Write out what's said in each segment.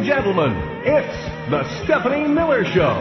and gentlemen, it's the Stephanie Miller Show.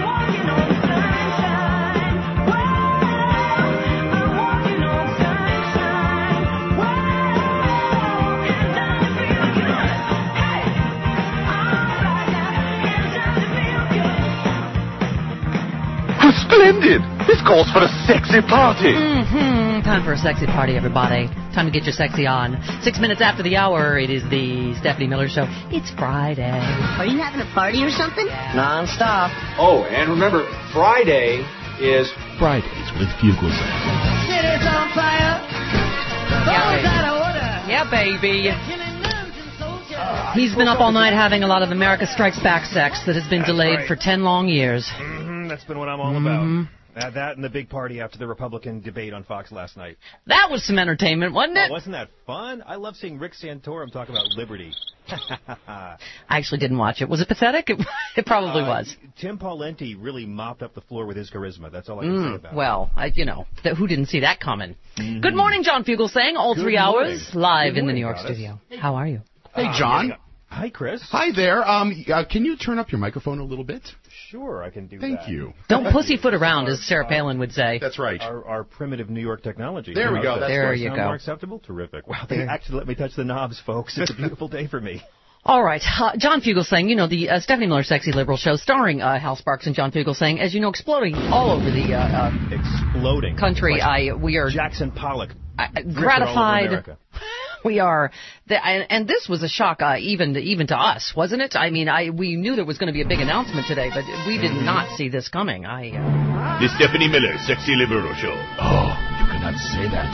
Splendid! This calls for a sexy party. Time for a sexy party, everybody. Time to get your sexy on. 6 minutes after the hour, it is the Stephanie Miller Show. It's Friday. Are you having a party or something? Non-stop. Oh, and remember, Friday is... Fridays with Fugelsang. City's on fire. Those out of order. Yeah, baby. He's been up all night having a lot of America Strikes Back sex that has been delayed for 10 long years. That's been what I'm all about. That and the big party after the Republican debate on Fox last night. That was some entertainment, wasn't it? Oh, wasn't that fun? I love seeing Rick Santorum talk about liberty. I actually didn't watch it. Was it pathetic? It probably was. Tim Pawlenty really mopped up the floor with his charisma. That's all I can say about it. Well, who didn't see that coming? Good morning, John Fugelsang. All 3 hours live in the New York studio. How are you? Hey, John. Hi, Chris. Hi there. Can you turn up your microphone a little bit? Sure, I can do that. Thank you. Don't pussyfoot around, as Sarah Palin would say. That's right. Our primitive New York technology. There we go. There you go. More acceptable? Terrific. Wow, they actually let me touch the knobs, folks. It's a beautiful day for me. All right. John Fugelsang, the Stephanie Miller Sexy Liberal Show starring Hal Sparks and John Fugelsang, as you know, exploding all over the exploding country. Like we are Jackson Pollock. Gratified. We are, and this was a shock even to us, wasn't it? I mean, we knew there was going to be a big announcement today, but we did not see this coming. The Stephanie Miller Sexy Liberal Show. Oh, you cannot say that.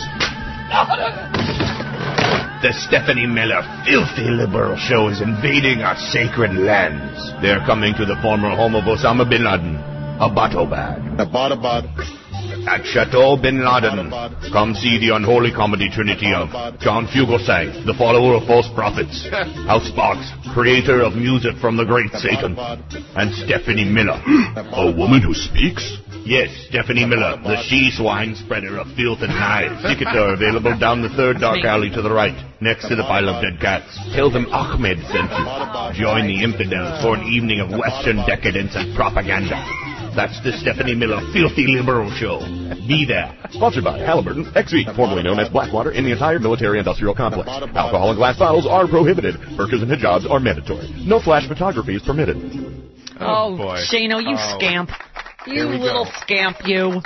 The Stephanie Miller Filthy Liberal Show is invading our sacred lands. They're coming to the former home of Osama bin Laden, Abbottabad. At Chateau Bin Laden, come see the unholy comedy trinity of John Fugelsang, the follower of false prophets, Hal Sparks, creator of music from the great Satan, and Stephanie Miller. A woman who speaks? Yes, Stephanie Miller, the she-swine spreader of filth and lies. Tickets are available down the third dark alley to the right, next to the pile of dead cats. Tell them Ahmed sent you. Join the infidels for an evening of Western decadence and propaganda. That's the Stephanie Miller Filthy Liberal Show. Be there. Sponsored by Halliburton XV, formerly known as Blackwater, in the entire military-industrial complex. Alcohol and glass bottles are prohibited. Burkas and hijabs are mandatory. No flash photography is permitted. Oh boy. Shano, you scamp. You little scamp, you.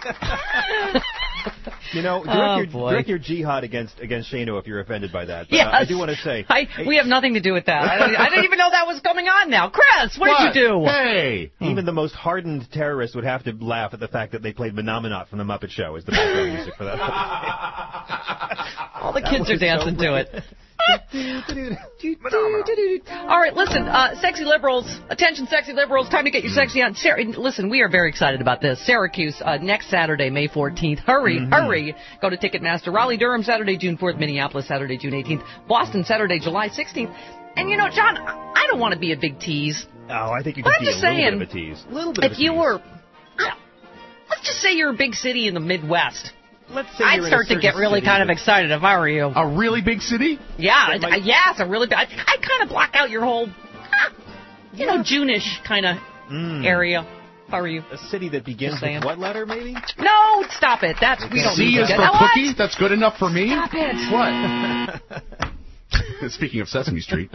Direct your jihad against Shano if you're offended by that. But, yes. I do want to say... we have nothing to do with that. I didn't even know that was going on now. Chris, what did you do? Hey! Even the most hardened terrorist would have to laugh at the fact that they played Menominat from the Muppet Show as the background music for that. All the kids are dancing to it. All right, listen, sexy liberals, attention sexy liberals, time to get your sexy on. Listen, we are very excited about this. Syracuse, next Saturday, May 14th. Hurry. Go to Ticketmaster. Raleigh-Durham, Saturday, June 4th. Minneapolis, Saturday, June 18th. Boston, Saturday, July 16th. And John, I don't want to be a big tease. Oh, I think you but could be a little bit of a tease. Let's just say you're a big city in the Midwest. Let's say I'd start to get really kind of excited if I were you. A really big city? Yeah, it's a really big... I'd kind of block out your whole, June-ish kind of area. If I were you. A city that begins with what letter, maybe? No, stop it. We don't C need is to for get... cookie? That's good enough for me? Stop it. What? Speaking of Sesame Street.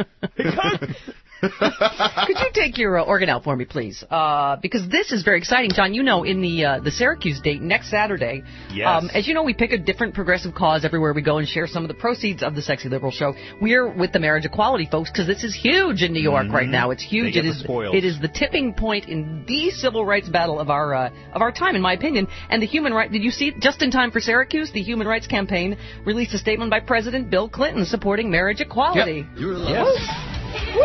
Could you take your organ out for me, please? Because this is very exciting, John. In the Syracuse date next Saturday, yes. As you know, we pick a different progressive cause everywhere we go and share some of the proceeds of the Sexy Liberal Show. We're with the marriage equality folks because this is huge in New York right now. It's huge. It is the tipping point in the civil rights battle of our time, in my opinion. And the human right. Did you see just in time for Syracuse? The Human Rights Campaign released a statement by President Bill Clinton supporting marriage equality. Yep. Yes. Woo!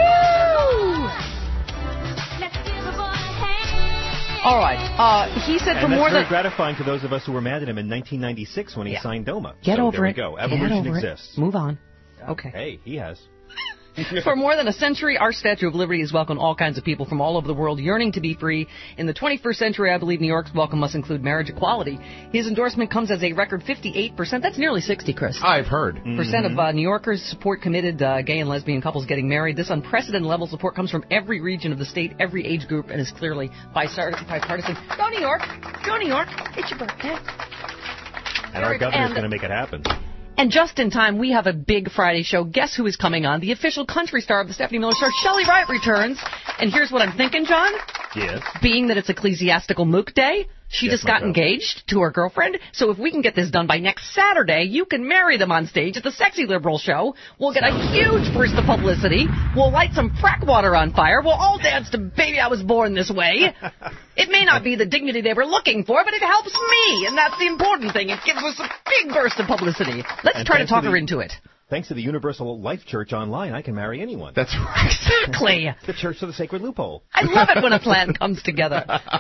All right. He said for more than... very gratifying to those of us who were mad at him in 1996 when he signed DOMA. Get over there it. we go. Evolution Get over exists. It. Move on. Okay. Hey, he has. For more than a century, our Statue of Liberty has welcomed all kinds of people from all over the world yearning to be free. In the 21st century, I believe New York's welcome must include marriage equality. His endorsement comes as a record 58%. That's nearly 60, Chris. I've heard. Percent of New Yorkers support committed gay and lesbian couples getting married. This unprecedented level of support comes from every region of the state, every age group, and is clearly bipartisan. Go New York! Go New York! It's your birthday. And our governor's going to make it happen. And just in time, we have a big Friday show. Guess who is coming on? The official country star of the Stephanie Miller Show, Shelley Wright, returns. And here's what I'm thinking, John. Yes. Being that it's ecclesiastical mook day, she just got engaged to her girlfriend. So if we can get this done by next Saturday, you can marry them on stage at the Sexy Liberal Show. We'll get a huge burst of publicity. We'll light some frack water on fire. We'll all dance to Baby I Was Born This Way. It may not be the dignity they were looking for, but it helps me, and that's the important thing. It gives us a big burst of publicity. Let's try to talk her into it. Thanks to the Universal Life Church online, I can marry anyone. That's right. Exactly. The Church of the Sacred Loophole. I love it when a plan comes together.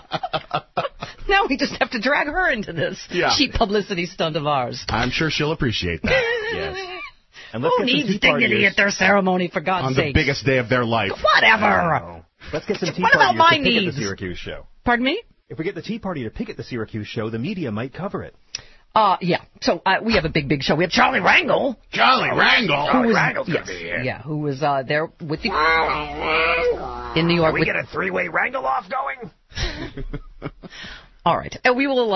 Now we just have to drag her into this cheap publicity stunt of ours. I'm sure she'll appreciate that. Yes. And let's Who needs dignity at their ceremony, for God's sake? On the biggest day of their life. Whatever. Let's get some tea What about my parties to pick needs? at the Syracuse show. Pardon me? If we get the Tea Party to pick at the Syracuse show, the media might cover it. Yeah. So we have a big show. We have Charlie Rangel. Charlie Rangel. Rangel's going to be here. Yeah, who was there with the in New York. Can we get a three-way Rangel off going? All right. We will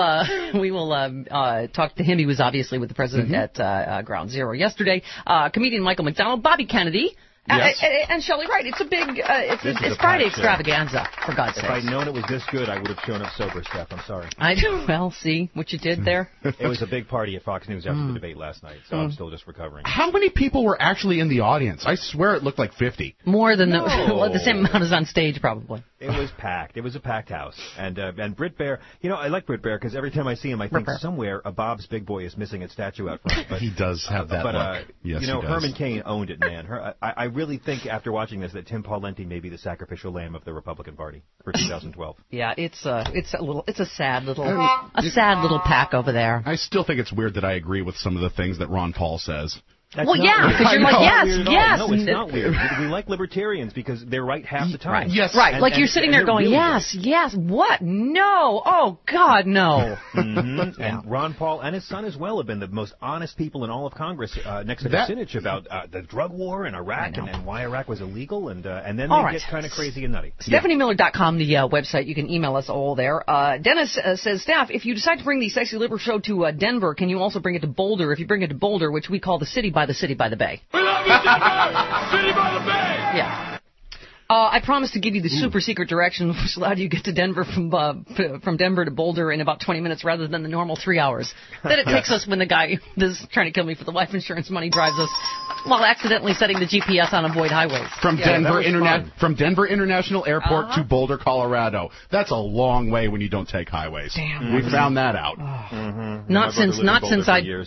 talk to him. He was obviously with the president at Ground Zero yesterday. Comedian Michael McDonald, Bobby Kennedy. Yes. And Shelley Wright. It's a big, it's Friday extravaganza, for God's sake. If I'd known it was this good, I would have shown up sober, Steph. I'm sorry. I do. Well, see what you did there? It was a big party at Fox News after the debate last night, so I'm still just recovering. How many people were actually in the audience? I swear it looked like 50. More than the same amount as on stage, probably. It was packed. It was a packed house. And Britt Baer, I like Britt Baer because every time I see him, I think somewhere a Bob's Big Boy is missing a statue out front. But, he does have that look. Yes, he does. Herman Cain owned it, man. I really think after watching this that Tim Pawlenty may be the sacrificial lamb of the Republican Party for 2012. Yeah, it's a sad little pack over there. I still think it's weird that I agree with some of the things that Ron Paul says. That's well, yeah, because you're like, yes. No, it's not weird. We like libertarians because they're right half the time. Right. Yes. Right. Like you're sitting there going, really yes, what? No. Oh, God, no. Mm-hmm. And Ron Paul and his son as well have been the most honest people in all of Congress next to Kucinich about the drug war in Iraq and why Iraq was illegal. And then they get kind of crazy and nutty. StephanieMiller.com, the website. You can email us all there. Dennis says, Staff, if you decide to bring the Sexy Liberal Show to Denver, can you also bring it to Boulder? If you bring it to Boulder, which we call the city by the bay. We love you, City by the Bay! Yeah. I promised to give you the super secret directions, which allowed you to get to Denver from Denver to Boulder in about 20 minutes rather than the normal 3 hours that it takes us when the guy that's trying to kill me for the life insurance money drives us while accidentally setting the GPS on avoid highways. From Denver International Airport to Boulder, Colorado. That's a long way when you don't take highways. Damn. We found that out. Not since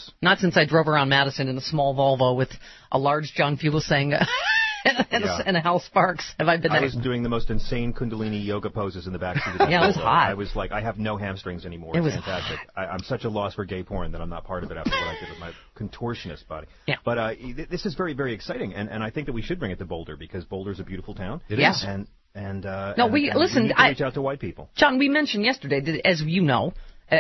I drove around Madison in a small Volvo with a large John Fugelsang and a Hal Sparks. Have I been there? I was doing the most insane Kundalini yoga poses in the backseat of the Yeah, it was hot. I was like, I have no hamstrings anymore. It was fantastic. I'm such a loss for gay porn that I'm not part of it after what I did with my contortionist body. Yeah. But this is very, very exciting, and I think that we should bring it to Boulder because Boulder's a beautiful town. It is. Listen, we need to reach out to white people. John, we mentioned yesterday that, as you know,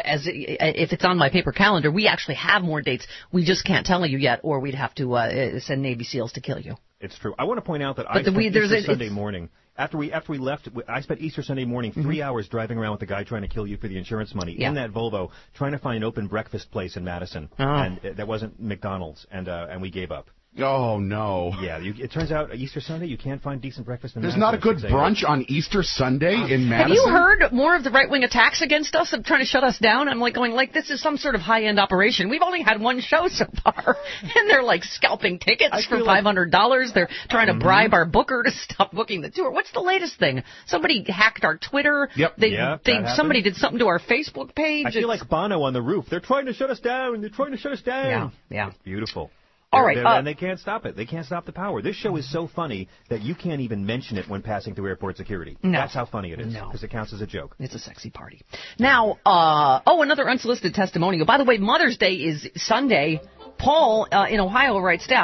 if it's on my paper calendar, we actually have more dates. We just can't tell you yet, or we'd have to send Navy SEALs to kill you. It's true. I want to point out that I spent Easter Sunday morning. After we left, I spent Easter Sunday morning 3 hours driving around with the guy trying to kill you for the insurance money in that Volvo, trying to find an open breakfast place in Madison, and that wasn't McDonald's, and we gave up. Oh, no. Yeah, it turns out Easter Sunday you can't find decent breakfast in There's Madison. Not a good brunch on Easter Sunday in Madison? Have you heard more of the right-wing attacks against us of trying to shut us down? I'm going, this is some sort of high-end operation. We've only had one show so far, and they're, scalping tickets for $500. They're trying to bribe our booker to stop booking the tour. What's the latest thing? Somebody hacked our Twitter. Yep. Somebody did something to our Facebook page. I feel like Bono on the roof. They're trying to shut us down. They're trying to shut us down. Yeah. It's beautiful. All right. And they can't stop it. They can't stop the power. This show is so funny that you can't even mention it when passing through airport security. No. That's how funny it is. Because it counts as a joke. It's a sexy party. Now, another unsolicited testimonial. By the way, Mother's Day is Sunday. Paul in Ohio writes, Steph,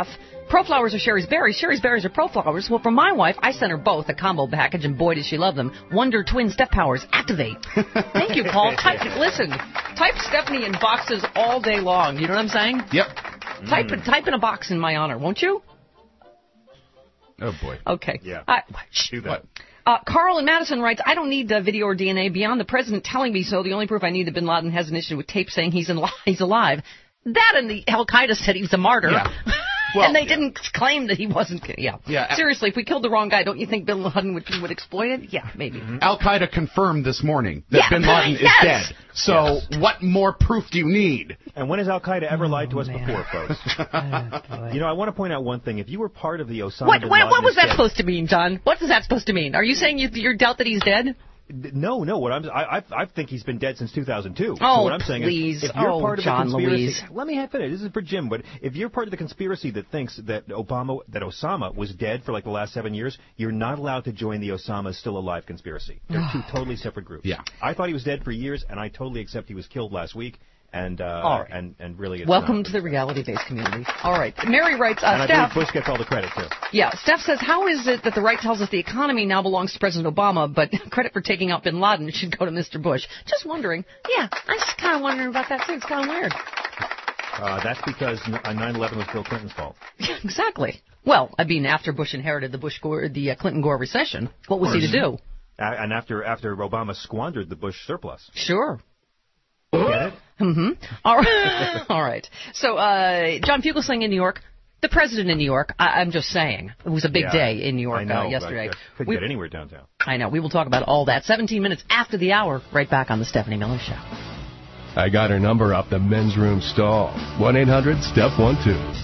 ProFlowers or Sherry's Berries? Sherry's Berries or ProFlowers? Well, for my wife, I sent her both a combo package, and boy, does she love them. Wonder Twin Step Powers. Activate. Thank you, Paul. Type Stephanie in boxes all day long. You know what I'm saying? Yep. Type in a box in my honor, won't you? Oh, boy. Okay. Yeah. Do that. Carl in Madison writes, I don't need video or DNA. Beyond the president telling me so, the only proof I need that bin Laden has an issue with tape saying he's alive. That and the Al-Qaeda said he was a martyr. Yeah. Well, and they didn't claim that he wasn't. Yeah. Seriously, if we killed the wrong guy, don't you think bin Laden would exploit it? Yeah, maybe. Al-Qaeda confirmed this morning that bin Laden is dead. So what more proof do you need? And when has Al-Qaeda ever lied to us before, folks? I want to point out one thing. If you were part of the Osama bin Laden... What was that supposed to mean, John? What is that supposed to mean? Are you saying you doubt that he's dead? No. I think he's been dead since 2002. Oh, so what I'm saying is, if you're part of John the conspiracy, Louise. let me have it. This is for Jim. But if you're part of the conspiracy that thinks that Osama was dead for like the last 7 years, you're not allowed to join the Osama still alive conspiracy. They're two totally separate groups. Yeah. I thought he was dead for years, and I totally accept he was killed last week. And all right. and really, welcome to the reality-based community. All right, Mary writes, and I Steph. believe Bush gets all the credit too. Yeah, Steph says, how is it that the right tells us the economy now belongs to President Obama, but credit for taking out bin Laden should go to Mr. Bush? Just wondering. Yeah, I'm just kind of wondering about that too. It's kind of weird. That's because 9/11 was Bill Clinton's fault. Exactly. Well, I mean, after Bush inherited the Clinton-Gore recession, what was he to do? And after Obama squandered the Bush surplus. Sure. Get it? Mm-hmm. All right. All right. So, John Fugelsang in New York, the president in New York, I'm just saying. It was a big day in New York yesterday. Couldn't get anywhere downtown. I know. We will talk about all that 17 minutes after the hour, right back on the Stephanie Miller Show. I got her number off the men's room stall. 1-800-STEPH12.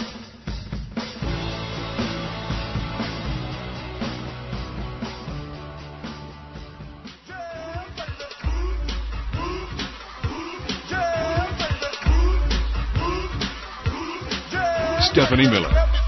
Stephanie Miller.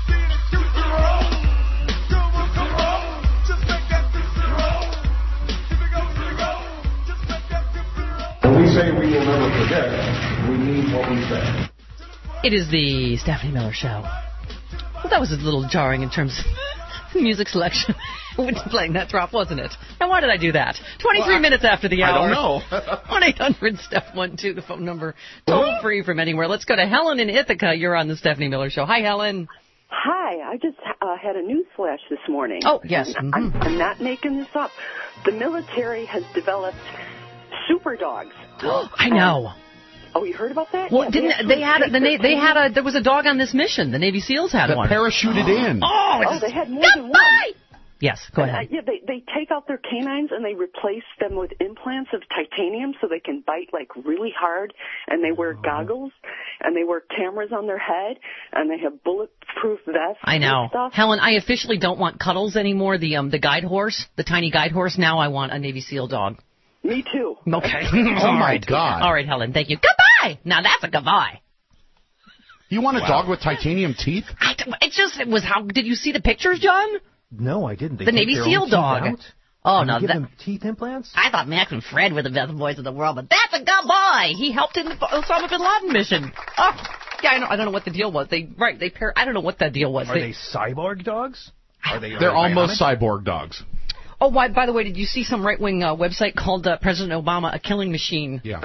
When we say we will never forget, we mean what we say. It is the Stephanie Miller Show. Well, that was a little jarring in terms of music selection. When playing that drop, wasn't it? And why did I do that? 23 minutes after the hour. I don't know. 1-800-STEPH12, the phone number. Toll free from anywhere. Let's go to Helen in Ithaca. You're on the Stephanie Miller Show. Hi, Helen. Hi. I just had a news flash this morning. Oh, yes. I'm not making this up. The military has developed super dogs. I know. Oh, you heard about that? Well, yeah, there was a dog on this mission. The Navy SEALs had one. Parachuted in. Oh, they had more than one. Yes, go ahead. They take out their canines and they replace them with implants of titanium so they can bite like really hard, and they wear goggles and they wear cameras on their head and they have bulletproof vests. I know. And stuff. Helen, I officially don't want Cuddles anymore, the guide horse, the tiny guide horse. Now I want a Navy SEAL dog. Me too. Okay. Oh, my God. All right, Helen, thank you. Goodbye! Now that's a goodbye. You want a dog with titanium teeth? Did you see the pictures, John? No, I didn't. The Navy SEAL dog. Oh, no. Give them teeth implants? I thought Max and Fred were the best boys in the world, but that's a good boy. He helped in the Osama bin Laden mission. Oh, yeah, I don't know what the deal was. I don't know what that deal was. Are they cyborg dogs? They're almost cyborg dogs. Oh, by the way, did you see some right-wing website called President Obama a killing machine? Yeah.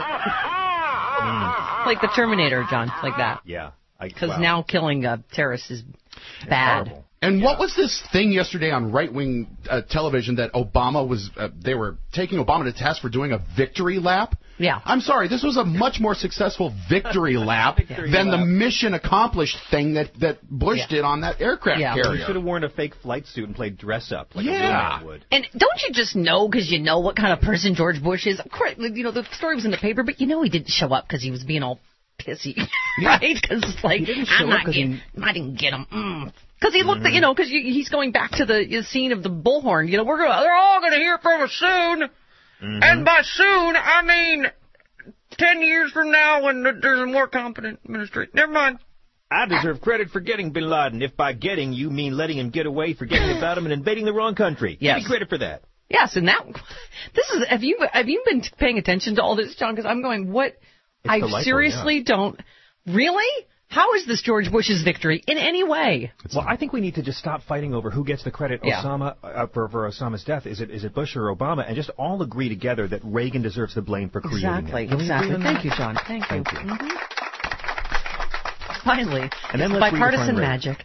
Like the Terminator, John, like that. Yeah. Because now killing terrorists is bad. Horrible. And what was this thing yesterday on right-wing television that Obama was, they were taking Obama to task for doing a victory lap? Yeah. I'm sorry, this was a much more successful victory lap than the mission accomplished thing that Bush did on that aircraft carrier. He should have worn a fake flight suit and played dress up like a real man would. And don't you just know, because you know what kind of person George Bush is? Of course, the story was in the paper, but you know he didn't show up because he was being all pissy, right? Because I didn't get him. Because he looked, because he's going back to the scene of the bullhorn. They're all going to hear from us soon. Mm-hmm. And by soon, I mean 10 years from now when there's a more competent administration. Never mind. I deserve credit for getting bin Laden, if by getting you mean letting him get away, forgetting about him, and invading the wrong country. Yes. Give me credit for that. Yes, and have you been paying attention to all this, John? Because I'm going, what? I seriously don't. Really? How is this George Bush's victory in any way? Well, I think we need to just stop fighting over who gets the credit for Osama's death. Is it Bush or Obama? And just all agree together that Reagan deserves the blame for creating it. Exactly. Thank you, John. Thank you. Mm-hmm. Finally, and then bipartisan magic.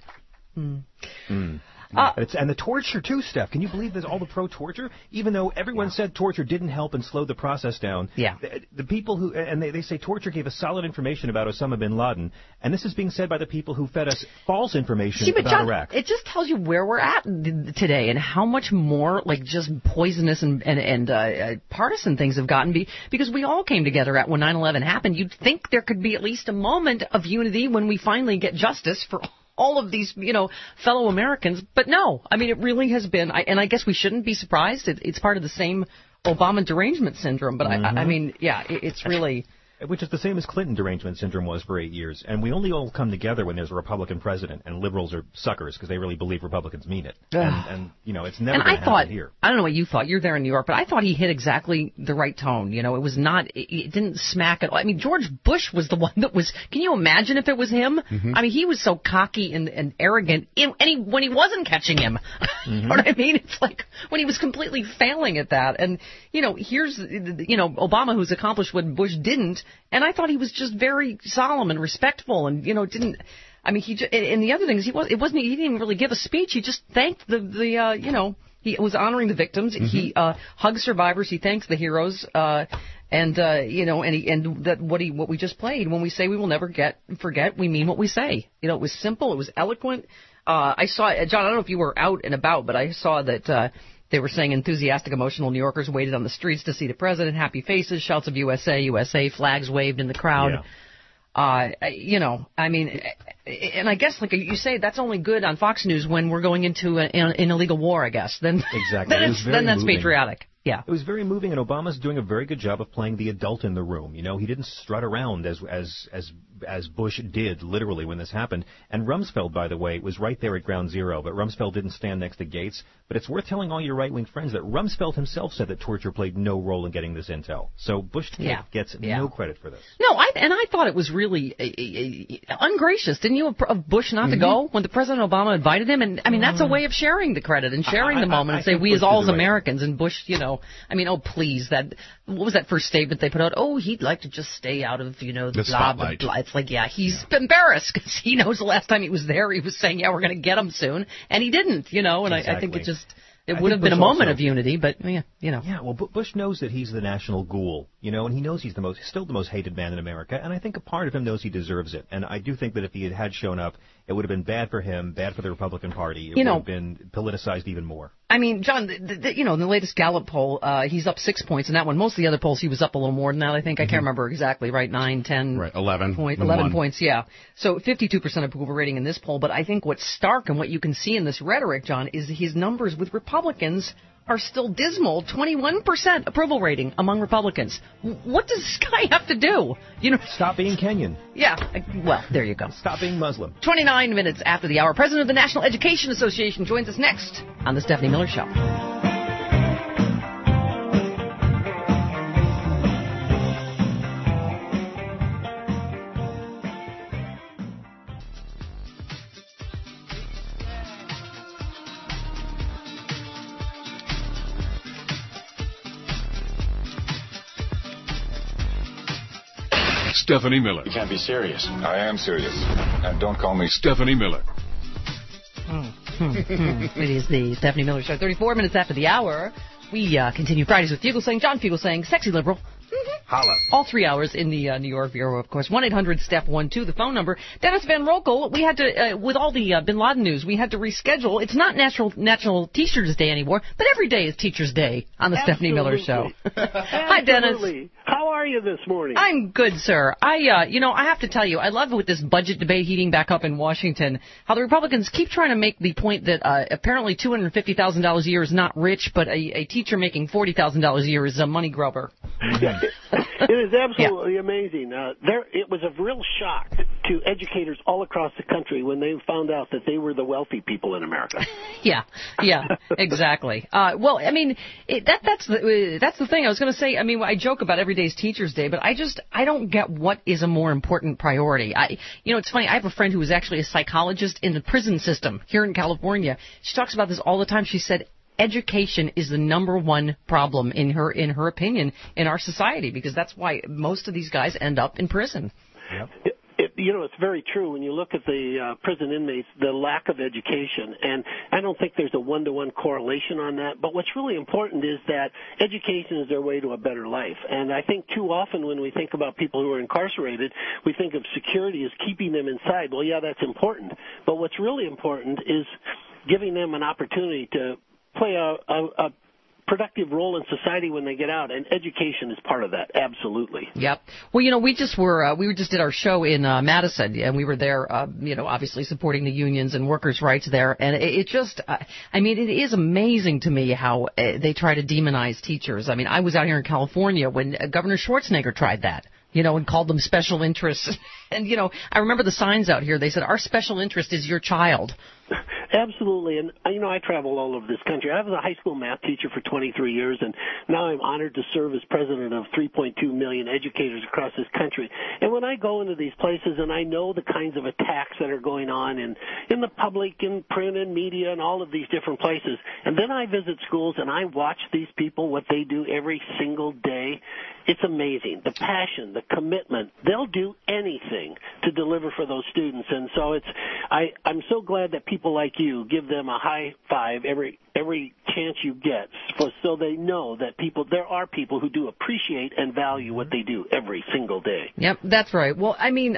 And the torture, too, Steph. Can you believe there's all the pro-torture? Even though everyone said torture didn't help and slowed the process down. Yeah. The people who, and they say torture gave us solid information about Osama bin Laden. And this is being said by the people who fed us false information about John, Iraq. It just tells you where we're at today and how much more, like, just poisonous and partisan things have gotten. Because we all came together when 9/11 happened. You'd think there could be at least a moment of unity when we finally get justice for all of these, fellow Americans. But no, I mean, it really has been, and I guess we shouldn't be surprised. It's part of the same Obama derangement syndrome. But I mean, yeah, it's really... Which is the same as Clinton derangement syndrome was for 8 years. And we only all come together when there's a Republican president, and liberals are suckers because they really believe Republicans mean it. And it's never going to happen here. I don't know what you thought. You're there in New York, but I thought he hit exactly the right tone. It was not, it didn't smack at all. I mean, George Bush was the one that was, can you imagine if it was him? Mm-hmm. I mean, he was so cocky and arrogant when he wasn't catching him. You know what I mean? It's like when he was completely failing at that. And, here's, Obama who's accomplished what Bush didn't. And I thought he was just very solemn and respectful, and didn't. I mean, and the other thing is he didn't even really give a speech. He just thanked he was honoring the victims. Mm-hmm. He hugged survivors. He thanks the heroes. And what we just played. When we say we will never forget, we mean what we say. It was simple. It was eloquent. I saw, John, I don't know if you were out and about, but I saw that. They were saying enthusiastic, emotional New Yorkers waited on the streets to see the president. Happy faces, shouts of USA, USA, flags waved in the crowd. Yeah. I mean, and I guess, like you say, that's only good on Fox News when we're going into an illegal war, I guess. Then, exactly. then that's patriotic. Yeah. It was very moving, and Obama's doing a very good job of playing the adult in the room. He didn't strut around as Bush did, literally, when this happened. And Rumsfeld, by the way, was right there at ground zero, but Rumsfeld didn't stand next to Gates. But it's worth telling all your right-wing friends that Rumsfeld himself said that torture played no role in getting this intel. So Bush gets no credit for this. No, I thought it was really ungracious, didn't you, of Bush not to go when the President Obama invited him? And I mean, that's a way of sharing the credit and sharing the moment and say we as all as Americans. And Bush, I mean, oh, please, what was that first statement they put out? Oh, he'd like to just stay out of, the spotlight. Blah. It's like, yeah, he's embarrassed because he knows the last time he was there, he was saying, yeah, we're going to get him soon. And he didn't, and exactly. I think it would have been a moment of unity, but, Yeah, well, Bush knows that he's the national ghoul, and he knows he's still the most hated man in America, and I think a part of him knows he deserves it. And I do think that if he had shown up, it would have been bad for him, bad for the Republican Party. It would have been politicized even more. I mean, John, in the latest Gallup poll, he's up 6 points in that one. Most of the other polls, he was up a little more than that, I think. I can't remember exactly, right? 9, 10. Right, 11. 11 points, yeah. So 52% approval rating in this poll. But I think what's stark and what you can see in this rhetoric, John, is his numbers with Republicans are still dismal. 21% approval rating among Republicans. What does this guy have to do? Stop being Kenyan. Yeah. Well, there you go. Stop being Muslim. 29 minutes after the hour. President of the National Education Association joins us next on the Stephanie Miller Show. Stephanie Miller. You can't be serious. I am serious. And don't call me Stephanie Miller. It is the Stephanie Miller Show. 34 minutes after the hour. We continue Fridays with Fugelsang. John Fugelsang, sexy liberal. Holla. All 3 hours in the New York Bureau, of course. 1-800-STEP-12, the phone number. Dennis Van Rokel, we had to, with all the Bin Laden news, we had to reschedule. It's not National Teachers Day anymore, but every day is Teachers Day on the Stephanie Miller Show. Hi, Dennis. How are you this morning? I'm good, sir. I have to tell you, I love with this budget debate heating back up in Washington, how the Republicans keep trying to make the point that apparently $250,000 a year is not rich, but a teacher making $40,000 a year is a money grubber. It is absolutely amazing. It was a real shock to educators all across the country when they found out that they were the wealthy people in America. Yeah, exactly. Well, I mean, that's the thing. I was going to say, I mean, I joke about every day's Teacher's Day, but I don't get what is a more important priority. It's funny. I have a friend who is actually a psychologist in the prison system here in California. She talks about this all the time. She said education is the number one problem in her opinion in our society, because that's why most of these guys end up in prison. Yep. It's very true when you look at the prison inmates, the lack of education, and I don't think there's a one-to-one correlation on that, but what's really important is that education is their way to a better life. And I think too often when we think about people who are incarcerated, we think of security as keeping them inside. Well, yeah, that's important, but what's really important is giving them an opportunity to play a productive role in society when they get out, and education is part of that. Absolutely. Yep. Well, we just did our show in Madison, and we were there, obviously supporting the unions and workers' rights there, and it just, it is amazing to me how they try to demonize teachers. I mean, I was out here in California when Governor Schwarzenegger tried that. And called them special interests. And, I remember the signs out here. They said, our special interest is your child. Absolutely. And, I travel all over this country. I was a high school math teacher for 23 years, and now I'm honored to serve as president of 3.2 million educators across this country. And when I go into these places and I know the kinds of attacks that are going on in the public, in print and media and all of these different places, and then I visit schools and I watch these people, what they do every single day, it's amazing. The passion, the commitment, they'll do anything to deliver for those students. And so I'm so glad that people like you give them a high five every chance you get, so they know that there are people who do appreciate and value what they do every single day. Yep, that's right. Well,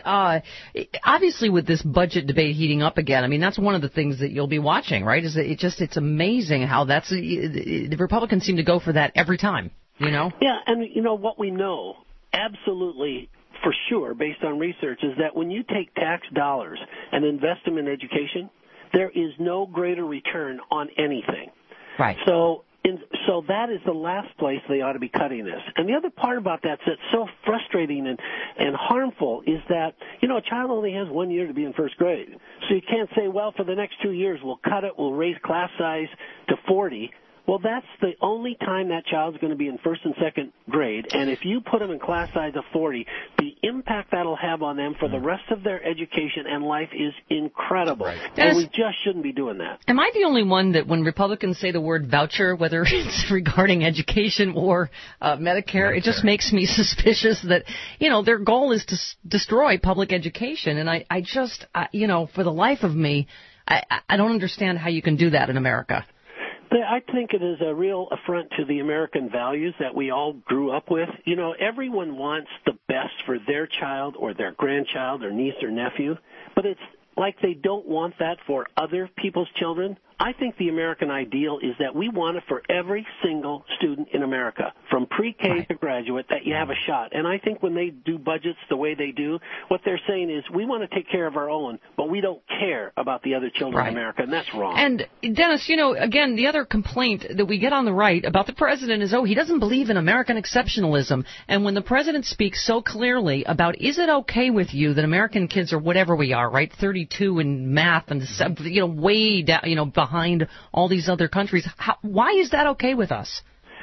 obviously with this budget debate heating up again, that's one of the things that you'll be watching, right? It's amazing how the Republicans seem to go for that every time. Yeah, and what we know absolutely for sure based on research is that when you take tax dollars and invest them in education, there is no greater return on anything. Right. So that is the last place they ought to be cutting this. And the other part about that's so frustrating and harmful is that, a child only has 1 year to be in first grade. So you can't say, well, for the next 2 years we'll cut it, we'll raise class size to 40. Well, that's the only time that child's going to be in first and second grade. And if you put them in class size of 40, the impact that'll have on them for the rest of their education and life is incredible. Right. And we just shouldn't be doing that. Am I the only one that when Republicans say the word voucher, whether it's regarding education or Medicare, it just makes me suspicious that, their goal is to destroy public education. And I just, for the life of me, I don't understand how you can do that in America. I think it is a real affront to the American values that we all grew up with. Everyone wants the best for their child or their grandchild or niece or nephew, but it's like they don't want that for other people's children. I think the American ideal is that we want it for every single student in America, from pre-K to graduate, that you have a shot. And I think when they do budgets the way they do, what they're saying is we want to take care of our own, but we don't care about the other children in America, and that's wrong. And, Dennis, again, the other complaint that we get on the right about the president is, he doesn't believe in American exceptionalism. And when the president speaks so clearly about, is it okay with you that American kids are whatever we are, right, 32 in math and, way down, behind all these other countries. Why is that okay with us?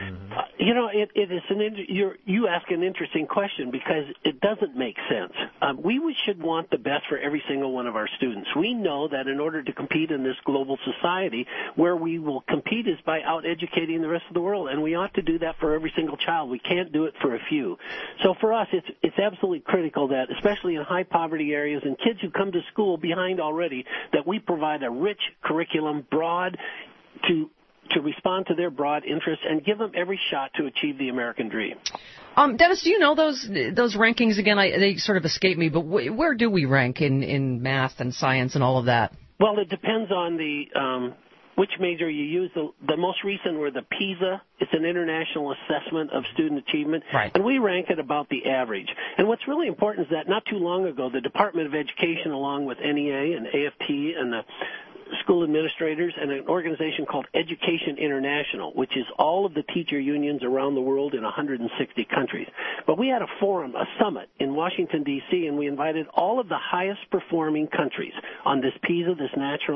It is you ask an interesting question because it doesn't make sense. We should want the best for every single one of our students. We know that in order to compete in this global society, where we will compete is by out-educating the rest of the world, and we ought to do that for every single child. We can't do it for a few. So for us, it's absolutely critical that, especially in high-poverty areas and kids who come to school behind already, that we provide a rich curriculum, broad, to respond to their broad interests and give them every shot to achieve the American dream. Dennis, do you know those rankings again? They sort of escape me, but where do we rank in math and science and all of that? Well, it depends on the which major you use. The most recent were the PISA. It's an international assessment of student achievement, and we rank at about the average. And what's really important is that not too long ago, the Department of Education, along with NEA and AFT and the school administrators and an organization called Education International, which is all of the teacher unions around the world in 160 countries. But we had a forum, a summit in Washington, D.C., and we invited all of the highest performing countries on this PISA, this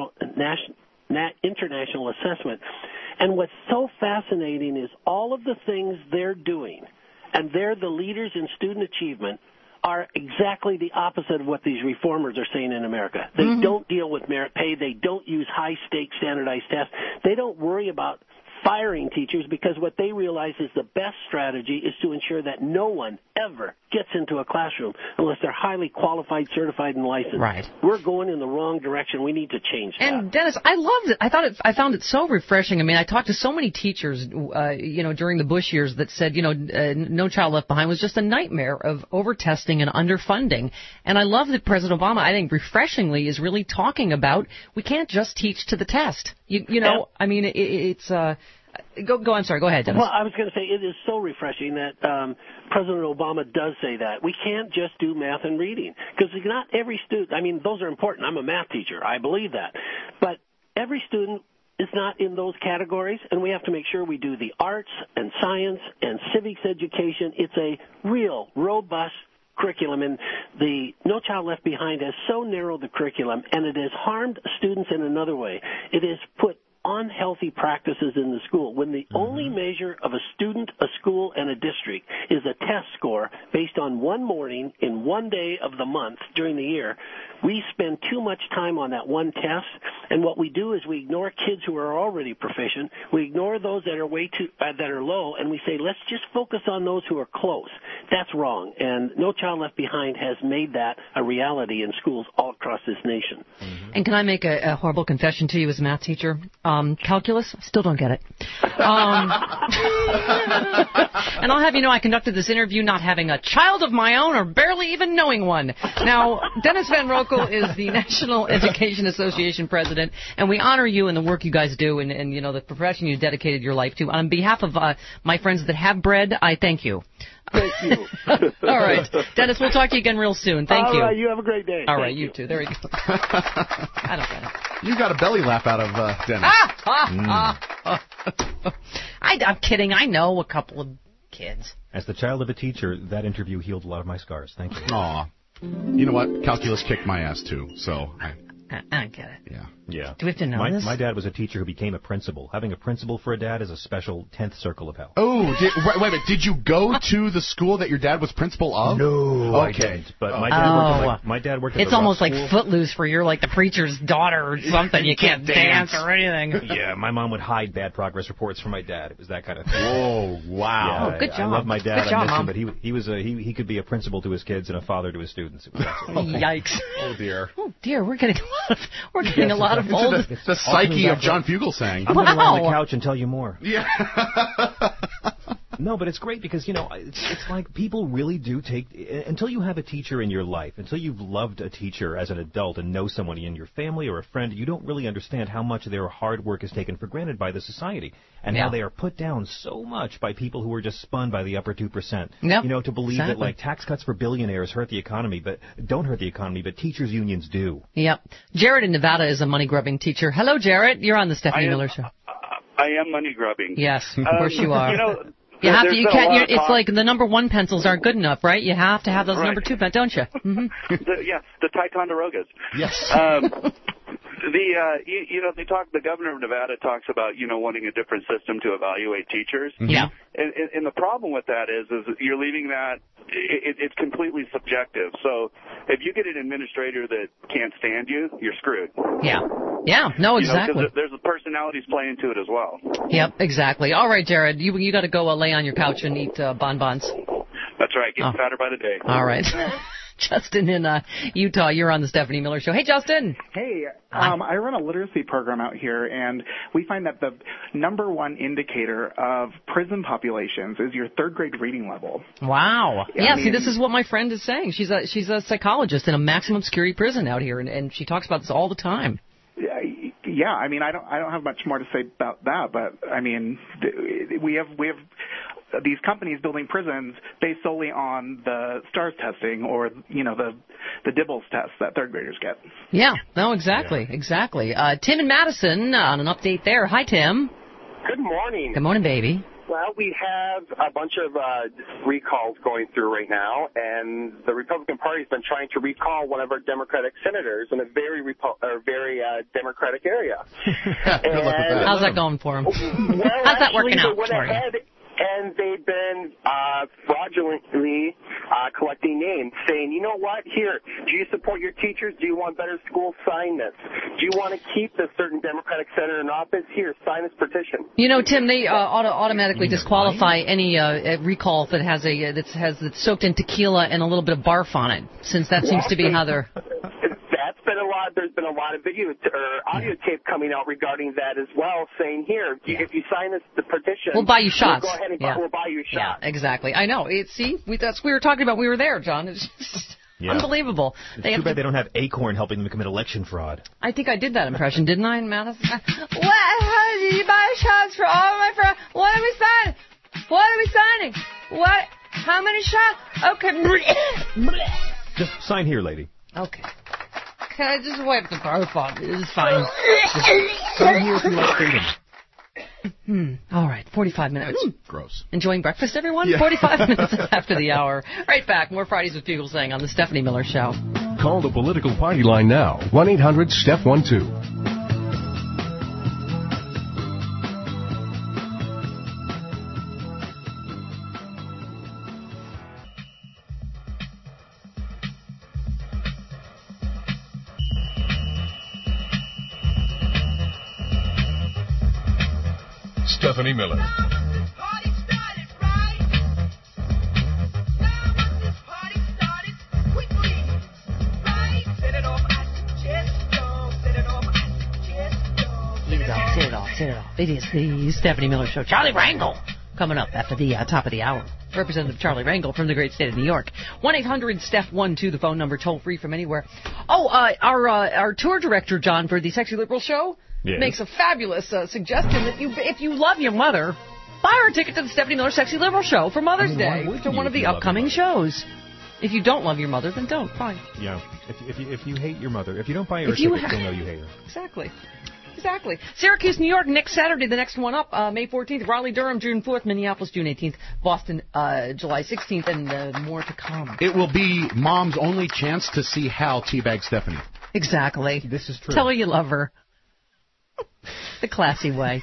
international assessment. And what's so fascinating is all of the things they're doing, and they're the leaders in student achievement, are exactly the opposite of what these reformers are saying in America. They don't deal with merit pay. They don't use high-stakes standardized tests. They don't worry about firing teachers because what they realize is the best strategy is to ensure that no one ever gets into a classroom unless they're highly qualified, certified, and licensed. Right. We're going in the wrong direction. We need to change that. And Dennis, I loved it. I found it so refreshing. I mean, I talked to so many teachers, during the Bush years that said, No Child Left Behind was just a nightmare of over-testing and underfunding. And I love that President Obama, I think refreshingly, is really talking about we can't just teach to the test. I mean, it's I'm sorry. Go ahead, Dennis. Well, I was going to say it is so refreshing that President Obama does say that. We can't just do math and reading because not every student, I mean, those are important. I'm a math teacher. I believe that. But every student is not in those categories, and we have to make sure we do the arts and science and civics education. It's a real, robust curriculum, and the No Child Left Behind has so narrowed the curriculum, and it has harmed students in another way. It has put unhealthy practices in the school. When the only measure of a student, a school, and a district is a test score based on one morning in one day of the month during the year, we spend too much time on that one test, and what we do is we ignore kids who are already proficient. We ignore those that are that are low, and we say, let's just focus on those who are close. That's wrong, and No Child Left Behind has made that a reality in schools all across this nation. And can I make a horrible confession to you as a math teacher? Calculus, still don't get it. And I'll have you know I conducted this interview not having a child of my own or barely even knowing one. Now, Dennis Van Rokel is the National Education Association president, and we honor you and the work you guys do and the profession you dedicated your life to. On behalf of my friends that have bread, I thank you. Thank you. All right. Dennis, we'll talk to you again real soon. Thank you. All right, you have a great day. All right, you too. There you go. I don't get it. You got a belly laugh out of Dennis. I'm kidding. I know a couple of kids. As the child of a teacher, that interview healed a lot of my scars. Thank you. Aw. You know what? Calculus kicked my ass, too, so... I get it. Yeah. Do we have to know this? My dad was a teacher who became a principal. Having a principal for a dad is a special 10th circle of hell. Oh, wait a minute. Did you go to the school that your dad was principal of? No, okay. I didn't. But my dad worked at it's almost like Footloose for you're like the preacher's daughter or something. You can't dance or anything. Yeah, my mom would hide bad progress reports from my dad. It was that kind of thing. Whoa, wow. Yeah, good job. I love my dad. Good job, I miss him, but he could be a principal to his kids and a father to his students. It was Yikes. Oh, dear. Oh, dear. We're getting a lot of old... It's the psyche of John Fugelsang. I'm going to lie on the couch and tell you more. Yeah. No, but it's great because, it's like people really do take... Until you have a teacher in your life, until you've loved a teacher as an adult and know someone in your family or a friend, you don't really understand how much their hard work is taken for granted by the society and how they are put down so much by people who are just spun by the upper 2%. Yep. To believe that, like, tax cuts for billionaires hurt the economy, but don't hurt the economy, but teachers' unions do. Yep. Jared in Nevada is a money-grubbing teacher. Hello, Jared. You're on the Stephanie Miller Show. I am money-grubbing. Yes, of course you are. You have to. You can't. It's like the number 1 pencils aren't good enough, right? You have to have those number 2 pencils, don't you? Mm-hmm. The Ticonderogas. Yes. The governor of Nevada talks about wanting a different system to evaluate teachers. Yeah. And the problem with that is you're leaving that it's completely subjective. So if you get an administrator that can't stand you, you're screwed. Yeah. Yeah. No, exactly. There's personalities playing to it as well. Yep. Exactly. All right, Jared. You got to go lay on your couch and eat bonbons. That's right. Getting fatter by the day. All right. Justin in Utah, you're on the Stephanie Miller Show. Hey, Justin. Hey, I run a literacy program out here, and we find that the number 1 indicator of prison populations is your 3rd grade reading level. Wow. Yeah, see, this is what my friend is saying. She's a psychologist in a maximum security prison out here, and she talks about this all the time. Yeah, I mean, I don't have much more to say about that, but I mean, we have these companies building prisons based solely on the STARS testing or, the Dibbles test that third graders get. Yeah, no, exactly. Tim in Madison on an update there. Hi, Tim. Good morning. Good morning, baby. Well, we have a bunch of recalls going through right now, and the Republican Party has been trying to recall one of our Democratic senators in a very Democratic area. How's that going for him? Well, how's that working out? They went ahead and they've been fraudulently collecting names, saying, you know what, here, do you support your teachers? Do you want better school? Sign this. Do you want to keep this certain Democratic senator in office? Here, sign this petition. Tim, they automatically disqualify any recall that has that's soaked in tequila and a little bit of barf on it, since that seems to be how they're... There's been a lot of video or audio tape coming out regarding that as well, saying, here, if you sign the petition, we'll buy you shots. We'll go ahead and we'll buy you shots. Yeah, exactly. I know. We were talking about. We were there, John. It's just unbelievable. It's too bad they don't have Acorn helping them commit election fraud. I think I did that impression, didn't I, in Madison? How did you buy shots for all my friends? What are we signing? What? How many shots? Okay. Just sign here, lady. Okay. Can I just wipe the barf off? It's fine. Sign here if you like freedom. All right, 45 minutes. Gross. Enjoying breakfast, everyone? Yeah. 45 minutes after the hour. Right back. More Fridays with Fugelsang on the Stephanie Miller Show. Call the political party line now. 1-800-STEP12. Stephanie Miller. Set it off. It is the Stephanie Miller Show. Charlie Rangel coming up after the top of the hour. Representative Charlie Rangel from the great state of New York. 1-800-STEP12, the phone number, toll free from anywhere. Oh, our tour director, John, for the Sexy Liberal Show, makes a fabulous suggestion that if you love your mother, buy her a ticket to the Stephanie Miller Sexy Liberal Show for Mother's Day to one of the upcoming shows. If you don't love your mother, then don't. Fine. Yeah. If you hate your mother, if you don't buy her a ticket, you'll know you hate her. Exactly. Syracuse, New York, next Saturday, the next one up, May 14th. Raleigh, Durham, June 4th. Minneapolis, June 18th. Boston, July 16th, and more to come. It will be Mom's only chance to see Hal teabag Stephanie. Exactly. This is true. Tell her you love her. The classy way.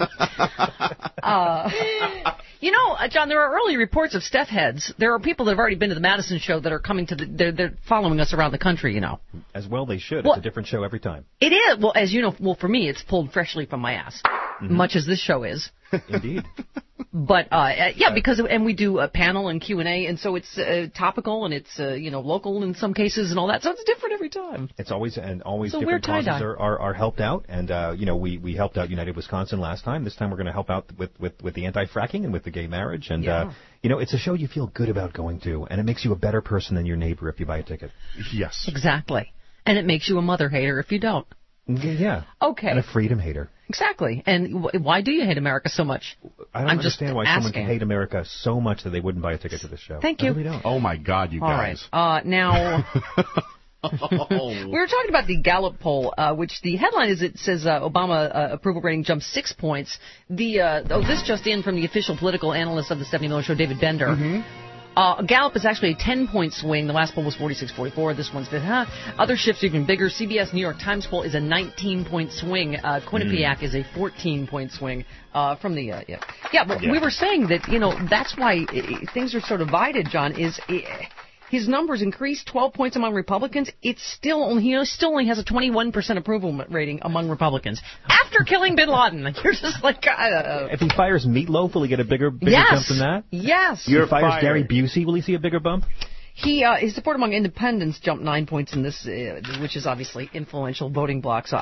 John, there are early reports of Steph heads. There are people that have already been to the Madison show that are coming to they're following us around the country, As well they should. It's a different show every time. It is. Well, as you know, for me, it's pulled freshly from my ass, much as this show is. Indeed. But, because we do a panel and Q&A, and so it's topical and it's, local in some cases and all that, so it's different every time. It's always different causes are helped out, and, we helped out United Wisconsin last time. This time we're going to help out with the anti-fracking and with the gay marriage, and, it's a show you feel good about going to, and it makes you a better person than your neighbor if you buy a ticket. Yes. Exactly. And it makes you a mother hater if you don't. Yeah. Okay. And a freedom hater. Exactly. And why do you hate America so much? I don't understand why someone can hate America so much that they wouldn't buy a ticket to this show. Thank you. I really don't. Oh, my God, you guys. All right. Now, we were talking about the Gallup poll, which the headline is, it says Obama approval rating jumps 6 points. This just in from the official political analyst of the Stephanie Miller Show, David Bender. Mm-hmm. Gallup is actually a 10-point swing. The last poll was 46-44. This one's other shifts even bigger. CBS New York Times poll is a 19-point swing. Quinnipiac is a 14-point swing from the But we were saying that that's why things are so divided. John is. His numbers increased 12 points among Republicans. He still only has a 21% approval rating among Republicans after killing Bin Laden. You're just like, if he fires Meatloaf, will he get a bigger jump than that? Yes. If he fires Gary Busey, will he see a bigger bump? His support among independents jumped 9 points in this, which is obviously influential voting bloc. So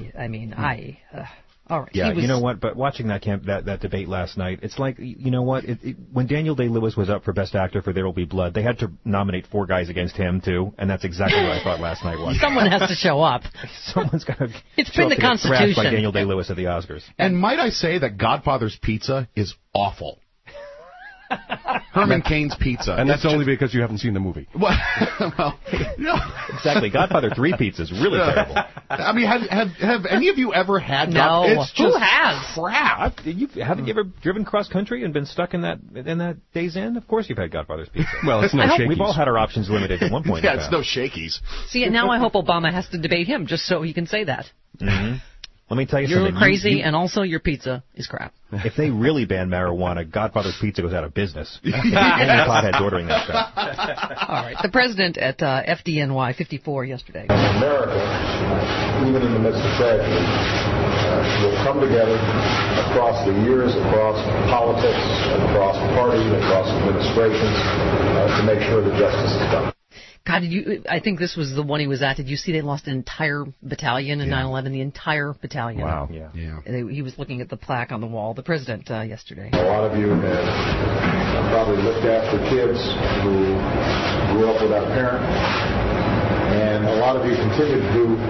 all right. Yeah, you know what? But watching that debate last night, it's like, you know what? When Daniel Day-Lewis was up for Best Actor for There Will Be Blood, they had to nominate 4 guys against him too, and that's exactly what I thought last night was. Someone has to show up. Someone's got to. It's been the Constitution. By Daniel Day-Lewis at the Oscars. And might I say that Godfather's Pizza is awful. Herman Cain's Pizza. And that's only because you haven't seen the movie. Well, no. Exactly. Godfather 3 pizza is really terrible. I mean, have any of you ever had? No. It's just who has? Crap. Haven't you ever driven cross country and been stuck in that Days Inn? Of course you've had Godfather's Pizza. Well, it's no Shakey's. We've all had our options limited at one point. Yeah, it's no Shakey's. See, now I hope Obama has to debate him just so he can say that. Mm-hmm. Let me tell you You're something. You're crazy, and also your pizza is crap. If they really ban marijuana, Godfather's Pizza goes out of business. Only potheads ordering that stuff. All right. The president at FDNY 54 yesterday. America, even in the midst of tragedy, will come together across the years, across politics, across parties, across administrations, to make sure that justice is done. God, I think this was the one he was at. Did you see they lost an entire battalion in 9/11? The entire battalion. Wow. Yeah. He was looking at the plaque on the wall, the president, yesterday. A lot of you have probably looked after kids who grew up without a parent, and a lot of you continue to do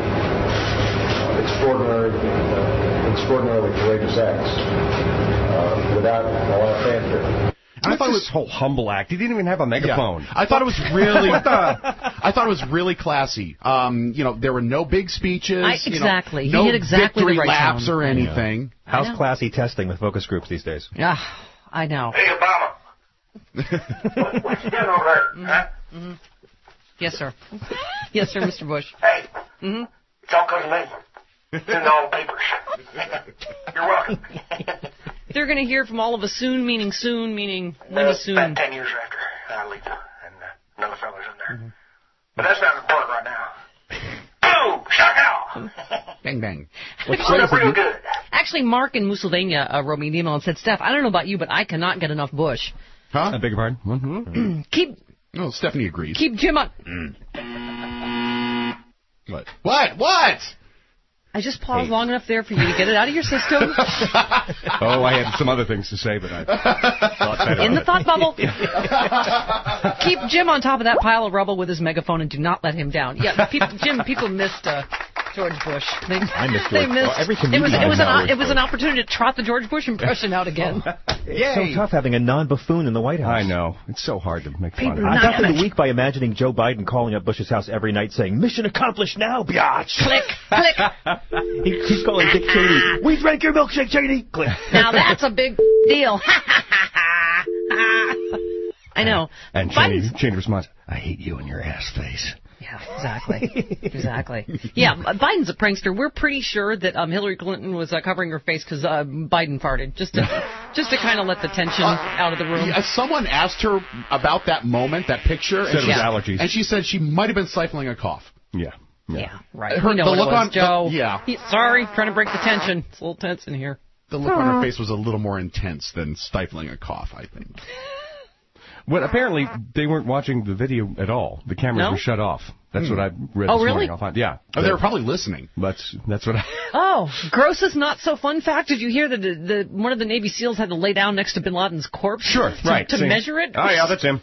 extraordinarily courageous acts without a lot of fanfare. And I thought this whole humble act. He didn't even have a megaphone. Yeah. I thought it was really. I thought it was really classy. There were no big speeches. Exactly. No he hit exactly victory the right laps tone. or anything. Yeah. How's classy testing with focus groups these days? Yeah, I know. Hey, Obama. What you doing over there? Huh? Mm-hmm. Yes, sir. Yes, sir, Mr. Bush. Hey. Mm-hmm. It's all because of me. It's in all the papers. You're welcome. They're going to hear from all of us soon, meaning when is soon? About 10 years after Alita and another fellow's in there. Mm-hmm. But that's not important right now. Boom! Shock out! Bang, bang. It's real good. Actually, Mark in Musylvania wrote me an email and said, Steph, I don't know about you, but I cannot get enough Bush. Huh? I beg your pardon? Mm-hmm. No, Stephanie agrees. Keep Jim up. What? I just paused long enough there for you to get it out of your system. I had some other things to say, but I thought better in the of thought bubble. Keep Jim on top of that pile of rubble with his megaphone and do not let him down. Yeah, people missed George Bush. I missed George. Every it was an opportunity to trot the George Bush impression out again. It's so tough having a non-buffoon in the White House. I know. It's so hard to make fun of. I got through the week by imagining Joe Biden calling up Bush's house every night saying, "Mission accomplished now, biatch." Click, click. He's calling Dick Cheney. We drank your milkshake, Cheney. Click. Now that's a big deal. I know. And Cheney responds, "I hate you and your ass face." Yeah, exactly. Yeah, Biden's a prankster. We're pretty sure that Hillary Clinton was covering her face because Biden farted, just to kind of let the tension out of the room. Someone asked her about that moment, that picture, said it was allergies, and she said she might have been stifling a cough. Yeah, right. The look on Joe. Sorry, trying to break the tension. It's a little tense in here. The look on her face was a little more intense than stifling a cough, I think. Well, apparently they weren't watching the video at all. The cameras were shut off. That's what I read this really? morning. Yeah. They were probably listening. That's what I... Grossest not so fun fact. Did you hear that one of the Navy SEALs had to lay down next to Bin Laden's corpse? Sure, right. To measure it? Oh, yeah, that's him.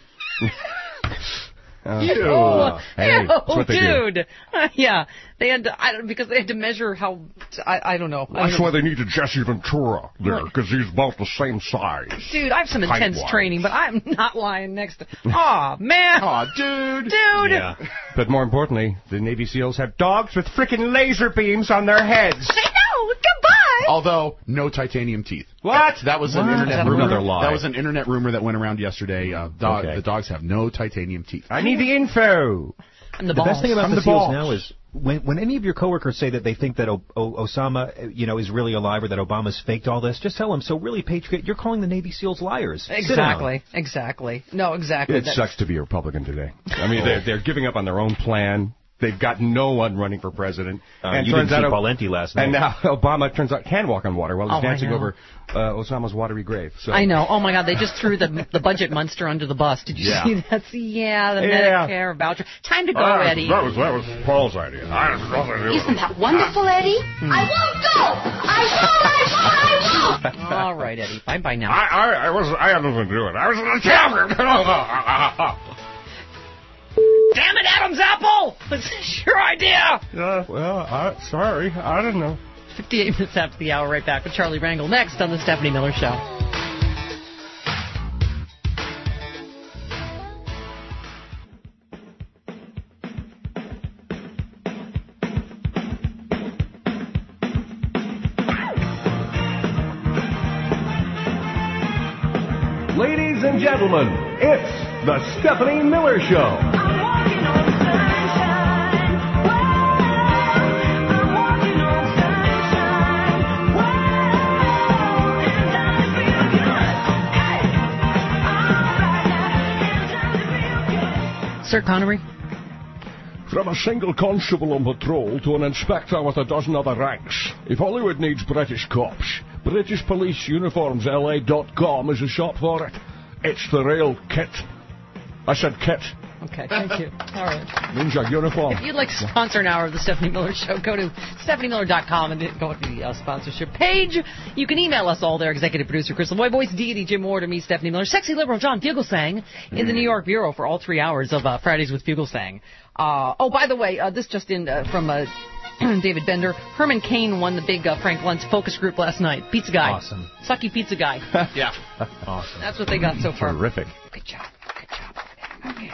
Hey, that's what they do. Yeah, they had to, because they had to measure how, I don't know. That's why they needed Jesse Ventura there, because he's about the same size. Dude, I have some intense training, but I'm not lying next to... Aw, man. Aw, dude. Yeah. But more importantly, the Navy SEAls have dogs with frickin' laser beams on their heads. I know, goodbye. Although, no titanium teeth. What? That was an internet rumor. Another lie. That was an internet rumor that went around yesterday. The dogs have no titanium teeth. I need the info. The best thing about the SEALs now is when any of your coworkers say that they think that Osama, is really alive or that Obama's faked all this, just tell them, so really, Patriot, you're calling the Navy SEAls liars. Exactly. No, exactly. It sucks to be a Republican today. I mean, they're giving up on their own plan. They've got no one running for president. And you didn't see Valenti last night. And now Obama turns out can walk on water while he's dancing over Osama's watery grave. So. I know. Oh, my God. They just threw the budget monster under the bus. Did you see that? The Medicare voucher. Time to go, Eddie. That was Paul's idea. Isn't that wonderful, Eddie? I won't go! I won't! All right, Eddie. Bye-bye now. I had nothing to do with it. I was in the camera. Damn it, Adam's apple! It's your idea! Sorry. I don't know. 58 minutes after the hour, right back with Charlie Rangel next on The Stephanie Miller Show. Ladies and gentlemen, it's the Stephanie Miller Show. Sir Connery? From a single constable on patrol to an inspector with a dozen other ranks. If Hollywood needs British cops, British Police Uniforms LA.com is a shop for it. It's the real kit. I said kit. Okay, thank you. All right. Ninja uniform. If you'd like to sponsor an hour of the Stephanie Miller Show, go to StephanieMiller.com and go to the sponsorship page. You can email us all there. Executive producer Chris LeBoy, voice deity Jim Ward, and me, Stephanie Miller. Sexy liberal John Fugelsang in the New York Bureau for all 3 hours of Fridays with Fugelsang. By the way, this just in from David Bender. Herman Cain won the big Frank Luntz focus group last night. Pizza guy. Awesome. Sucky pizza guy. Yeah. Awesome. That's what they got so far. Terrific. Good job. Good job. Okay.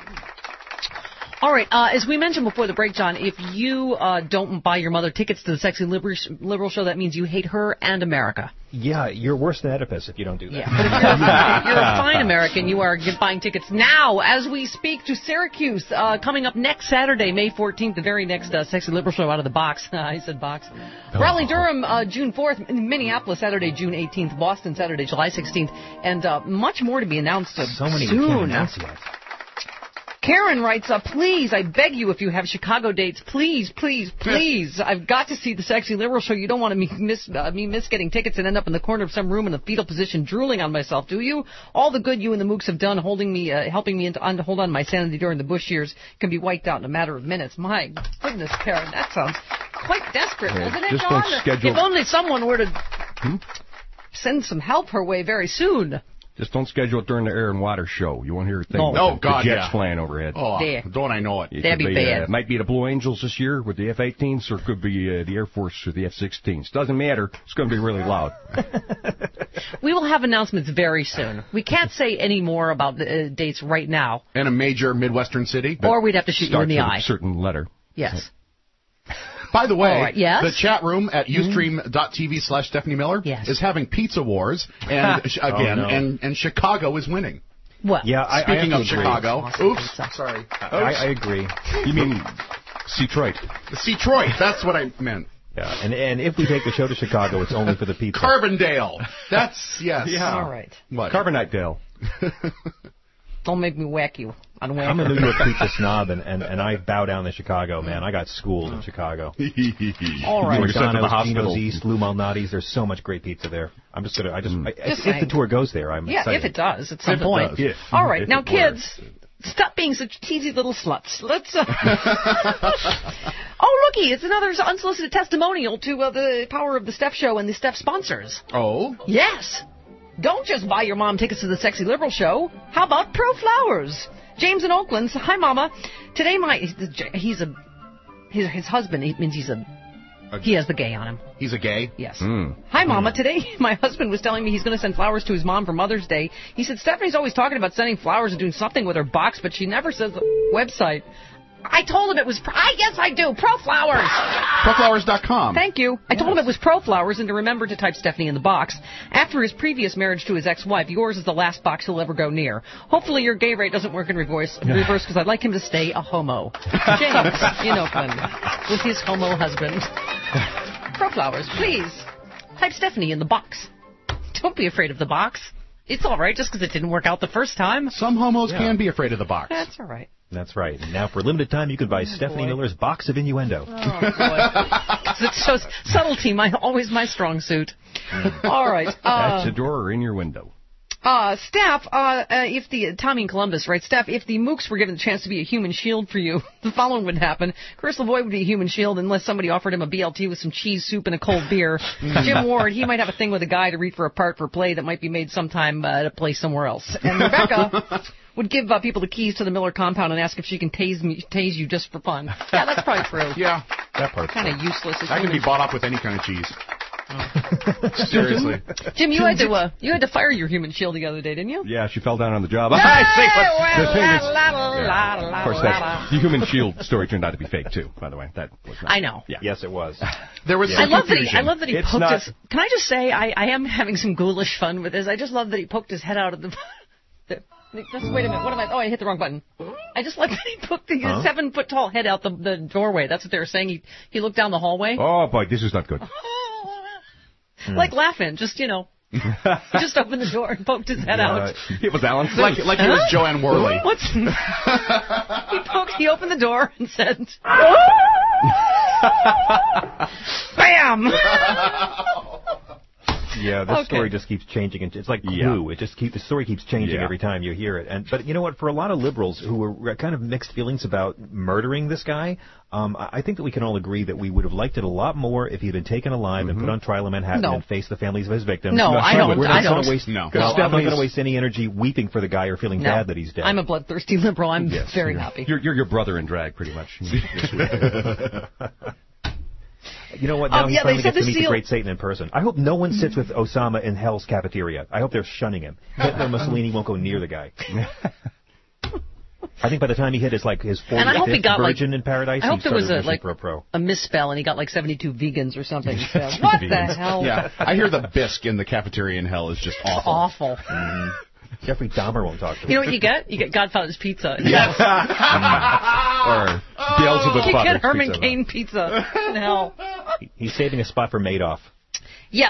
All right, as we mentioned before the break, John, if you don't buy your mother tickets to the Sexy Liberal Show, that means you hate her and America. Yeah, you're worse than Oedipus if you don't do that. Yeah, but if you're a fine American, you are buying tickets now as we speak to Syracuse, coming up next Saturday, May 14th, the very next Sexy Liberal Show out of the box. I said box. Raleigh-Durham, June 4th, Minneapolis, Saturday, June 18th, Boston, Saturday, July 16th, and much more to be announced so many soon. We can't announce yet. Karen writes, please, I beg you, if you have Chicago dates, please, please, please, I've got to see the Sexy Liberal Show. You don't want to miss getting tickets and end up in the corner of some room in a fetal position drooling on myself, do you? All the good you and the mooks have done helping me to hold on to my sanity during the Bush years can be wiped out in a matter of minutes. My goodness, Karen, that sounds quite desperate, doesn't it, John? If only someone were to send some help her way very soon. Just don't schedule it during the Air and Water Show. You won't hear a thing with the jets flying overhead. Oh, don't I know it. That'd be bad. It might be the Blue Angels this year with the F-18s, or it could be the Air Force or the F-16s. Doesn't matter. It's going to be really loud. We will have announcements very soon. We can't say any more about the dates right now. In a major Midwestern city. Or we'd have to shoot you in the eye. A certain letter. Yes. By the way, yes? the chat room at ustream.tv/Stephanie Miller is having pizza wars, and and Chicago is winning. What? Yeah, Speaking I of Chicago, awesome. oops, sorry. I agree. You mean Detroit? Detroit, that's what I meant. Yeah, and if we take the show to Chicago, it's only for the pizza. Carbondale. That's, yes. Yeah. All right. What? Carbonite-dale. Don't make me whack you. I'm a New York pizza snob, and I bow down to Chicago, man. I got schooled in Chicago. All right. McDonald's, Gino's East, Lou Malnati's. There's so much great pizza there. I'm just gonna. If the tour goes there, I'm excited. If it does, at some point. All right, now kids, stop being such teasy little sluts. Let's. Oh, looky, it's another unsolicited testimonial to the power of the Steph Show and the Steph sponsors. Oh. Yes. Don't just buy your mom tickets to the Sexy Liberal Show. How about Pro Flowers? James in Oakland. Hi, Mama. Today, his husband. It means he has the gay on him. He's a gay? Yes. Hi, Mama. Today, my husband was telling me he's going to send flowers to his mom for Mother's Day. He said Stephanie's always talking about sending flowers and doing something with her box, but she never says the website. I told him it was, yes, I do, ProFlowers. ProFlowers.com. Thank you. I told him it was ProFlowers and to remember to type Stephanie in the box. After his previous marriage to his ex-wife, yours is the last box he'll ever go near. Hopefully your gay rate doesn't work in reverse because I'd like him to stay a homo. James in Oakland with his homo husband. ProFlowers, please. Type Stephanie in the box. Don't be afraid of the box. It's all right just because it didn't work out the first time. Some homos can be afraid of the box. That's all right. That's right. Now, for a limited time, you can buy Stephanie Miller's Box of Innuendo. Oh, boy. It shows subtlety, always my strong suit. All right. That's a door in your window. Steph, Tommy in Columbus, right? Steph, if the mooks were given the chance to be a human shield for you, the following would happen. Chris LeBoy would be a human shield unless somebody offered him a BLT with some cheese soup and a cold beer. Jim Ward, he might have a thing with a guy to read for a part for play that might be made sometime at a place somewhere else. And Rebecca would give people the keys to the Miller compound and ask if she can tase you just for fun. Yeah, that's probably true. Yeah, that part's kind of useless. That can be bought up with any kind of cheese. Seriously, Jim, you had to fire your human shield the other day, didn't you? Yeah, she fell down on the job. Of course, the human shield story turned out to be fake too. By the way, that was not. I know. Yeah. Yes, it was. There was. I love that he poked his. Can I just say I am having some ghoulish fun with this. I just love that he poked his head out of the. Just wait a minute. What am I? Oh, I hit the wrong button. I just like that he put the 7-foot-tall head out the doorway. That's what they were saying. He looked down the hallway. Oh, boy, this is not good. Like laughing, just, He just opened the door and poked his head out. It was Alan Seuss. Like he was Joanne Worley. He opened the door and said, BAM! Yeah, this story just keeps changing. It's like glue. The story keeps changing every time you hear it. But you know what? For a lot of liberals who were kind of mixed feelings about murdering this guy, I think that we can all agree that we would have liked it a lot more if he had been taken alive and put on trial in Manhattan and faced the families of his victims. No, I don't. We're not going to waste. No, I'm not going to waste any energy weeping for the guy or feeling bad that he's dead. I'm a bloodthirsty liberal. I'm very happy. You're your brother in drag, pretty much. You know what? Now he finally gets to meet the great Satan in person. I hope no one sits with Osama in Hell's cafeteria. I hope they're shunning him. Hitler, Mussolini won't go near the guy. I think by the time he hit his 45th virgin in paradise, I hope there was a misspell and he got 72 vegans or something. So, what the hell? Yeah, I hear the bisque in the cafeteria in Hell is just awful. It's awful. Mm-hmm. Jeffrey Dahmer won't talk to me. You know what you get? You get Godfather's Pizza. Yes. Or Beelzebub You get Herman Cain Pizza in Hell. He's saving a spot for Madoff. Yeah,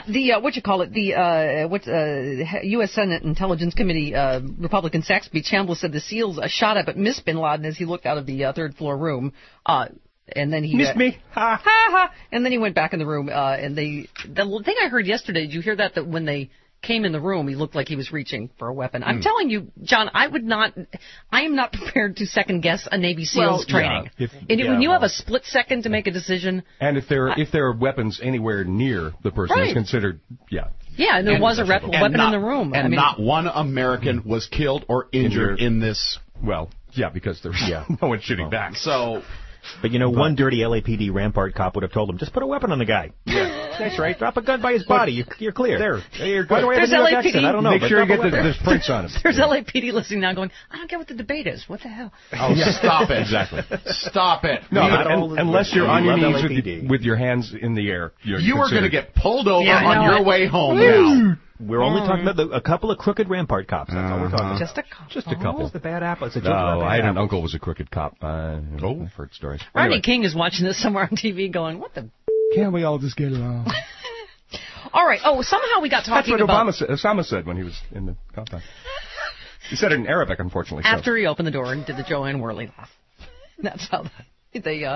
the U.S. Senate Intelligence Committee Republican Saxby Chambliss said the SEALs shot up at missed Bin Laden as he looked out of the third floor room. And then he missed me. Ha ha ha. And then he went back in the room. And the thing I heard yesterday, did you hear that when they came in the room, he looked like he was reaching for a weapon. I'm telling you, John, I am not prepared to second guess a Navy SEALs training. When you have a split second to make a decision. And if there are weapons anywhere near the person is considered, Yeah, and there was a weapon in the room. And not one American was killed or injured in this. Well, yeah, because there was no one shooting back. So. But one dirty LAPD Rampart cop would have told him, just put a weapon on the guy. Yeah, that's right. Drop a gun by his body. You're clear. You're good. Why do I have a New York accent? I don't know. Make sure you get the prints on him. There's LAPD listening now going, I don't get what the debate is. What the hell? Oh, stop it. Exactly. Stop it. No, unless you're on your knees with your hands in the air. You are going to get pulled over on your way home now. We're only talking about a couple of crooked Rampart cops. That's all we're talking about. Just a couple. Just a couple. It's the bad apple. It's a joke about bad I had an uncle who was a crooked cop. I've heard stories. Rodney King is watching this somewhere on TV going, what the... Can't we all just get along? All right. Oh, somehow we got talking about... That's what Osama said when he was in the compound. He said it in Arabic, unfortunately. After he opened the door and did the Joanne Worley laugh. That's how they...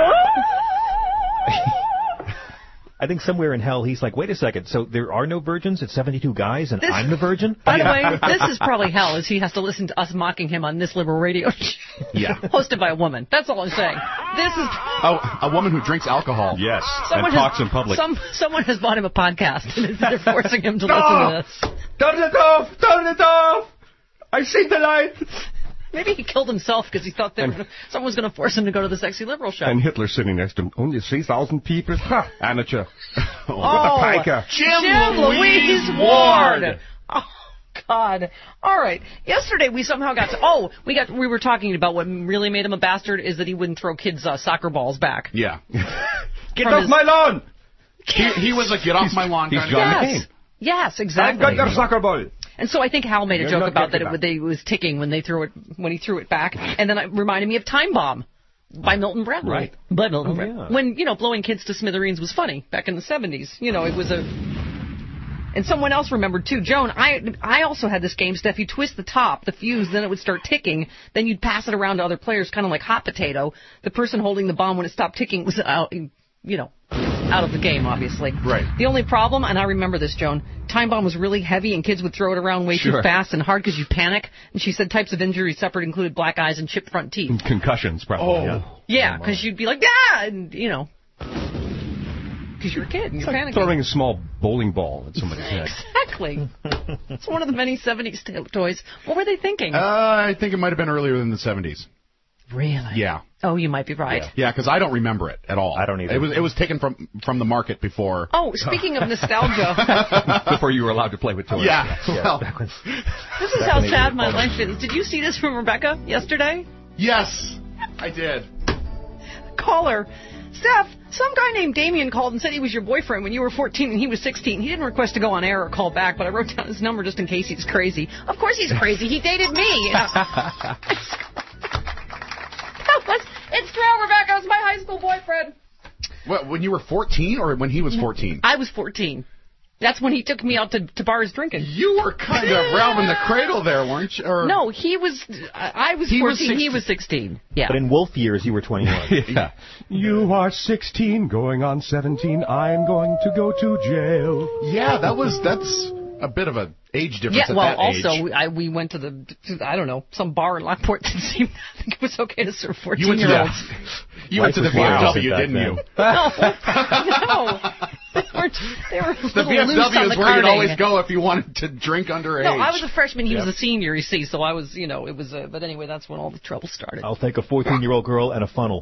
I think somewhere in Hell he's like, wait a second, so there are no virgins? It's 72 guys and I'm the virgin? By the way, this is probably hell, as he has to listen to us mocking him on this liberal radio show. Yeah. Hosted by a woman. That's all I'm saying. This is... a woman who drinks alcohol. Yes, and talks in public. Someone has bought him a podcast, and they're forcing him to listen to this. Turn it off! Turn it off! I see the light! Maybe he killed himself because he thought someone was going to force him to go to the Sexy Liberal show. And Hitler sitting next to him. Only 3,000 people. Ha! Amateur. With a piker. Jim Louise Ward. Oh, God. All right. Yesterday we somehow got to... we were talking about what really made him a bastard is that he wouldn't throw kids' soccer balls back. Yeah. Get off my lawn! He was like, get off my lawn. He's John McCain. Yes, exactly. I've got your soccer ball. And so I think Hal made a joke about that it was ticking when he threw it back, and then it reminded me of Time Bomb by Milton Bradley. Right. By Milton Bradley. Yeah. When blowing kids to smithereens was funny back in the 70s. It was a. And someone else remembered too, Joan. I also had this game, Steph. You twist the top, the fuse, then it would start ticking. Then you'd pass it around to other players, kind of like hot potato. The person holding the bomb when it stopped ticking was out. Out of the game, obviously. Right. The only problem, and I remember this, Joan, Time Bomb was really heavy and kids would throw it around way too fast and hard because you panic. And she said types of injuries suffered included black eyes and chipped front teeth. And concussions, probably. Oh. Yeah, because you'd be like, ah! And, because you're a kid and you're panicking. Throwing a small bowling ball at somebody's head. Exactly. It's one of the many 70s toys. What were they thinking? I think it might have been earlier than the 70s. Really? Yeah. Oh, you might be right. Yeah, because I don't remember it at all. I don't either. It was taken from the market before. Oh, speaking of nostalgia. Before you were allowed to play with toys. Yeah. Well, this is how sad my life is. Did you see this from Rebecca yesterday? Yes, I did. Call her. Steph, Some guy named Damien called and said he was your boyfriend when you were 14 and he was 16. He didn't request to go on air or call back, but I wrote down his number just in case he's crazy. Of course he's crazy. He dated me. It's true, Rebecca. It was my high school boyfriend. What, when you were 14 or when he was 14? I was 14. That's when he took me out to bars drinking. You were kind of round in the cradle there, weren't you? Or... No, he was. I was 14. He was 16. Yeah. But in wolf years, you were 21. Yeah. You are 16, going on 17. I'm going to go to jail. Yeah, that's a bit of an age difference. Yeah. Well, at that also age. we went to I don't know, some bar in Lockport. I think it was okay to serve 14-year-olds. You went to the VFW, didn't you? No. They were the VFW is where you'd always go if you wanted to drink underage. No, I was a freshman. He was a senior, you see. So I was, it was. But anyway, that's when all the trouble started. I'll take a 14-year-old girl and a funnel.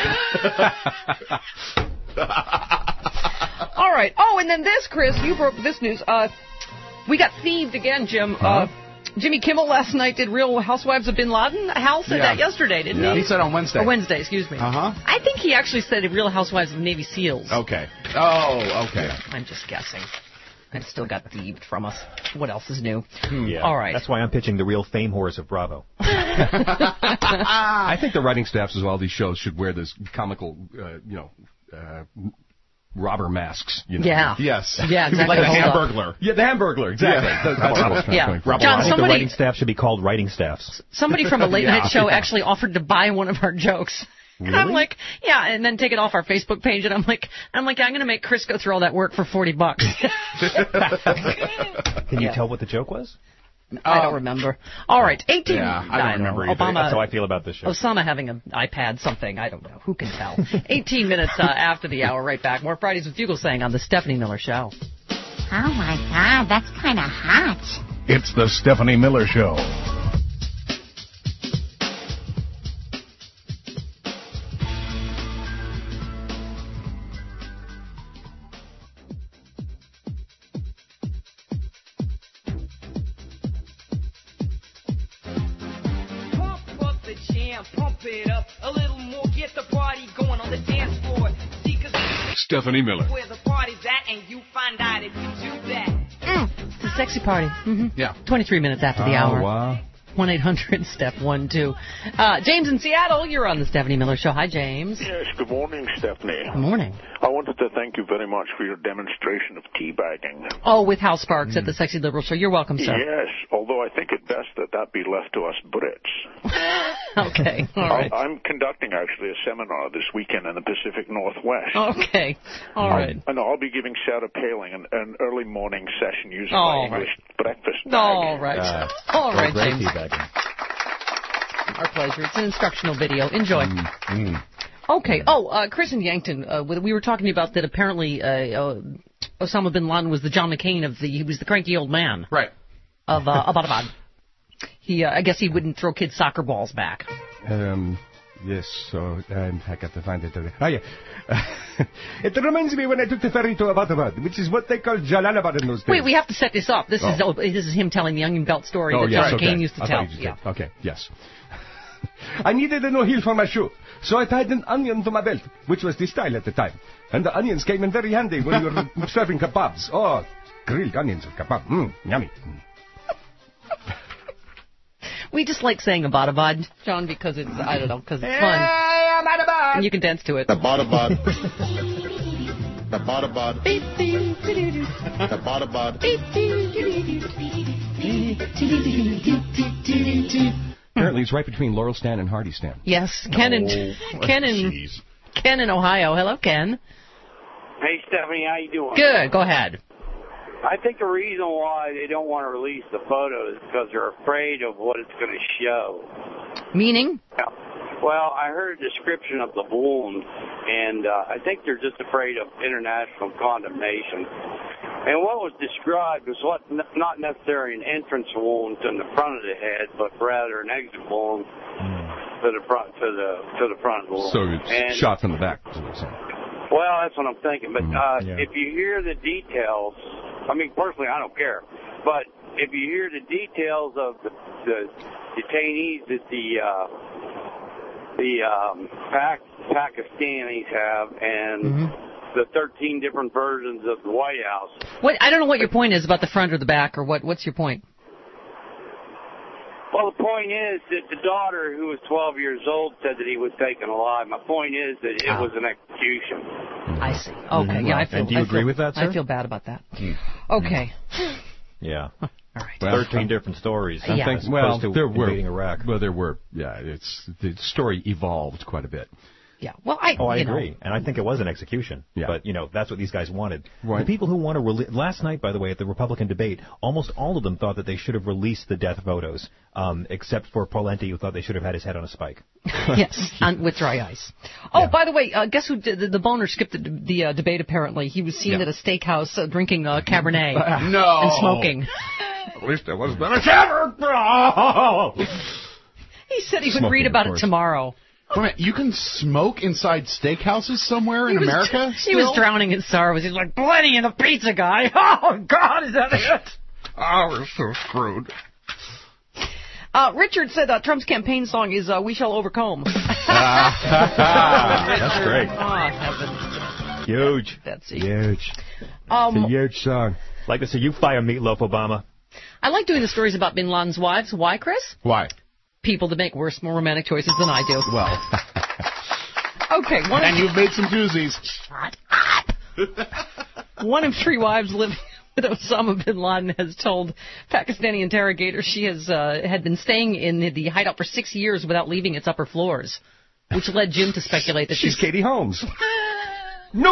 All right. Oh, and then this, Chris, you broke this news. We got thieved again, Jim. Jimmy Kimmel last night did Real Housewives of Bin Laden. Hal said that yesterday, didn't he? He said on Wednesday. Or Wednesday, excuse me. I think he actually said Real Housewives of Navy SEALs. Okay. Oh, okay. Yeah, I'm just guessing. I still got thieved from us. What else is new? Yeah. All right. That's why I'm pitching the Real Fame Whores of Bravo. I think the writing staffs of all these shows should wear this comical, robber masks, Yeah. Yes. Yeah, exactly. Like the Hamburglar. Yeah, the Hamburglar, exactly. Yeah. John, I think the writing staff should be called writing staffs. Somebody from a late-night show actually offered to buy one of our jokes. Really? And I'm like, yeah, and then take it off our Facebook page, and I'm like, I'm going to make Chris go through all that work for $40. Can you tell what the joke was? I don't remember. All right, 18. Yeah, I don't remember either. Obama, that's how I feel about this show. Osama having an iPad, something. I don't know. Who can tell? 18 minutes after the hour, right back. More Fridays with Fugelsang on The Stephanie Miller Show. Oh, my God, that's kind of hot. It's The Stephanie Miller Show. Stephanie Miller. Where the party's at, and you find out if you do that. It's a sexy party. Mm-hmm. Yeah. 23 minutes after the hour. Wow. 1-800-STEP-1-2. James in Seattle, you're on the Stephanie Miller Show. Hi, James. Yes, good morning, Stephanie. Good morning. I wanted to thank you very much for your demonstration of teabagging. Oh, with Hal Sparks at the Sexy Liberal Show. You're welcome, sir. Yes, although I think it best that be left to us Brits. Okay, all right. I'm conducting, actually, a seminar this weekend in the Pacific Northwest. Okay, all right. And I'll be giving Sarah Paling an early morning session using my English breakfast bag. All right. All right, James. Teabagging. Our pleasure. It's an instructional video. Enjoy. Okay. Oh, Chris in Yankton, we were talking about that apparently Osama bin Laden was the John McCain he was the cranky old man. Right. Of Abbottabad. I guess he wouldn't throw kids' soccer balls back. Yes, so I got to find it. Oh, yeah. It reminds me when I took the ferry to Abbottabad, which is what they called Jalalabad in those days. Wait, we have to set this up. This is him telling the Onion Belt story that John McCain used to tell. Okay, yes. I needed a no heel for my shoe, so I tied an onion to my belt, which was the style at the time. And the onions came in very handy when you were serving kebabs. Oh, grilled onions with kebab. Yummy. We just like saying Abbottabad, John, because it's, I don't know, because it's fun. And you can dance to it. Abbottabad. Abbottabad. Abbottabad. Apparently it's right between Laurel Stan and Hardy Stan. Yes, Ken in Ohio. Hello, Ken. Hey, Stephanie, how you doing? Good, go ahead. I think the reason why they don't want to release the photos is because they're afraid of what it's going to show. Meaning? Well, I heard a description of the wound, and I think they're just afraid of international condemnation. And what was described was not necessarily an entrance wound in the front of the head, but rather an exit wound to the front of the wound. So it's shot from the back. Well, that's what I'm thinking. But if you hear the details, I mean, personally, I don't care. But if you hear the details of the detainees that the Pakistanis have and the 13 different versions of the White House. I don't know what your point is about the front or the back, or what's your point? Well, the point is that the daughter, who was 12 years old, said that he was taken alive. My point is that it was an execution. I see. Okay, yeah, I feel. And do you agree with that, sir? I feel bad about that. Okay. Yeah. All right. Well, 13 different stories. There were. Iraq. Well, there were. Yeah, the story evolved quite a bit. Yeah. Well, I agree, and I think it was an execution. Yeah. But that's what these guys wanted. Right. The people who want to last night, by the way, at the Republican debate, almost all of them thought that they should have released the death photos, except for Pawlenty, who thought they should have had his head on a spike. Yes, with dry ice. Oh, by the way, guess who did the boner skipped the debate? Apparently, he was seen at a steakhouse drinking Cabernet. And smoking. At least there wasn't a Cabernet. He said he would read about it tomorrow. Wait a minute, you can smoke inside steakhouses somewhere in America? He was drowning in sorrows. He's like, plenty in the pizza guy. Oh, God, is that it? Oh, we're so screwed. Richard said Trump's campaign song is We Shall Overcome. That's great. Oh, heavens. Huge. That's huge. It's a huge song. Like to see you fire Meatloaf, Obama. I like doing the stories about Bin Laden's wives. Why, Chris? Why? People that make worse, more romantic choices than I do. Well. Okay. And you've made some doozies. Shut up. One of 3 wives living with Osama bin Laden has told Pakistani interrogators she had been staying in the hideout for 6 years without leaving its upper floors, which led Jim to speculate that she's Katie Holmes. No,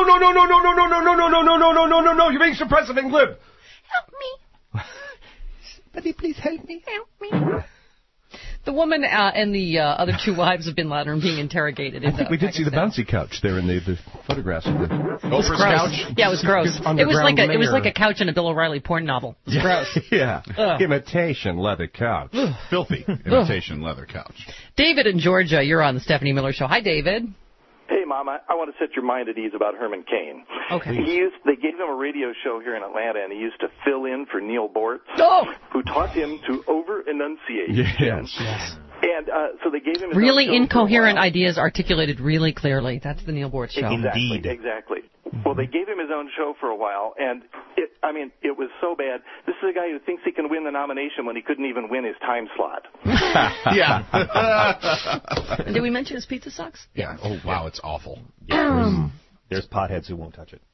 you're being suppressive and glib. Help me. Somebody please help me. Help me. The woman and the other 2 wives of Bin Laden are being interrogated. I think we did see the bouncy couch there in the photographs of the Oprah's couch. Yeah, it was gross. It was like a couch in a Bill O'Reilly porn novel. It was gross. Yeah. Imitation leather couch. Filthy imitation leather couch. David in Georgia, you're on the Stephanie Miller Show. Hi, David. Hey, Mom, I want to set your mind at ease about Herman Cain. Okay. They gave him a radio show here in Atlanta, and he used to fill in for Neil Bortz, who taught him to over-enunciate. Yes. And so they gave him his really own show incoherent ideas articulated really clearly. That's the Neil Bortz show. Exactly. Well, they gave him his own show for a while, and it was so bad. This is a guy who thinks he can win the nomination when he couldn't even win his time slot. Yeah. Did we mention his pizza sucks? Yeah. Oh, wow, it's awful. Yeah. There's potheads who won't touch it.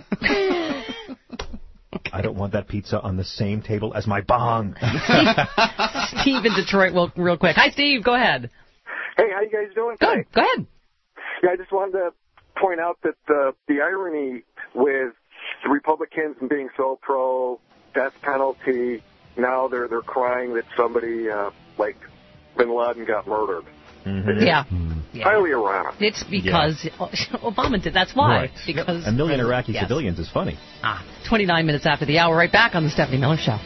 Okay. I don't want that pizza on the same table as my bong. Steve in Detroit, real quick. Hi, Steve. Go ahead. Hey, how you guys doing today? Go ahead. Yeah, I just wanted to point out that the irony with the Republicans being so pro death penalty, now they're crying that somebody like Bin Laden got murdered. Mm-hmm. Yeah. Highly ironic. It's because Obama did. That's why. Right. Because a million Iraqi civilians is funny. 29 minutes after the hour. Right back on the Stephanie Miller Show.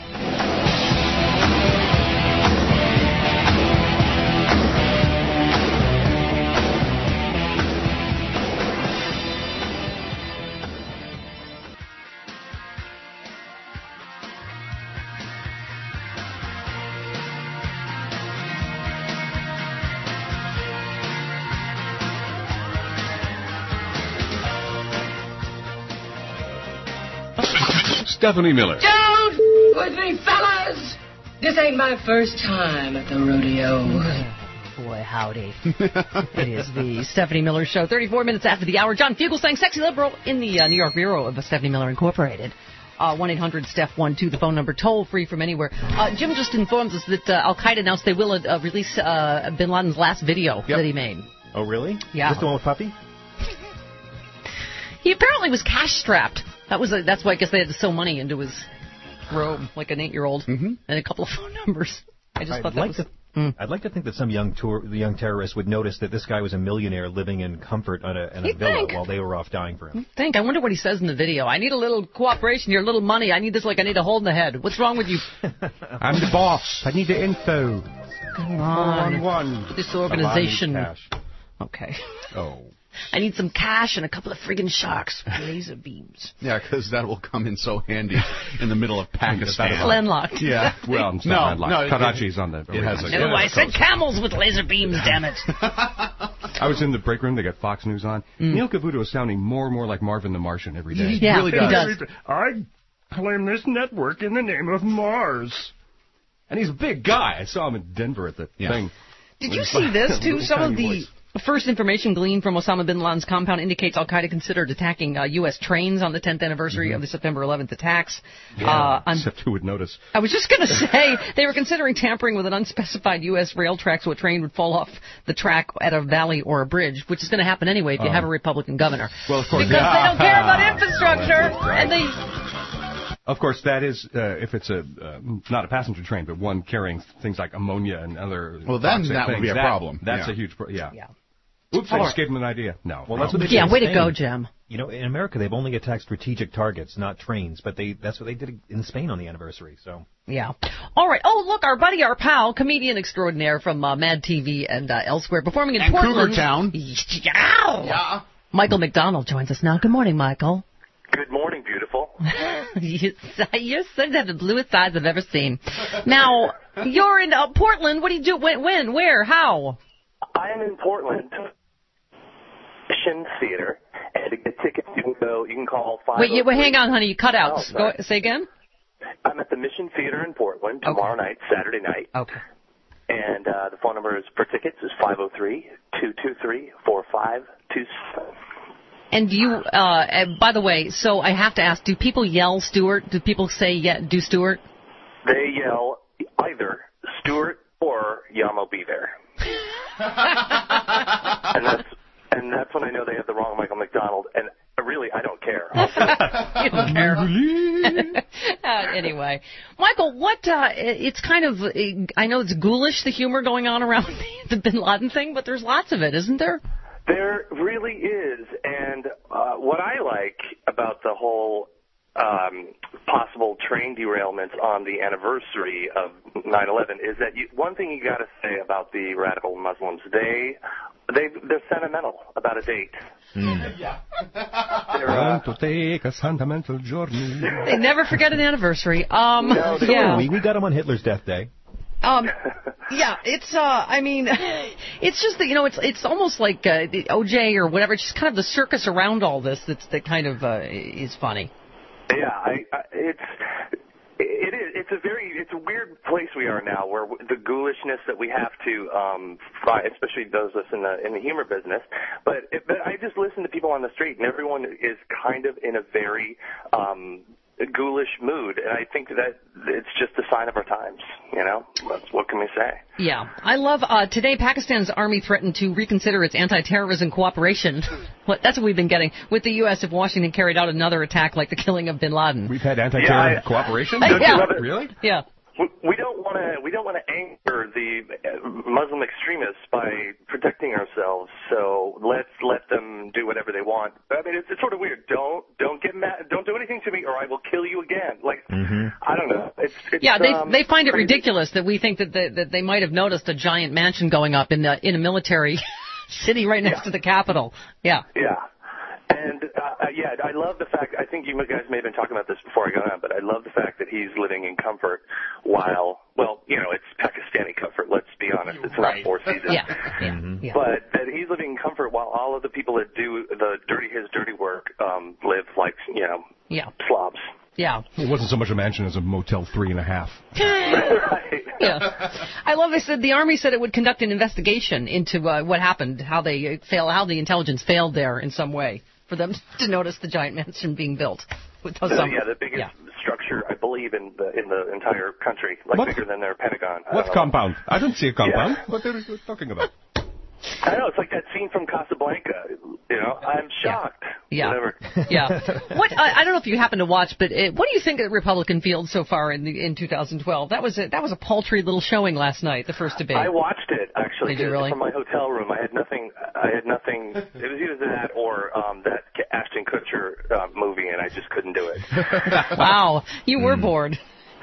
Stephanie Miller. Don't with me, fellas! This ain't my first time at the rodeo. Boy, howdy. It is the Stephanie Miller Show. 34 minutes after the hour. John Fugelsang, Sexy Liberal, in the New York Bureau of Stephanie Miller Incorporated. 1-800-STEPH-12, the phone number, toll free from anywhere. Jim just informs us that Al-Qaeda announced they will release Bin Laden's last video that he made. Oh, really? Yeah. Just the one with Puffy? He apparently was cash-strapped. That's why I guess they had to sew money into his robe, like an 8-year-old, and a couple of phone numbers. I just thought that was... I'd like to think that some young terrorist would notice that this guy was a millionaire living in comfort in a villa while they were off dying for him. I wonder what he says in the video. I need a little cooperation here, a little money. I need this like I need a hole in the head. What's wrong with you? I'm the boss. I need the info. Come on. One. This organization. Okay. Oh. I need some cash and a couple of friggin' sharks with laser beams. Yeah, because that will come in so handy in the middle of Pakistan. Landlocked. Yeah. Well, it's not landlocked. Karachi's on the... It has I said camels with laser beams, damn it. I was in the break room. They got Fox News on. Neil Cavuto is sounding more and more like Marvin the Martian every day. He really does. I claim this network in the name of Mars. And he's a big guy. I saw him in Denver at the thing. Did you see this, too? Some of the first information gleaned from Osama bin Laden's compound indicates Al-Qaeda considered attacking U.S. trains on the 10th anniversary of the September 11th attacks. Except who would notice? I was just going to say, they were considering tampering with an unspecified U.S. rail track so a train would fall off the track at a valley or a bridge, which is going to happen anyway if you have a Republican governor. Well, of course. Because they don't care about infrastructure, and they... Of course, that is if it's not a passenger train, but one carrying things like ammonia and other. Well, then that would be a problem. That's a huge yeah. Oops, I just gave him an idea. No. Well, that's what they did. Yeah, way to go, Jim. You know, in America, they've only attacked strategic targets, not trains. But that's what they did in Spain on the anniversary. So. Yeah. All right. Oh, look, our buddy, our pal, comedian extraordinaire from Mad TV and elsewhere, performing in Portland. Cougar Town. Yeah. Michael McDonald joins us now. Good morning, Michael. Good morning, beautiful. Your sons have the bluest eyes I've ever seen. Now, you're in Portland. What do you do? When? Where? How? I am in Portland. Mission Theater. And to get tickets, you can call 503. Wait, hang on, honey. You cut out. Say again? I'm at the Mission Theater in Portland tomorrow night, Saturday night. Okay. And the phone number for tickets is 503-223-4527. And do you, by the way, so I have to ask, do people yell Stuart? Do people say, do Stuart? They yell either Stuart or Yamo be there. and that's when I know they have the wrong Michael McDonald. And really, I don't care. You don't care. Anyway, Michael, it's kind of, I know it's ghoulish, the humor going on around the Bin Laden thing, but there's lots of it, isn't there? There really is, and what I like about the whole possible train derailments on the anniversary of 9/11 is that one thing you got to say about the radical Muslims, they're sentimental about a date. Yeah. They're to take a sentimental journey. They never forget an anniversary. No, we got them on Hitler's death day. Yeah, it's, I mean, it's just that, it's almost like OJ or whatever. It's just kind of the circus around all this that kind of is funny. Yeah, it's a weird place we are now, where the ghoulishness that we have to fight, especially those of us in the humor business. But I just listen to people on the street, and everyone is kind of in a very ghoulish mood, and I think that it's just a sign of our times, what can we say? Yeah. I love, today Pakistan's army threatened to reconsider its anti-terrorism cooperation. That's what we've been getting with the U.S. if Washington carried out another attack like the killing of bin Laden. We've had anti-terror cooperation? Don't you love it? Really? Yeah. We don't want to anger the Muslim extremists by protecting ourselves. So let's let them do whatever they want. I mean, it's sort of weird. Don't get mad. Don't do anything to me, or I will kill you again. I don't know. They find it ridiculous that we think that they might have noticed a giant mansion going up in a military city right next to the Capitol. Yeah. Yeah. And, I love the fact, I think you guys may have been talking about this before I got on, but I love the fact that he's living in comfort while, it's Pakistani comfort, let's be honest. It's not Four Seasons. Yeah. But that he's living in comfort while all of the people that do his dirty work live like, slobs. Yeah. It wasn't so much a mansion as a Motel 3.5. Right. Yeah. I love the Army said it would conduct an investigation into what happened, how the intelligence failed there in some way for them to notice the giant mansion being built. The biggest structure, I believe, in the entire country, bigger than their Pentagon. What compound? I don't see a compound. Yeah. What are you talking about? I know, it's like that scene from Casablanca. I'm shocked. Yeah. Whatever. Yeah. I don't know if you happen to watch, but what do you think of the Republican field so far in 2012? That was a paltry little showing last night, the first debate. I watched it actually. Did you really? From my hotel room. I had nothing. It was either that or that Ashton Kutcher movie, and I just couldn't do it. Wow, you were bored.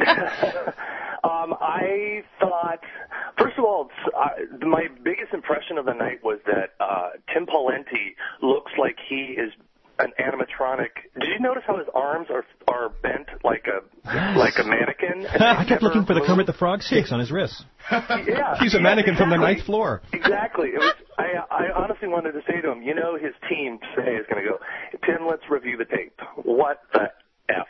I thought, first of all, my biggest impression of the night was that Tim Pawlenty looks like he is an animatronic. Did you notice how his arms are bent like a Yes. Like a mannequin. I kept looking for the Kermit the Frog sticks on his wrists. Yeah. He's a mannequin from the 9th floor. Exactly. It was. I honestly wanted to say to him, his team today is going to go, Tim, let's review the tape. What the F?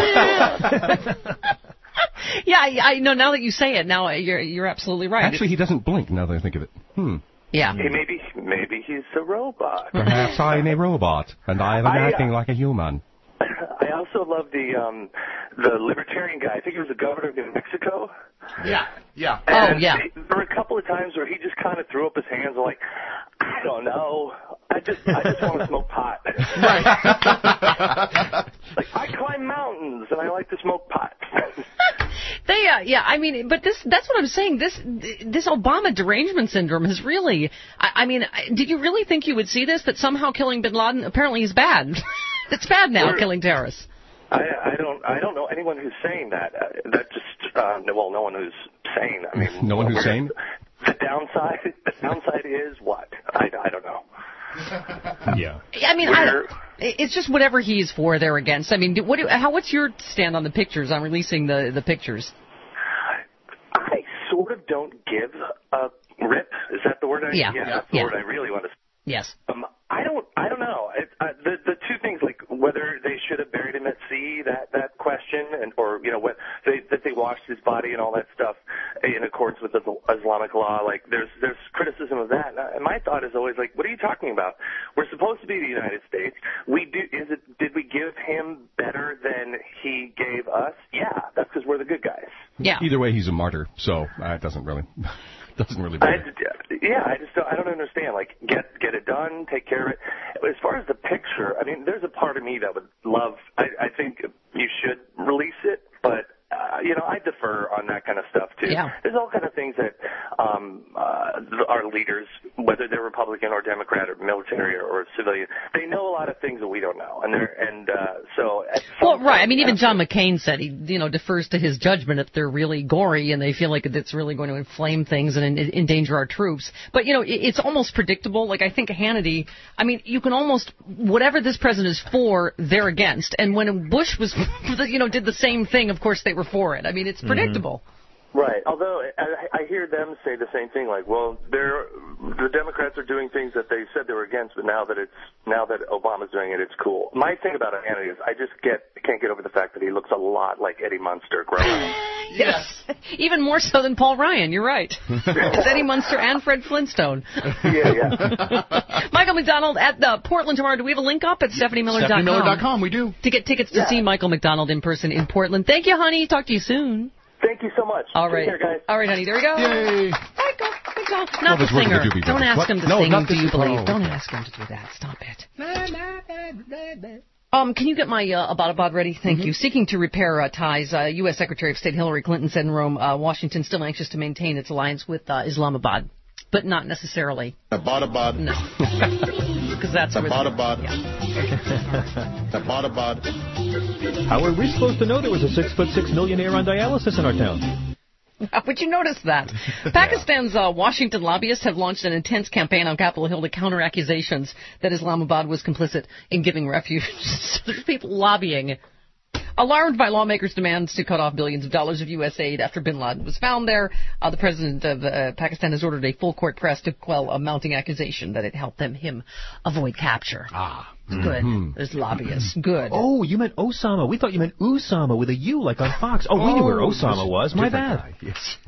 Yeah, I know. Now that you say it, now you're absolutely right. Actually, he doesn't blink. Now that I think of it. Yeah. Hey, maybe he's a robot. Perhaps I'm a robot, and I am acting like a human. I also love the libertarian guy. I think he was the governor of New Mexico. Yeah. And there were a couple of times where he just kind of threw up his hands and like, I don't know. I just want to smoke pot. Right. Like, I climb mountains and I like to smoke pot. But that's what I'm saying. This Obama derangement syndrome has really, did you really think you would see this, that somehow killing bin Laden apparently is bad? It's bad now, killing terrorists. I don't know anyone who's saying that. No one who's sane. No one who's sane? The downside is what? I don't know. Yeah. It's just whatever he's for, they're against. What's your stand on the pictures, on releasing the pictures? I sort of don't give a rip. Is that the word? That's the word I really want to say. Yes. I don't know. The two things, like whether they should have buried him at sea, that question, or that they washed his body and all that stuff in accordance with the Islamic law. Like there's criticism of that. And my thought is always like, what are you talking about? We're supposed to be the United States. Did we give him better than he gave us? Yeah, that's because we're the good guys. Yeah. Either way, he's a martyr, so it doesn't really matter. I don't understand. Like, get it done, take care of it. As far as the picture, there's a part of me that would love. I think you should release it, but I defer on that kind of stuff too. Yeah. There's all kind of things that our leaders, whether they're Republican or Democrat or military or civilian, they know a lot of things that we don't know, so. Even John McCain said he defers to his judgment if they're really gory and they feel like it's really going to inflame things and endanger our troops. But it's almost predictable. Like I think Hannity, you can almost whatever this president is for, they're against. And when Bush was, did the same thing, of course they were for it. It's predictable. Right. Although I hear them say the same thing, like, well, the Democrats are doing things that they said they were against, but now that Obama's doing it, it's cool. My thing about Hannity is I can't get over the fact that he looks a lot like Eddie Munster growing up. Yes. Even more so than Paul Ryan. You're right. It's Eddie Munster and Fred Flintstone. Yeah. Michael McDonald at Portland tomorrow. Do we have a link up at StephanieMiller.com? StephanieMiller.com. We do. To get tickets to see Michael McDonald in person in Portland. Thank you, honey. Talk to you soon. Thank you so much. All right. Take care, guys. All right, honey. There we go. Yay. Michael McDonald. Not the singer. Don't ask him to sing Do You Believe. Don't ask him to do that. Stop it. Can you get my Abbottabad ready? Thank you. Seeking to repair ties, U.S. Secretary of State Hillary Clinton said in Rome, Washington still anxious to maintain its alliance with Islamabad, but not necessarily. Abbottabad. No. Because that's Abbottabad. Abbottabad. How are we supposed to know there was a 6'6" millionaire on dialysis in our town? How would you notice that? Pakistan's Washington lobbyists have launched an intense campaign on Capitol Hill to counter accusations that Islamabad was complicit in giving refuge. So there's people lobbying. Alarmed by lawmakers' demands to cut off billions of dollars of U.S. aid after bin Laden was found there, the president of Pakistan has ordered a full-court press to quell a mounting accusation that it helped him avoid capture. Good. There's lobbyists. Good. Oh, you meant Osama. We thought you meant Usama with a U, like on Fox. Oh, we knew where Osama was. My bad. Yes.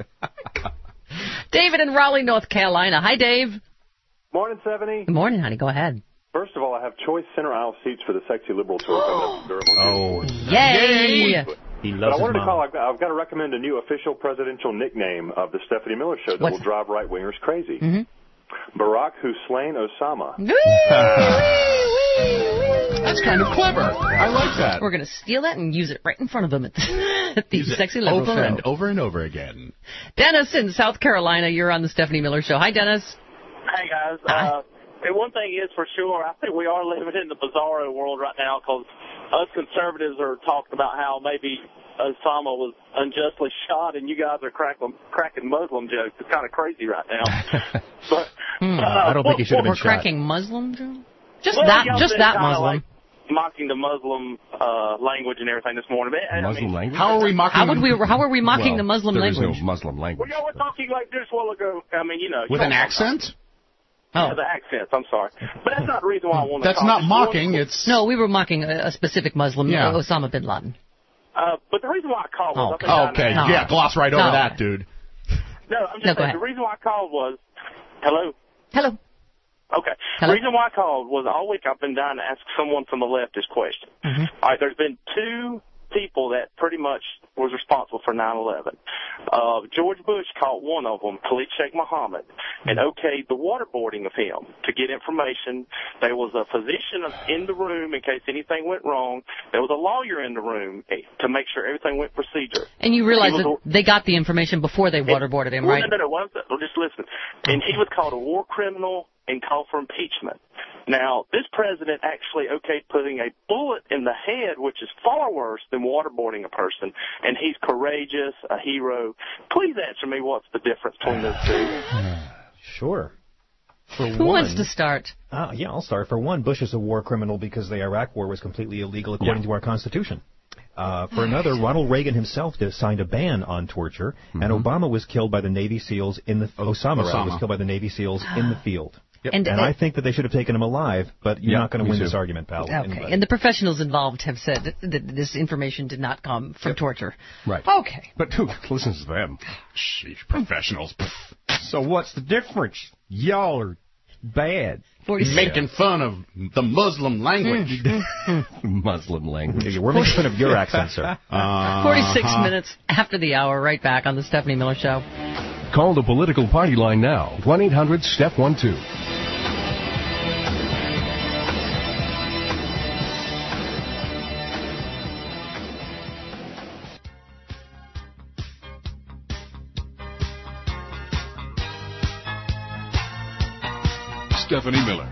David in Raleigh, North Carolina. Hi, Dave. Morning, Stephanie. Good morning, honey. Go ahead. First of all, I have choice center aisle seats for the Sexy Liberal tour coming up. Oh, yay! He loves I wanted to call. I've got to recommend a new official presidential nickname of the Stephanie Miller Show that will drive right-wingers crazy. Mm-hmm. Barack Hussein Osama. That's kind of clever. I like that. We're going to steal that and use it right in front of them at the Sexy Liberal Show. And over and over again. Dennis in South Carolina, you're on the Stephanie Miller Show. Hi, Dennis. Hey, guys. Hi. And one thing is for sure, I think we are living in the bizarro world right now because us conservatives are talking about how maybe Osama was unjustly shot, and you guys are cracking Muslim jokes. It's kind of crazy right now. But I don't think he should have been We're shot. cracking Muslim jokes? Just that Muslim. mocking the Muslim language and everything this morning. Muslim language? How are we mocking? How are we mocking the Muslim language? There is no Muslim language. Well, y'all were talking like this a while ago. I mean, with an accent? Yeah, the accents. I'm sorry, but that's not the reason why I want to. That's not mocking. It's no. We were mocking a specific Muslim, Osama bin Laden. But the reason why I called was gloss right over that, dude. No, I'm just saying the reason why I called was hello. Okay. Hello? The reason why I called was all week I've been dying to ask someone from the left this question. Mm-hmm. All right, there's been two people that pretty much was responsible for 9/11. George Bush caught one of them, Khalid Sheikh Mohammed, and okayed the waterboarding of him to get information. There was a physician in the room in case anything went wrong. There was a lawyer in the room to make sure everything went procedure. And you realize that they got the information before they waterboarded him, right? No, just listen. And he was called a war criminal and called for impeachment. Now, this president actually okayed putting a bullet in the head, which is far worse than waterboarding a person, and he's courageous, a hero. Please answer me what's the difference between those two. Sure. Who wants to start? Yeah, I'll start. For one, Bush is a war criminal because the Iraq war was completely illegal according to our Constitution. For another, Ronald Reagan himself signed a ban on torture, and Obama was killed by the Navy SEALs in the Osama was killed by the Navy SEAls in the field. Yep. And I think that they should have taken him alive, but you're not going to win this argument, pal. Okay. And the professionals involved have said that this information did not come from torture. Right. Okay. But who listens to them? Sheesh, professionals. So what's the difference? Y'all are bad. Making fun of the Muslim language. Muslim language. We're making fun of your accent, sir. 46 minutes after the hour, right back on the Stephanie Miller Show. Call the political party line now, 1-800-STEP-12. Stephanie Miller.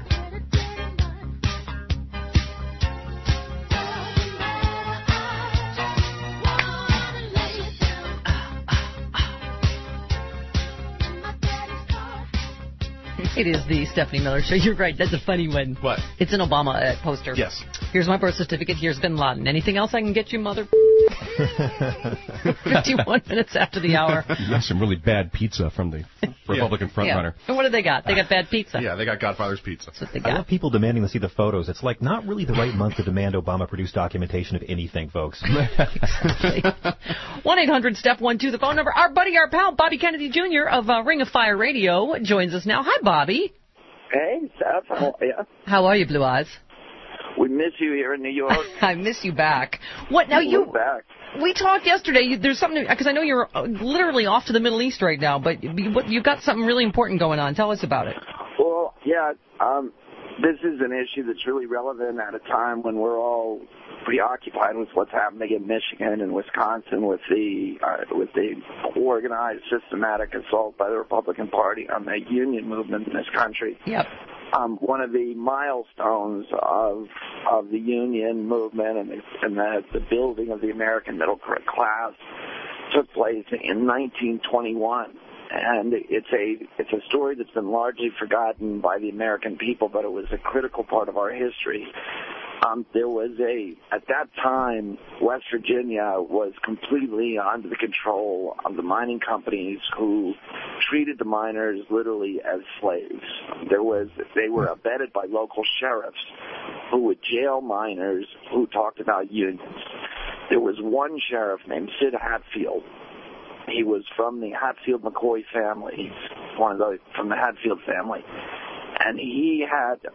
It is the Stephanie Miller Show. You're right. That's a funny one. What? It's an Obama poster. Yes. Here's my birth certificate. Here's bin Laden. Anything else I can get you, mother? 51 minutes after the hour. You got some really bad pizza from the Republican frontrunner. And what do they got? They got bad pizza. Yeah, they got Godfather's Pizza. That's what they got. I love people demanding to see the photos. It's like not really the right month to demand Obama-produced documentation of anything, folks. Exactly. 1-800-STEP-12, the phone number. Our buddy, our pal, Bobby Kennedy Jr. of Ring of Fire Radio joins us now. Hi, Bobby. Hey, Steph. How are you? How are you, Blue Eyes? We miss you here in New York. I miss you back. What now? Back. We talked yesterday. There's something because I know you're literally off to the Middle East right now, but you've got something really important going on. Tell us about it. Well, yeah. This is an issue that's really relevant at a time when we're all preoccupied with what's happening in Michigan and Wisconsin with the organized, systematic assault by the Republican Party on the union movement in this country. Yep. One of the milestones of the union movement and the building of the American middle class took place in 1921. And it's a story that's been largely forgotten by the American people, but it was a critical part of our history. There was at that time, West Virginia was completely under the control of the mining companies who treated the miners literally as slaves. They were abetted by local sheriffs who would jail miners who talked about unions. There was one sheriff named Sid Hatfield. He was from the Hatfield-McCoy family. He's from the Hatfield family. And he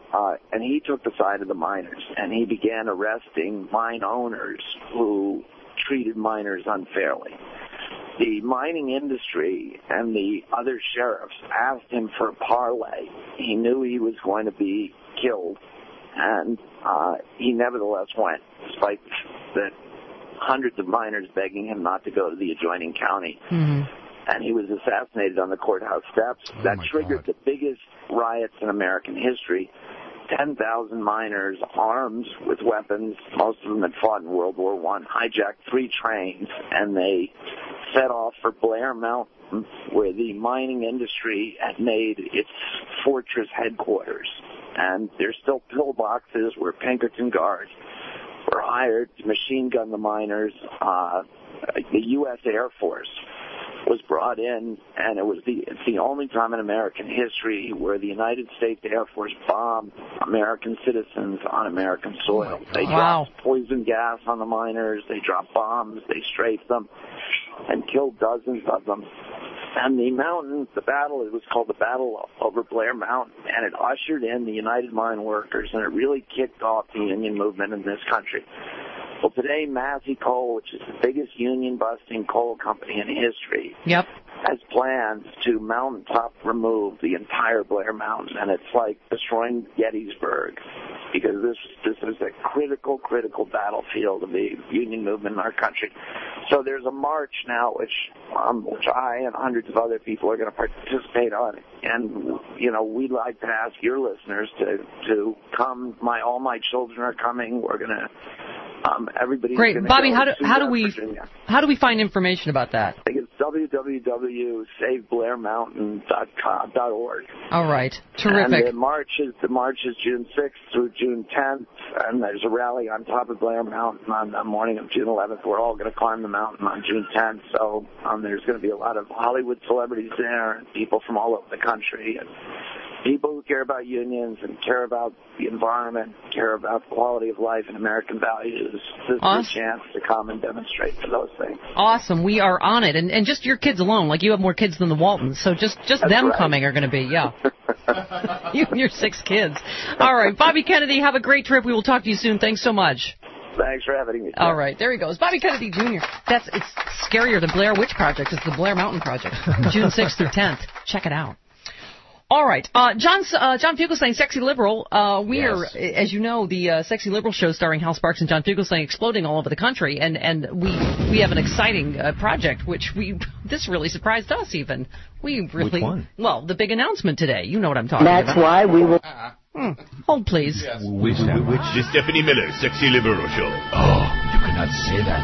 took the side of the miners, and he began arresting mine owners who treated miners unfairly. The mining industry and the other sheriffs asked him for a parlay. He knew he was going to be killed, and he nevertheless went, despite that hundreds of miners begging him not to go to the adjoining county. Mm-hmm. And he was assassinated on the courthouse steps. That triggered the biggest riots in American history. 10,000 miners armed with weapons, most of them had fought in World War I, hijacked 3 trains, and they set off for Blair Mountain, where the mining industry had made its fortress headquarters. and there's still pillboxes where Pinkerton guards were hired to machine gun the miners. The U.S. Air Force was brought in, and it's the only time in American history where the United States Air Force bombed American citizens on American soil. They dropped poison gas on the miners, they dropped bombs, they strafed them, and killed dozens of them. And the mountain, the battle, it was called the Battle over Blair Mountain, and it ushered in the United Mine Workers, and it really kicked off the union movement in this country. Well, today, Massey Coal, which is the biggest union-busting coal company in history, has plans to mountaintop remove the entire Blair Mountain, and it's like destroying Gettysburg, because this is a critical battlefield of the union movement in our country. So there's a march now, which I and hundreds of other people are going to participate on, and we'd like to ask your listeners to come. All my children are coming. We're going to. Everybody's great, Bobby. Go how do we find information about that? I think it's www.saveblairmountain.org. All right, terrific. And the march is June 6th through June 10th, and there's a rally on top of Blair Mountain on the morning of June 11th. We're all going to climb the mountain on June 10th, so there's going to be a lot of Hollywood celebrities there and people from all over the country and people who care about unions and care about the environment, care about quality of life and American values. This is a chance to come and demonstrate for those things. Awesome. We are on it. And just your kids alone, like you have more kids than the Waltons, so just them coming are going to be, you and your 6 kids. All right. Bobby Kennedy, have a great trip. We will talk to you soon. Thanks so much. Thanks for having me. All right, there he goes. Bobby Kennedy Jr. It's scarier than Blair Witch Project. It's the Blair Mountain Project. June 6th through 10th. Check it out. All right. John Fugelsang, Sexy Liberal. We are, as you know, the Sexy Liberal show starring Hal Sparks and John Fugelsang exploding all over the country. And we have an exciting project, which this really surprised us even. We really. Which one? Well, the big announcement today. You know what I'm talking about. That's why we will. Hold, please. Yes. Which? The Stephanie Miller Sexy Liberal show. Oh, you cannot say that.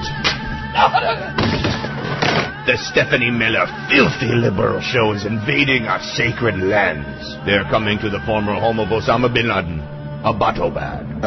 The Stephanie Miller Filthy Liberal show is invading our sacred lands. They're coming to the former home of Osama bin Laden, Abbottabad.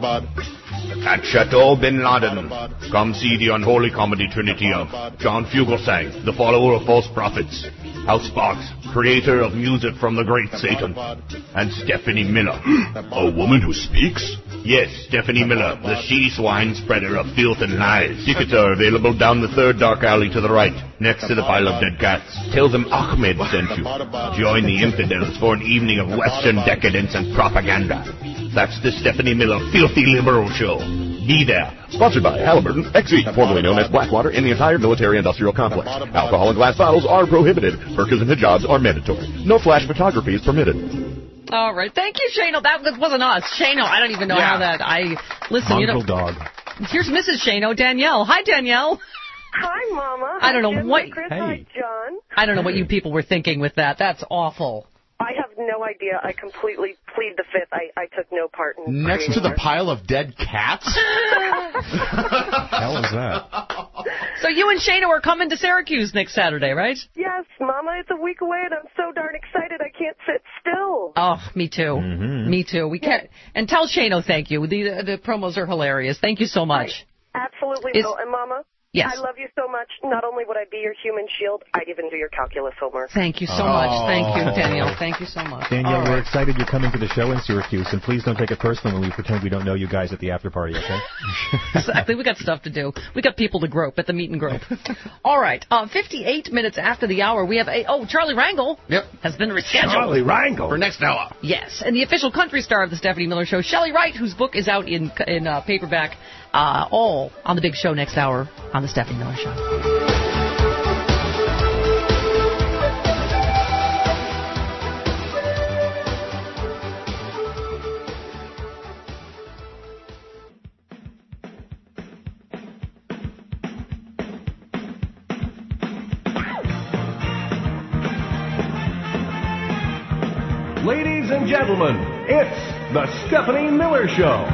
At Chateau Bin Laden, come see the unholy comedy trinity of John Fugelsang, the follower of false prophets, Hal Sparks, creator of music from the great Satan, and Stephanie Miller. A woman who speaks? Yes, Stephanie Miller, the she-swine spreader of filth and lies. Tickets are available down the third dark alley to the right, next to the pile of dead cats. Tell them Ahmed sent you. Join the infidels for an evening of Western decadence and propaganda. That's the Stephanie Miller Filthy Liberal Show. Be there. Sponsored by Halliburton, XV, formerly known as Blackwater, in the entire military-industrial complex. Alcohol and glass bottles are prohibited. Burqas and hijabs are mandatory. No flash photography is permitted. All right. Thank you, Shano. That wasn't us. Shano, I don't even know how that... Listen, Mongrel dog. Here's Mrs. Shano, Danielle. Hi, Danielle. Hi, Mama. I don't know Jim, what... Chris, hi, John. I don't know what you people were thinking with that. That's awful. I have no idea. I completely plead the fifth. I took no part in... Next to the pile of dead cats? Hell is that? So you and Shana are coming to Syracuse next Saturday, right? Yes, Mama. It's a week away, and I'm so darn excited I can't sit still. Oh, me too. Mm-hmm. Me too. We can't... And tell Shano thank you. The promos are hilarious. Thank you so much. I absolutely will. And, Mama... Yes. I love you so much. Not only would I be your human shield, I'd even do your calculus homework. Thank you so much. Thank you, Danielle. Thank you so much. Danielle, we're excited you're coming to the show in Syracuse, and please don't take it personally when we pretend we don't know you guys at the after party, okay? Exactly. We got stuff to do. We got people to grope at the meet and grope. All right. 58 minutes after the hour, we have Charlie Rangel has been rescheduled. Charlie Rangel. For next hour. Yes. And the official country star of the Stephanie Miller Show, Shelley Wright, whose book is out in paperback, all on the big show next hour on the Stephanie Miller Show. Ladies and gentlemen, it's the Stephanie Miller Show.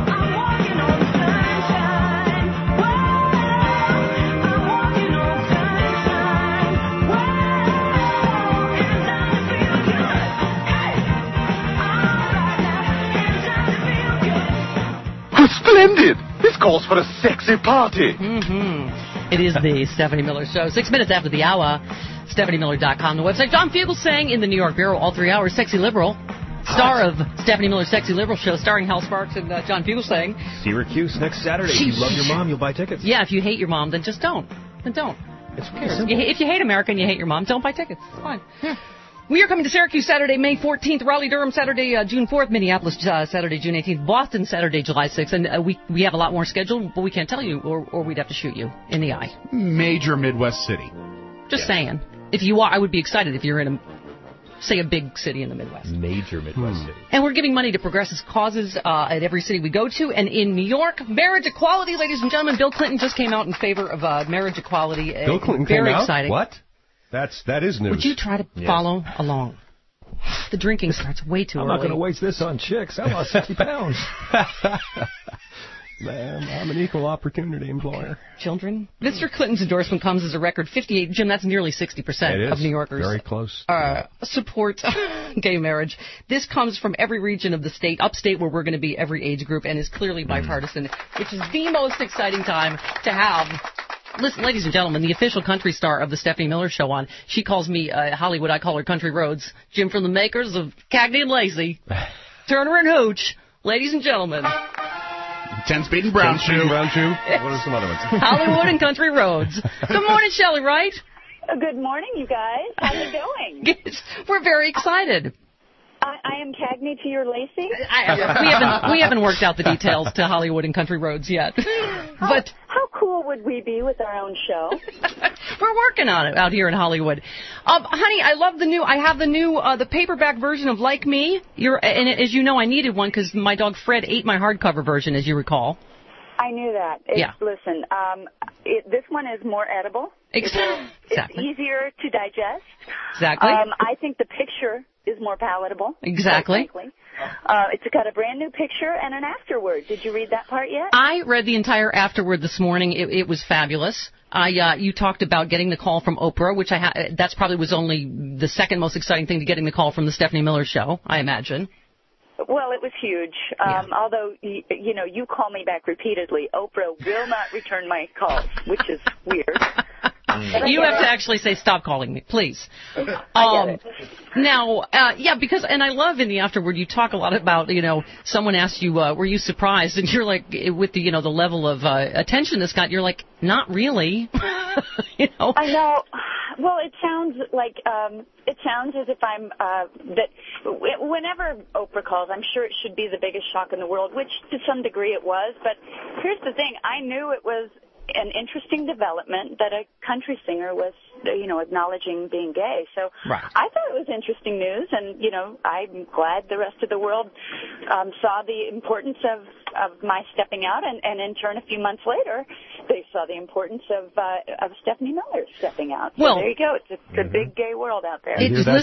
Splendid! This calls for a sexy party. Mm-hmm. It is the Stephanie Miller Show. 6 minutes after the hour. StephanieMiller.com, the website. John Fugelsang in the New York Bureau, all 3 hours. Sexy Liberal. Star of Stephanie Miller's Sexy Liberal Show, starring Hal Sparks and John Fugelsang. Syracuse next Saturday. If you love your mom, you'll buy tickets. Yeah, if you hate your mom, then just don't. Then don't. If you hate America and you hate your mom, don't buy tickets. It's fine. Yeah. We are coming to Syracuse Saturday, May 14th, Raleigh-Durham Saturday, June 4th, Minneapolis Saturday, June 18th, Boston Saturday, July 6th, and we have a lot more scheduled, but we can't tell you, or we'd have to shoot you in the eye. Major Midwest city. Just saying. If you are, I would be excited if you're in a big city in the Midwest. Major Midwest city. And we're giving money to progressive causes at every city we go to. And in New York, marriage equality, ladies and gentlemen. Bill Clinton just came out in favor of marriage equality. Bill Clinton very came out? Exciting. What? That is news. Would you try to follow along? The drinking starts way too early. I'm not going to waste this on chicks. I lost 60 pounds. Man, I'm an equal opportunity employer. Children. Mr. Clinton's endorsement comes as a record 58. Jim, that's nearly 60% of New Yorkers. Very close. Support gay marriage. This comes from every region of the state, upstate where we're going to be, every age group, and is clearly bipartisan, which is the most exciting time to have. Listen, ladies and gentlemen, the official country star of the Stephanie Miller Show on. She calls me Hollywood. I call her Country Roads. Jim from the makers of Cagney and Lacey. Turner and Hooch. Ladies and gentlemen. 10-speed and brown shoe. What are some other ones? Hollywood and Country Roads. Good morning, Shelley Wright. Good morning, you guys. How you doing? We're very excited. I am Cagney to your Lacey. We haven't worked out the details to Hollywood and Country Roads yet. But how cool would we be with our own show? We're working on it out here in Hollywood. Honey, I love the paperback version of Like Me. And as you know, I needed one because my dog Fred ate my hardcover version, as you recall. I knew that. Listen, this one is more edible. Exactly. It's easier to digest. Exactly. I think the picture is more palatable. Exactly. It's got a brand new picture and an afterword. Did you read that part yet? I read the entire afterword this morning. It was fabulous. You talked about getting the call from Oprah, which that's probably was only the second most exciting thing to getting the call from the Stephanie Miller Show, I imagine. Well, it was huge. Although, you call me back repeatedly. Oprah will not return my calls, which is weird. You have to actually say, stop calling me, please. Now, because, and I love in the afterward, you talk a lot about, someone asked you, were you surprised? And you're like, with the, the level of attention this got, you're like, not really. I know. Well, it sounds as if I'm, that whenever Oprah calls, I'm sure it should be the biggest shock in the world, which to some degree it was. But here's the thing. I knew it was an interesting development that a country singer was, acknowledging being gay. So right. I thought it was interesting news, and, I'm glad the rest of the world saw the importance of my stepping out, and in turn, a few months later, they saw the importance of Stephanie Miller stepping out. So there you go. It's a big gay world out there.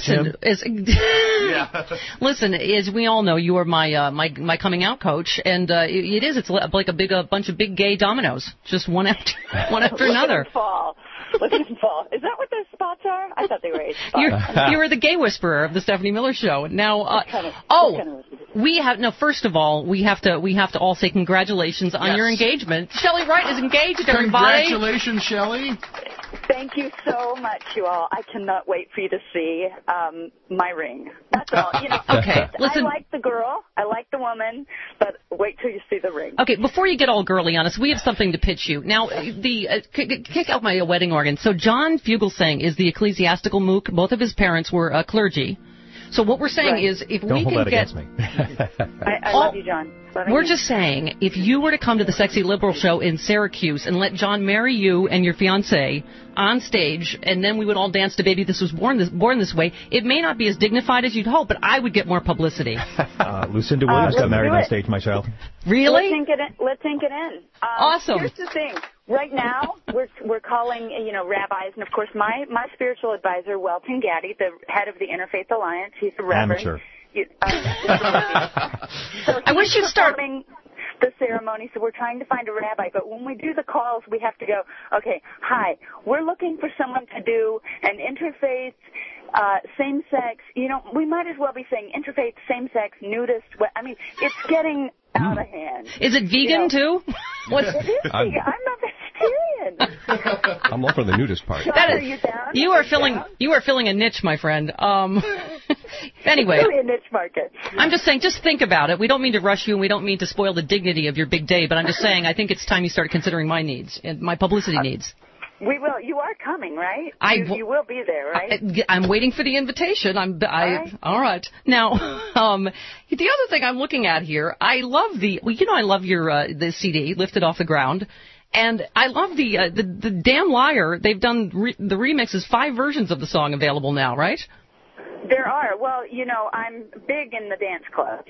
Listen, as we all know, you are my coming out coach, and it's like a bunch of big gay dominoes, just one after another. Look at them fall. Is that what those spots are? I thought they were 8 spots. You were the gay whisperer of the Stephanie Miller Show. Now, first of all, we have to all say congratulations on your engagement. Shelley Wright is engaged, everybody. Congratulations, Shelley. Thank you so much, you all. I cannot wait for you to see my ring. That's all. Okay, listen. I like the girl, I like the woman, but wait till you see the ring. Okay, before you get all girly on us, we have something to pitch you. Now, kick out my wedding organ. So John Fugelsang is the ecclesiastical mook. Both of his parents were clergy. So what we're saying is, if Don't we hold can that get, against me. I love you, John. We're just saying, if you were to come to the Sexy Liberal Show in Syracuse and let John marry you and your fiancée on stage, and then we would all dance to Baby This Was Born This Way, it may not be as dignified as you'd hope, but I would get more publicity. Lucinda Williams got married on stage, my child. Really? Let's ink it in. Awesome. Here's the thing. Right now, we're calling, rabbis, and of course my spiritual advisor, Welton Gaddy, the head of the Interfaith Alliance, he's a reverend. Amateur. So I wish you'd start the ceremony, so we're trying to find a rabbi, but when we do the calls, we have to go, okay, hi, we're looking for someone to do an interfaith same-sex, we might as well be saying interfaith, same-sex, nudist. I mean, it's getting out of hand. Is it vegan, too? It is vegan. I'm not vegetarian. I'm all for the nudist part. John, are you down? You are filling a niche, my friend. Anyway. Really a niche market. I'm just saying, just think about it. We don't mean to rush you, and we don't mean to spoil the dignity of your big day, but I'm just saying I think it's time you started considering my needs, and my publicity needs. We will. You are coming, right? You will be there, right? I'm waiting for the invitation. All right. Now, the other thing I'm looking at here, I love I love your the CD, Lifted Off the Ground, and I love the Damn Liar. They've done the remixes, 5 versions of the song available now, right? There are. Well, I'm big in the dance clubs.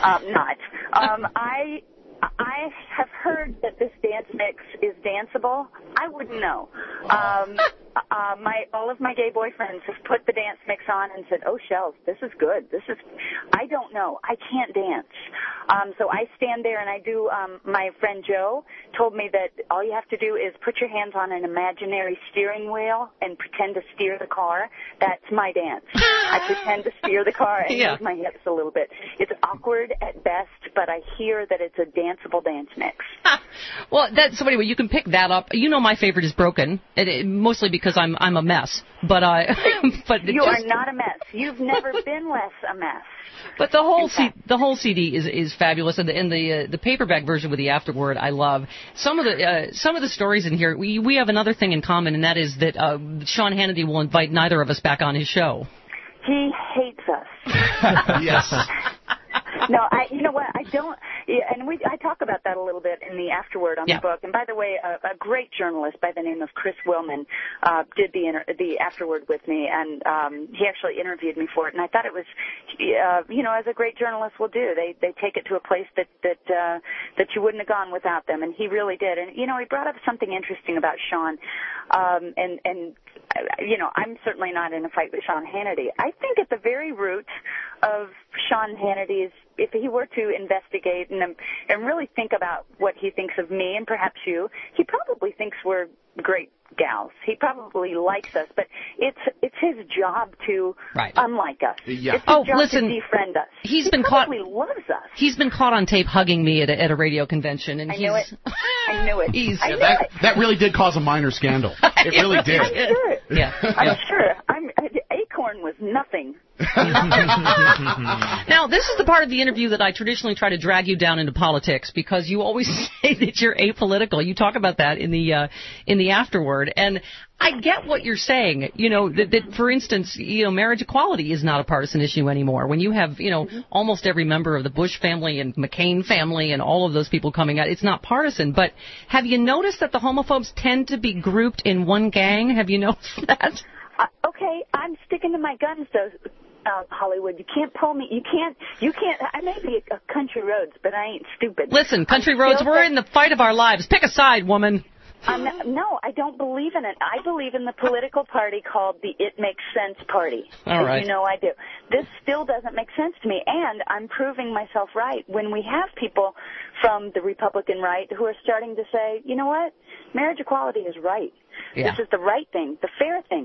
I have heard that this dance mix is danceable. I wouldn't know. All of my gay boyfriends have put the dance mix on and said, "Oh, Shells, this is good. I don't know. I can't dance." So I stand there and I do. My friend Joe told me that all you have to do is put your hands on an imaginary steering wheel and pretend to steer the car. That's my dance. I pretend to steer the car and move my hips a little bit. It's awkward at best, but I hear that it's a danceable dance mix. Well, so anyway, you can pick that up. My favorite is Broken, mostly because I'm a mess. But you are not a mess. You've never been less a mess. But the whole CD is fabulous, and the paperback version with the afterword I love. Some of the stories in here. We have another thing in common, and that is that Sean Hannity will invite neither of us back on his show. He hates us. Yes. No, you know what? I don't. And I talk about that a little bit in the afterword on the book. And by the way, a great journalist by the name of Chris Willman did the afterword with me, and he actually interviewed me for it. And I thought it was, as a great journalist will do, they take it to a place that you wouldn't have gone without them. And he really did. And he brought up something interesting about Sean, and I'm certainly not in a fight with Sean Hannity. I think at the very root of Sean Hannity's, if he were to investigate and really think about what he thinks of me and perhaps you, he probably thinks we're great gals. He probably likes us, but it's his job to unlike us. Yeah. It's his job to defriend us. He probably loves us. He's been caught on tape hugging me at a radio convention, and I knew it. That really did cause a minor scandal. It really did. I'm sure. Yeah. I'm sure. Acorn was nothing. Now, this is the part of the interview that I traditionally try to drag you down into politics, because you always say that you're apolitical. You talk about that in the afterword, and I get what you're saying. That for instance, marriage equality is not a partisan issue anymore. When you have, almost every member of the Bush family and McCain family and all of those people coming out, it's not partisan. But have you noticed that the homophobes tend to be grouped in one gang? Have you noticed that? Okay, I'm sticking to my guns, though, Hollywood. You can't pull me. You can't. I may be a country roads, but I ain't stupid. Listen, country roads, we're in the fight of our lives. Pick a side, woman. No, I don't believe in it. I believe in the political party called the It Makes Sense Party. All right. You know I do. This still doesn't make sense to me, and I'm proving myself right when we have people from the Republican right who are starting to say, you know what, marriage equality is right. Yeah. This is the right thing, the fair thing.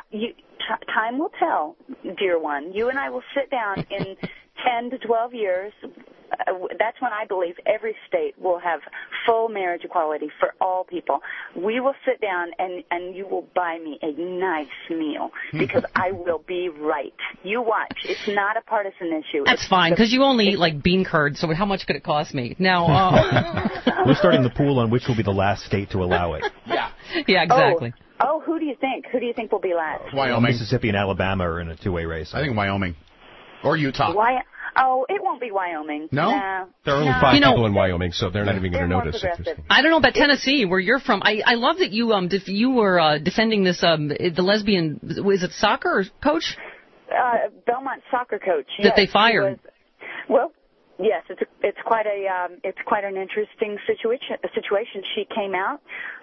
Time will tell, dear one. You and I will sit down in 10 to 12 years. That's when I believe every state will have full marriage equality for all people. We will sit down and you will buy me a nice meal because I will be right. You watch. It's not a partisan issue. That's fine, because you only eat like bean curd, so how much could it cost me? Now, we're starting the pool on which will be the last state to allow it. Yeah, exactly. Oh, who do you think? Who do you think will be last? Wyoming. Mississippi and Alabama are in a two-way race. I think Wyoming. Or Utah. Oh, it won't be Wyoming. No? There are only 5 people in Wyoming, so they're not even going to notice it. I don't know about Tennessee, where you're from. I love that you were defending this, the lesbian, is it soccer coach? Belmont soccer coach. That they fired. Yes, it's quite an interesting situation. She came out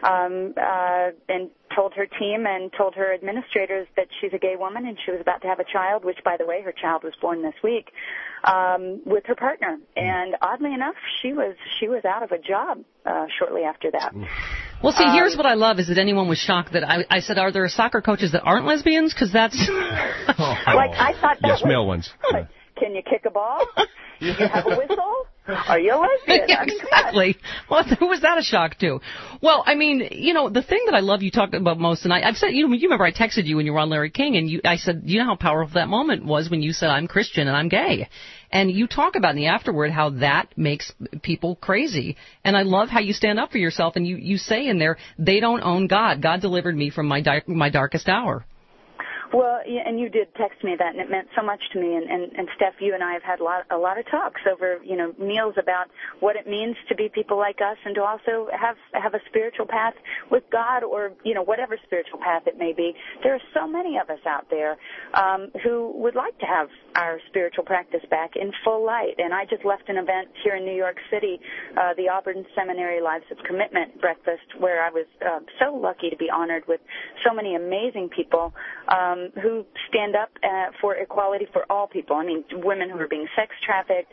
and told her team and told her administrators that she's a gay woman and she was about to have a child, which, by the way, her child was born this week, with her partner. And oddly enough, she was out of a job shortly after that. Well, see, here's what I love is that anyone was shocked that I said, are there soccer coaches that aren't lesbians? Because that's... Like, I thought that yes, male ones. Like, can you kick a ball? Do you have a whistle? Are you a lesbian? Yeah, exactly. Well, who was that a shock to? Well, I mean, the thing that I love you talking about most, and I've said, you remember I texted you when you were on Larry King, and I said, you know how powerful that moment was when you said, I'm Christian and I'm gay. And you talk about in the afterword how that makes people crazy. And I love how you stand up for yourself, and you say in there, they don't own God. God delivered me from my darkest hour. Well, and you did text me that, and it meant so much to me. And Steph, you and I have had a lot of talks over, meals about what it means to be people like us, and to also have a spiritual path with God, or whatever spiritual path it may be. There are so many of us out there who would like to have our spiritual practice back in full light. And I just left an event here in New York City, the Auburn Seminary Lives of Commitment breakfast, where I was so lucky to be honored with so many amazing people who stand up for equality for all people. I mean, women who are being sex trafficked,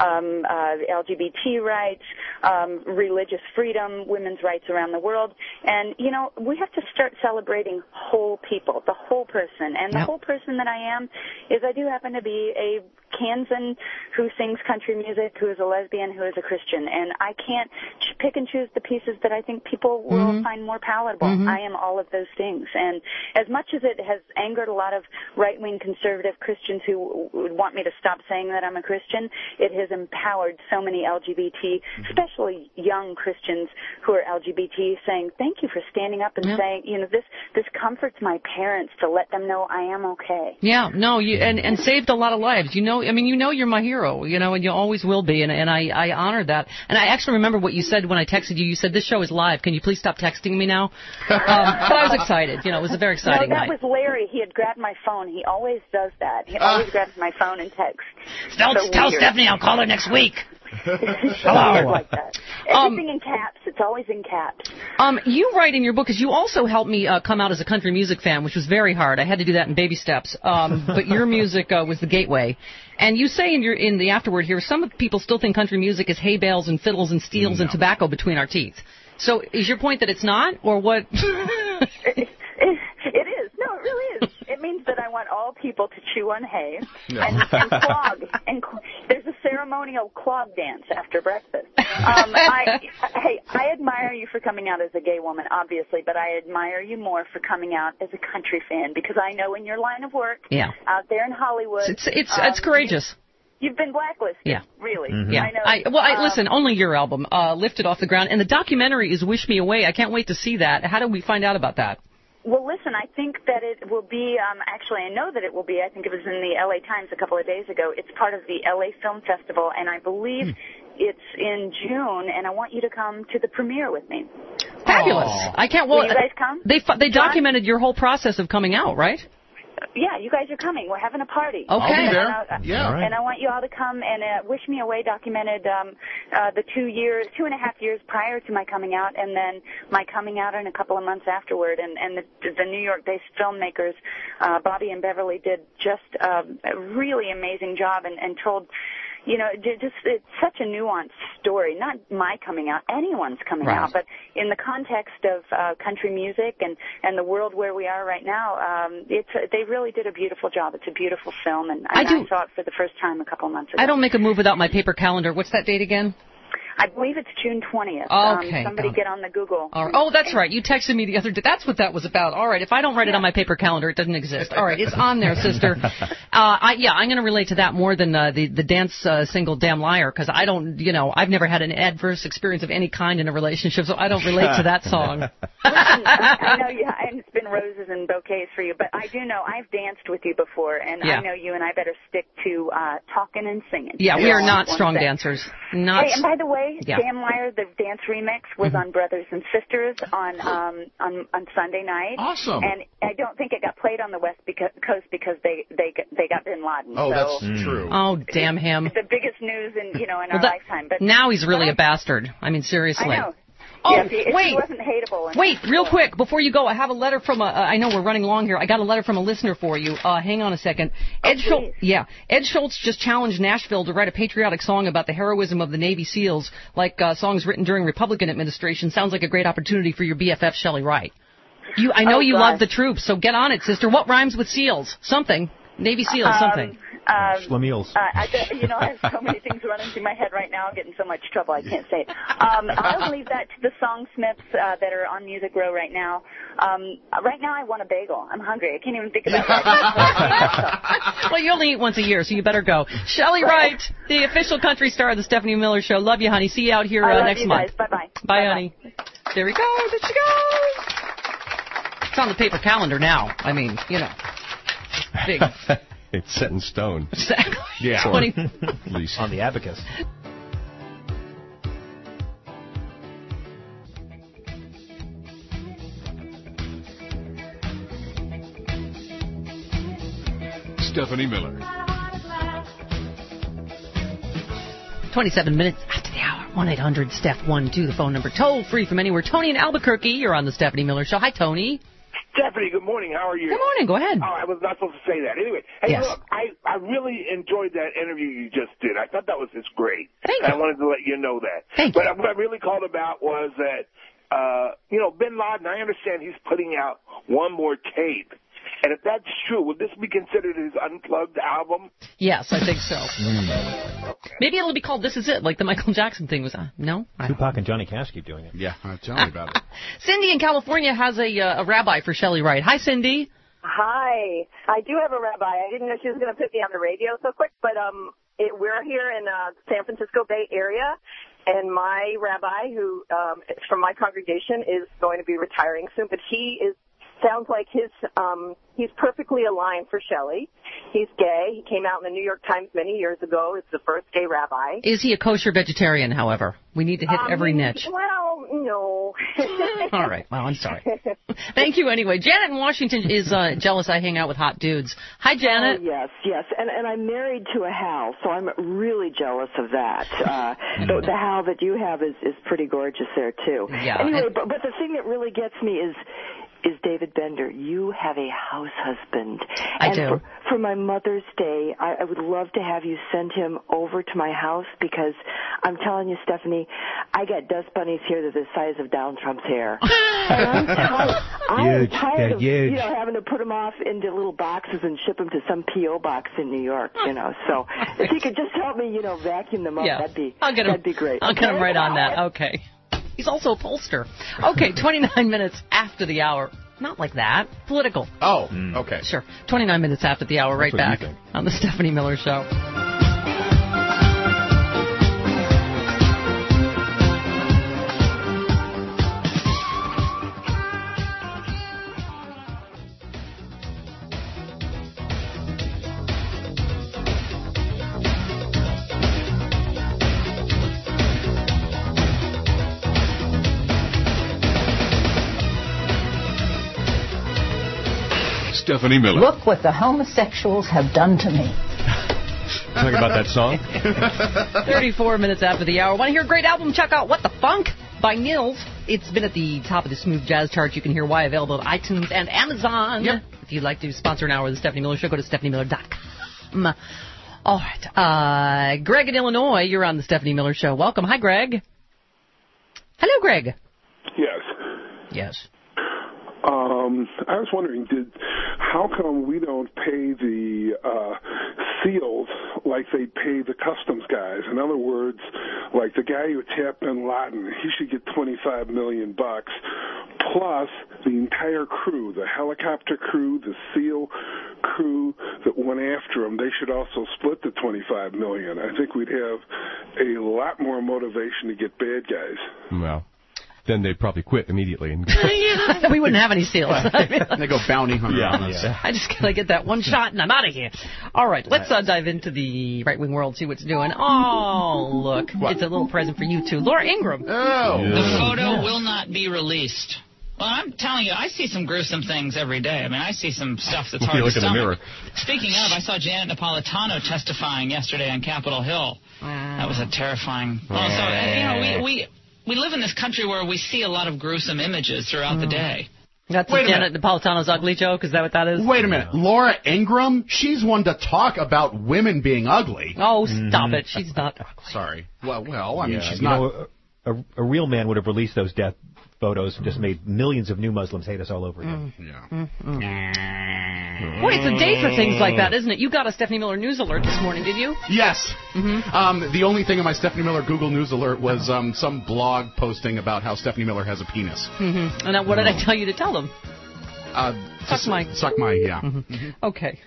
LGBT rights, religious freedom, women's rights around the world. And, we have to start celebrating whole people, the whole person. And the whole person that I am is I do happen to be a Kansan who sings country music, who is a lesbian, who is a Christian. And I can't pick and choose the pieces that I think people will find more palatable. I am all of those things. And as much as it has angered a lot of right-wing conservative Christians who would want me to stop saying that I'm a Christian, it has empowered so many LGBT, especially young Christians who are LGBT, saying, thank you for standing up and saying, this comforts my parents to let them know I am okay. Yeah, no, and saved a lot of lives. You're my hero, and you always will be, and I honor that. And I actually remember what you said when I texted you. You said, this show is live. Can you please stop texting me now? But I was excited. It was a very exciting night. No, that was Larry. He had grabbed my phone. He always does that. He always grabs my phone and texts. Tell Stephanie I'll call her next week. Hello. Like that. Everything in caps. It's always in caps. You write in your book, because you also helped me come out as a country music fan, which was very hard. I had to do that in baby steps. But your music was the gateway. And you say in the afterword here, some people still think country music is hay bales and fiddles and steels and tobacco between our teeth. So is your point that it's not, or what? It is. No, it really is. It means that I want all people to chew on hay and clog. And there's a ceremonial clog dance after breakfast. I admire you for coming out as a gay woman, obviously, but I admire you more for coming out as a country fan, because I know in your line of work, out there in Hollywood, it's courageous. You've been blacklisted, really. Yeah. I know. Listen, only your album, Lifted Off the Ground, and the documentary is Wish Me Away. I can't wait to see that. How do we find out about that? Well, listen, I think that it will be, actually, I know that it will be, I think it was in the LA Times a couple of days ago. It's part of the LA Film Festival, and I believe it's in June, and I want you to come to the premiere with me. Fabulous. I can't, well, will you guys come? They documented your whole process of coming out, right? Yeah, you guys are coming. We're having a party. Okay. I'll be there. And I want you all to come, and Wish Me Away documented the 2.5 years prior to my coming out, and then my coming out in a couple of months afterward. And the New York-based filmmakers, Bobby and Beverly, did just a really amazing job and told... it's such a nuanced story. Not my coming out, anyone's coming out, but in the context of country music and the world where we are right now, they really did a beautiful job. It's a beautiful film, and I saw it for the first time a couple of months ago. I don't make a move without my paper calendar. What's that date again? I believe it's June 20th. Okay. Somebody get on the Google. Oh, that's right. You texted me the other day. That's what that was about. All right. If I don't write it on my paper calendar, it doesn't exist. All right. It's on there, sister. I'm going to relate to that more than the dance single Damn Liar, because I don't, I've never had an adverse experience of any kind in a relationship, so I don't relate to that song. Listen, I know and it's been roses and bouquets for you, but I do know I've danced with you before, and I know you and I better stick to talking and singing. Yeah, we are not strong dancers. Hey, and by the way, Damn Liar, the dance remix, was on Brothers and Sisters on Sunday night. Awesome. And I don't think it got played on the West Coast because they got Bin Laden. Oh, so that's true. Oh, damn him. It's the biggest news in our lifetime. But now he's really a bastard. I mean, seriously. I know. Oh, if he wasn't hateable. Wait, real quick, before you go, I have a letter from I know we're running long here. I got a letter from a listener for you. Hang on a second. Ed Schultz just challenged Nashville to write a patriotic song about the heroism of the Navy SEALs, like songs written during Republican administration. Sounds like a great opportunity for your BFF, Shelley Wright. I know you love the troops, so get on it, sister. What rhymes with SEALs? Something. Navy SEALs, something. Schlemiels. I have so many things running through my head right now. I'm getting so much trouble I can't say it. I'll leave that to the songsmiths that are on Music Row right now. Right now I want a bagel. I'm hungry. I can't even think about that. Well, you only eat once a year, so you better go. Shelley Wright, the official country star of the Stephanie Miller Show. Love you, honey. See you out here next month. Bye-bye. Bye, honey. There we go. There she goes. It's on the paper calendar now. I mean, big. It's set in stone. Exactly. Yeah. At least on the abacus. Stephanie Miller. 27 minutes after the hour. 1-800-STEPH-12, the phone number. Toll free from anywhere. Tony in Albuquerque, you're on the Stephanie Miller Show. Hi, Tony. Stephanie, good morning. How are you? Good morning. Go ahead. Oh, I was not supposed to say that. Anyway, hey, look, I really enjoyed that interview you just did. I thought that was just great. Thank you. I wanted to let you know that. Thank you. But what I really called about was that, Bin Laden, I understand he's putting out one more tape. And if that's true, would this be considered his unplugged album? Yes, I think so. Maybe it'll be called This Is It, like the Michael Jackson thing was. No? Tupac and Johnny Cash keep doing it. Yeah, tell me about it. Cindy in California has a rabbi for Shelley Wright. Hi, Cindy. Hi. I do have a rabbi. I didn't know she was going to put me on the radio so quick, but we're here in San Francisco Bay Area, and my rabbi, who is from my congregation, is going to be retiring soon, but sounds like he's perfectly aligned for Shelley. He's gay. He came out in the New York Times many years ago. It's the first gay rabbi. Is he a kosher vegetarian, however? We need to hit every niche. Well, no. All right. Well, I'm sorry. Thank you anyway. Janet in Washington is jealous I hang out with hot dudes. Hi, Janet. Oh, yes. And I'm married to a Hal, so I'm really jealous of that. The Hal that you have is pretty gorgeous there, too. Yeah. Anyway, but the thing that really gets me is David Bender. You have a house husband. I do. For my Mother's Day, I would love to have you send him over to my house because I'm telling you, Stephanie, I got dust bunnies here that are the size of Donald Trump's hair. And I'm tired of having to put them off into little boxes and ship them to some P.O. box in New York, So if you could just help me, vacuum them up, that'd be great. I'll get him right on that. Okay. He's also a pollster. Okay, 29 minutes after the hour. Not like that. Political. Oh, okay. Sure. 29 minutes after the hour, right back on the Stephanie Miller Show. Stephanie Miller. Look what the homosexuals have done to me. Talking about that song? 34 minutes after the hour. Want to hear a great album? Check out What the Funk by Nils. It's been at the top of the smooth jazz charts. You can hear why available at iTunes and Amazon. Yep. If you'd like to sponsor an hour of the Stephanie Miller Show, go to stephaniemiller.com. All right. Greg in Illinois, you're on the Stephanie Miller Show. Welcome. Hi, Greg. Hello, Greg. Yes. I was wondering, how come we don't pay the SEALs like they pay the customs guys? In other words, like the guy who attacked Bin Laden, he should get $25 million plus the entire crew, the helicopter crew, the SEAL crew that went after him. They should also split the $25 million. I think we'd have a lot more motivation to get bad guys. Well, then they'd probably quit immediately. And we wouldn't have any SEALs. They go bounty hunter on us. I just gotta get that one shot and I'm out of here. All right, let's dive into the right-wing world, see what's doing. Oh, look, it's a little present for you too. Laura Ingraham. Oh. The photo will not be released. Well, I'm telling you, I see some gruesome things every day. I mean, I see some stuff that's hard to stomach. In the mirror. Speaking of, I saw Janet Napolitano testifying yesterday on Capitol Hill. That was a terrifying. Well, so we live in this country where we see a lot of gruesome images throughout the day. That's Janet Napolitano's ugly joke? Is that what that is? Wait a minute. Laura Ingraham? She's one to talk about women being ugly. Oh, stop it. She's not ugly. Sorry. Well, I mean, she's not... A real man would have released those death photos and just made millions of new Muslims hate us all over again. Boy, it's a day for things like that, isn't it? You got a Stephanie Miller News Alert this morning, did you? Yes. The only thing in my Stephanie Miller Google News Alert was some blog posting about how Stephanie Miller has a penis. And what did I tell you to tell them? Suck my, yeah. Okay.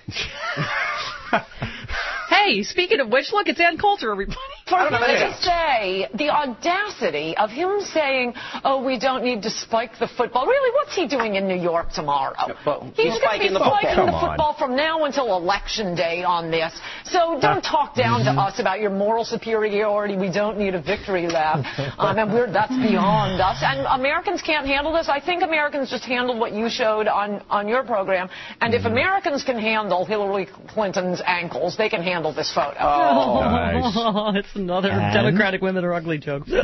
Hey, speaking of which, look, it's Ann Coulter, everybody. For him to say, the audacity of him saying, oh, we don't need to spike the football. Really, what's he doing in New York tomorrow? He's going to be spiking the football from now until Election Day on this. So don't talk down to us about your moral superiority. We don't need a victory lap. And that's beyond us. And Americans can't handle this. I think Americans just handled what you showed on your program. And if Americans can handle Hillary Clinton's ankles, they can handle this photo. Oh, nice. It's another Democratic women are ugly joke. Wow,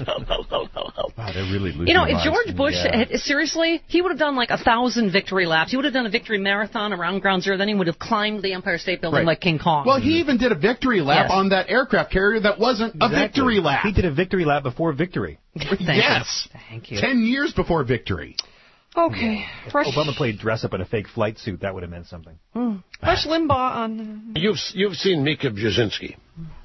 they're really losing if George Bush, seriously, he would have done like 1,000 victory laps. He would have done a victory marathon around Ground Zero. Then he would have climbed the Empire State Building like King Kong. Well, he even did a victory lap on that aircraft carrier that wasn't a victory lap. He did a victory lap before victory. Yes. Thank you. 10 years before victory. Okay. If Obama played dress up in a fake flight suit, that would have meant something. Rush Limbaugh on... You've seen Mika Brzezinski.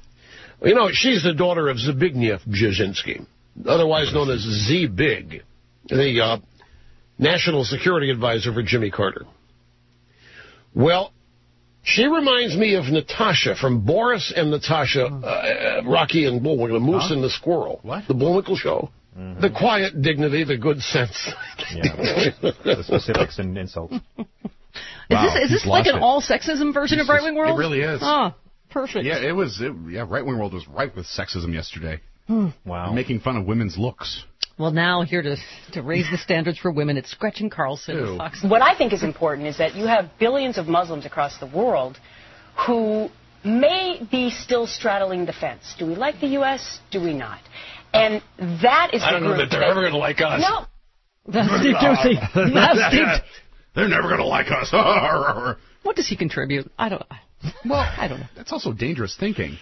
She's the daughter of Zbigniew Brzezinski, otherwise known as Z-Big, the National Security Advisor for Jimmy Carter. Well, she reminds me of Natasha from Boris and Natasha, Rocky and Bullwinkle, the Moose and the Squirrel. What? The Bullwinkle Show. The quiet dignity, the good sense. The specifics and insults. Is this like an all-sexism version of Right Wing World? It really is. Oh, perfect. Yeah, it was. Right Wing World was ripe with sexism yesterday. Wow. Making fun of women's looks. Well, now here to raise the standards for women, it's Gretchen Carlson of Fox. What I think is important is that you have billions of Muslims across the world who may be still straddling the fence. Do we like the U.S.? Do we not? And that is the group. I don't know that they're ever going to like us. No. That's Steve Doocy. They're never going to like us. What does he contribute? I don't know. That's also dangerous thinking.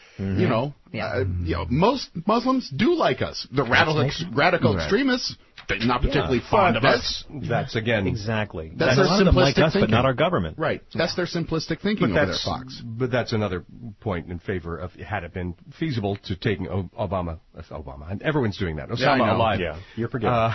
Most Muslims do like us. The radical extremists, they're not particularly fond of us. That's again exactly. That's their simplistic like us, thinking, but not our government. Right. That's their simplistic thinking over there, Fox. But that's another point in favor of had it been feasible to taking Obama, and everyone's doing that. Osama alive. Yeah, you're forgetting.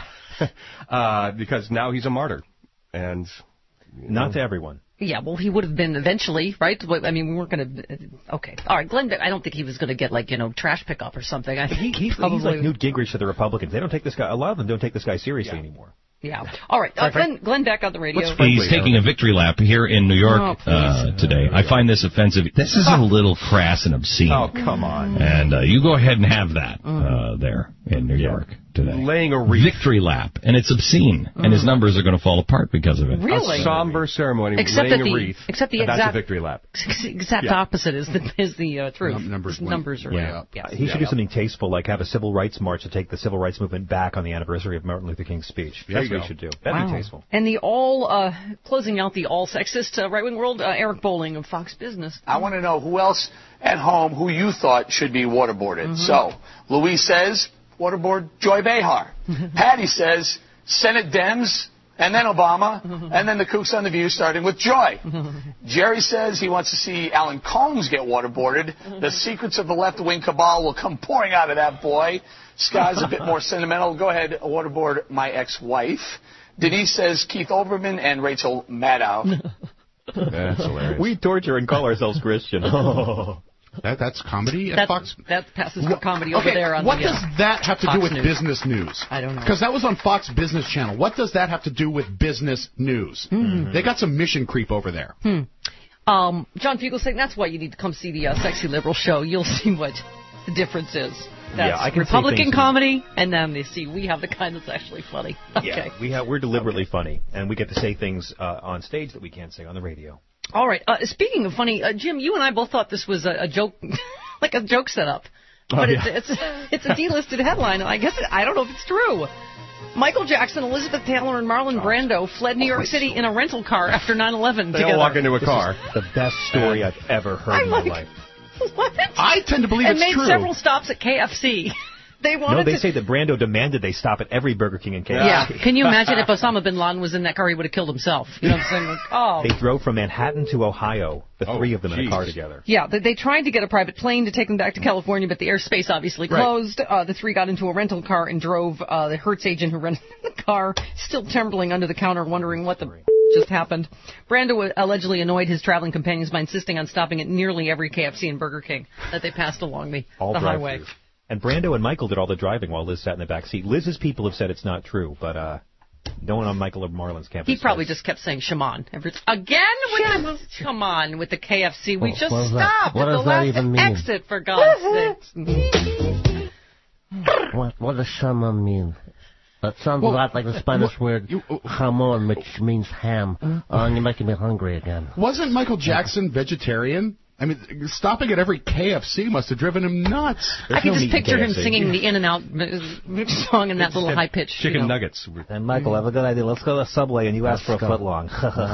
Because now he's a martyr, and not to everyone. Yeah, well, he would have been eventually, right? I mean, we weren't going to... Okay. All right, Glenn, I don't think he was going to get, trash pickup or something. I think he's like Newt Gingrich to the Republicans. They don't take this guy... A lot of them don't take this guy seriously anymore. Yeah. All right. Glenn back on the radio. He's taking a victory lap here in New York today. I find this offensive. This is a little crass and obscene. Oh, come on. And you go ahead and have that there in New York today. Laying a wreath. Victory lap. And it's obscene. And his numbers are going to fall apart because of it. Really? A somber ceremony, laying a wreath. That's a victory lap. Exact opposite is the truth. Numbers are way up. Yeah. He should do something tasteful, like have a civil rights march to take the civil rights movement back on the anniversary of Martin Luther King's speech. That's what he should do. That'd be tasteful. And closing out the all-sexist right-wing world, Eric Bolling of Fox Business. I want to know who else at home who you thought should be waterboarded. So, Louise says, waterboard Joy Behar. Patty says, Senate Dems, and then Obama, and then the kooks on the View, starting with Joy. Jerry says he wants to see Alan Colmes get waterboarded. The secrets of the left-wing cabal will come pouring out of that boy. Scott's a bit more sentimental. Go ahead, waterboard my ex-wife. Denise says Keith Olbermann and Rachel Maddow. That's hilarious. We torture and call ourselves Christian. That's comedy at Fox? That passes for comedy over there. What does that have to do with business news? I don't know. Because that was on Fox Business Channel. What does that have to do with business news? They got some mission creep over there. John Fugelsang, that's why you need to come see the Sexy Liberal show. You'll see what the difference is. That's Republican comedy, and then we have the kind that's actually funny. Okay. Yeah, we're deliberately funny, and we get to say things on stage that we can't say on the radio. All right. Speaking of funny, Jim, you and I both thought this was a joke, like a joke setup. But it's a delisted headline. I guess I don't know if it's true. Michael Jackson, Elizabeth Taylor, and Marlon Brando fled New York City in a rental car after 9/11 together. They all walk into a car. The best story I've ever heard in my life. What? I tend to believe it's true. And made several stops at KFC. They say that Brando demanded they stop at every Burger King in KFC. Yeah. Can you imagine if Osama bin Laden was in that car, he would have killed himself. You know what I'm saying? They drove from Manhattan to Ohio, the three of them in a car together. Yeah, they tried to get a private plane to take them back to California, but the airspace obviously closed. Right. The three got into a rental car and drove. The Hertz agent who rented the car, still trembling under the counter, wondering what just happened. Brando allegedly annoyed his traveling companions by insisting on stopping at nearly every KFC and Burger King that they passed along the highway. And Brando and Michael did all the driving while Liz sat in the back seat. Liz's people have said it's not true, but no one on Michael or Marlon's campus. He probably just kept saying "Shaman" again. Come on with the KFC. We just stopped at the last exit, for God's sakes. What does "shaman" mean? That sounds a lot like the Spanish word jamon, which means ham. And you're making me hungry again. Wasn't Michael Jackson vegetarian? I mean, stopping at every KFC must have driven him nuts. I can just picture him singing the In-N-Out song in that little high-pitched... Chicken nuggets. And Michael, I have a good idea. Let's go to Subway and you ask for a footlong.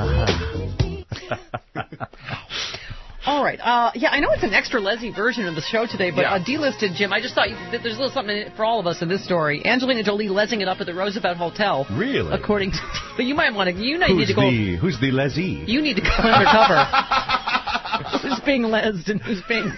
All right. I know it's an extra Leslie version of the show today, but delisted, Jim. I just thought that there's a little something in it for all of us in this story. Angelina Jolie lesing it up at the Roosevelt Hotel. Really? According to... But you might want to... need to go... Who's the lessee? You need to go undercover. Who's being lesed and who's being...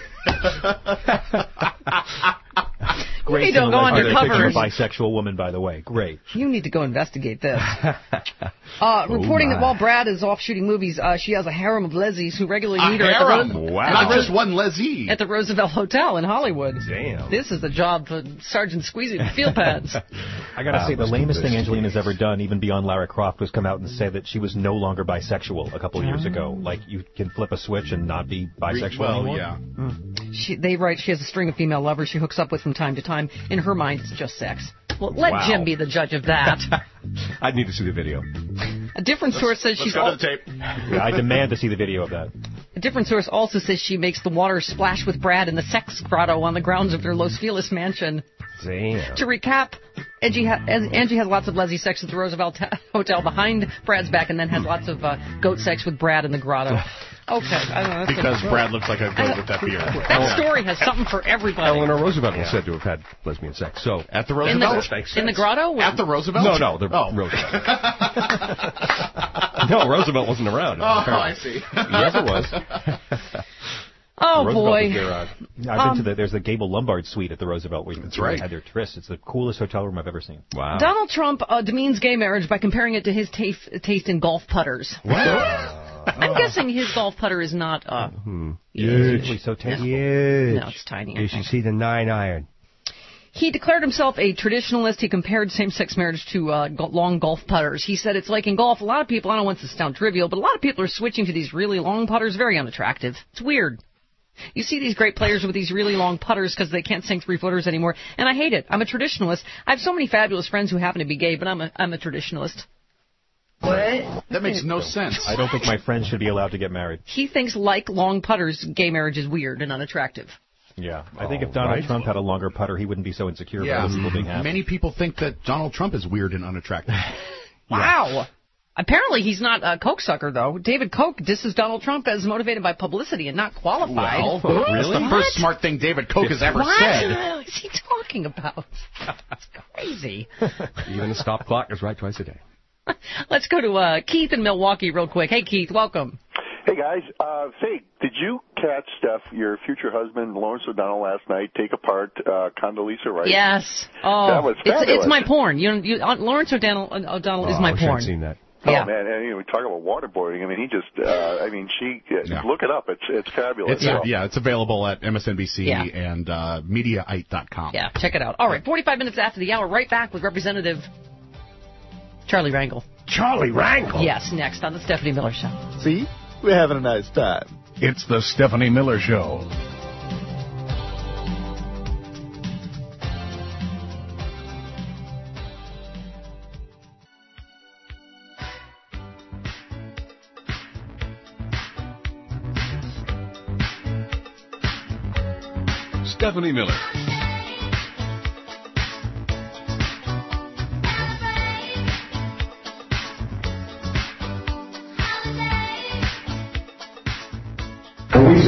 Great. You need to go undercover. A bisexual woman, by the way. Great. You need to go investigate this. Reporting that while Brad is off shooting movies, she has a harem of lezzies who regularly meet her at the Not just one lessee. At the Roosevelt Hotel in Hollywood. Damn. This is a job for Sergeant Squeezy with field pads. I gotta say, the lamest thing Angelina's ever done, even beyond Lara Croft, was come out and say that she was no longer bisexual a couple of years ago. Like, you can flip a switch and not be bisexual anymore. Yeah. They write she has a string of female lovers she hooks up with from time to time. In her mind, it's just sex. Well, let Jim be the judge of that. I need to see the video. A different source says she's... Let's go to the tape. Yeah, I demand to see the video of that. A different source also says she makes the water splash with Brad in the sex grotto on the grounds of their Los Feliz mansion. Damn. To recap, Angie has lots of lesbian sex at the Roosevelt Hotel behind Brad's back, and then has lots of goat sex with Brad in the grotto. Okay. I don't know, because Brad looks like a goat with that beard. That story has something for everybody. Eleanor Roosevelt was said to have had lesbian sex. So at the Roosevelt? In the grotto? At the Roosevelt? No, Roosevelt. No, Roosevelt wasn't around. I see. Yes, it was. Oh, boy. I've been to there's the Gable Lombard suite at the Roosevelt where they had their tryst. It's the coolest hotel room I've ever seen. Wow. Donald Trump demeans gay marriage by comparing it to his taste in golf putters. What? I'm guessing his golf putter is not huge. So tiny. Huge. No, it's tiny. You should see the 9-iron. He declared himself a traditionalist. He compared same-sex marriage to long golf putters. He said it's like in golf, a lot of people, I don't want this to sound trivial, but a lot of people are switching to these really long putters. Very unattractive. It's weird. You see these great players with these really long putters because they can't sink 3-footers anymore, and I hate it. I'm a traditionalist. I have so many fabulous friends who happen to be gay, but I'm a traditionalist. What? That makes no sense. I don't think my friends should be allowed to get married. He thinks, like long putters, gay marriage is weird and unattractive. Yeah, I think if Donald Trump had a longer putter, he wouldn't be so insecure about people being happy. Many people think that Donald Trump is weird and unattractive. Wow. Apparently he's not a cokesucker, though. David Koch disses Donald Trump as motivated by publicity and not qualified. Well, really? That's the first smart thing David Koch has ever said. What is he talking about? That's crazy. Even the stop clock is right twice a day. Let's go to Keith in Milwaukee real quick. Hey, Keith, welcome. Hey, guys. Say, did you catch, Steph, your future husband, Lawrence O'Donnell, last night take apart Condoleezza Rice? Yes. Oh, that was fabulous. It's my porn. Lawrence O'Donnell is my porn. I've seen that. Yeah. Oh, man, and we talk about waterboarding. I mean, he just, look it up. It's fabulous. It's available at MSNBC and Mediaite.com. Yeah, check it out. All right, 45 minutes after the hour, right back with Representative Charlie Rangel. Charlie Rangel? Yes, next on the Stephanie Miller Show. See? We're having a nice time. It's the Stephanie Miller Show. Stephanie Miller.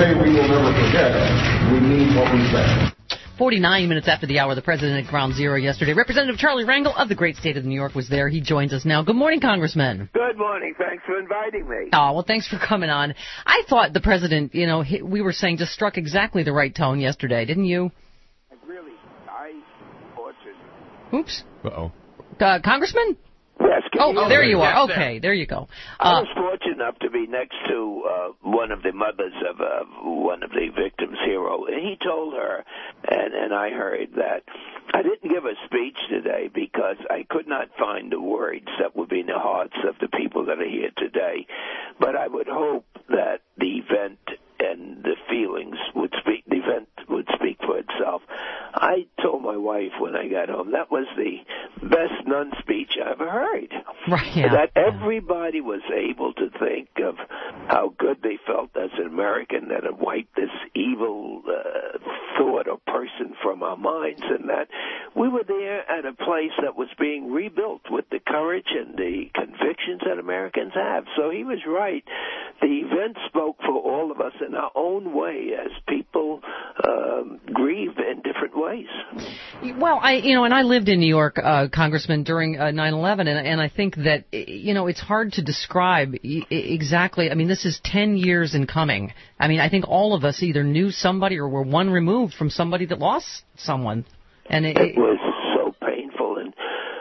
say we will never forget, we mean what we say. 49 minutes after the hour, the president at Ground Zero yesterday. Representative Charlie Rangel of the great state of New York was there. He joins us now. Good morning, Congressman. Good morning. Thanks for inviting me. Oh, well, thanks for coming on. I thought the president, we were saying just struck exactly the right tone yesterday, didn't you? Really, I thought it. Oops. Uh-oh. Yes. Congressman? There you are. Okay, there you go. I was fortunate enough to be next to one of the mothers of one of the victims' hero, and he told her, and I heard that I didn't give a speech today because I could not find the words that would be in the hearts of the people that are here today, but I would hope that the event and the feelings would speak. The event would speak for itself. I told my wife when I got home that was the best non-speech I ever heard. Right, yeah. That everybody was able to think of how good they felt as an American, that it wiped this evil thought or person from our minds, and that we were there at a place that was being rebuilt with the courage and the convictions that Americans have. So he was right. The event spoke for all of us in our own way as people grieve in different ways. Well, I lived in New York, Congressman, during 9/11, and I think that, it's hard to describe exactly. I mean, this is 10 years in coming. I mean, I think all of us either knew somebody or were one removed from somebody that lost someone. And it was so painful and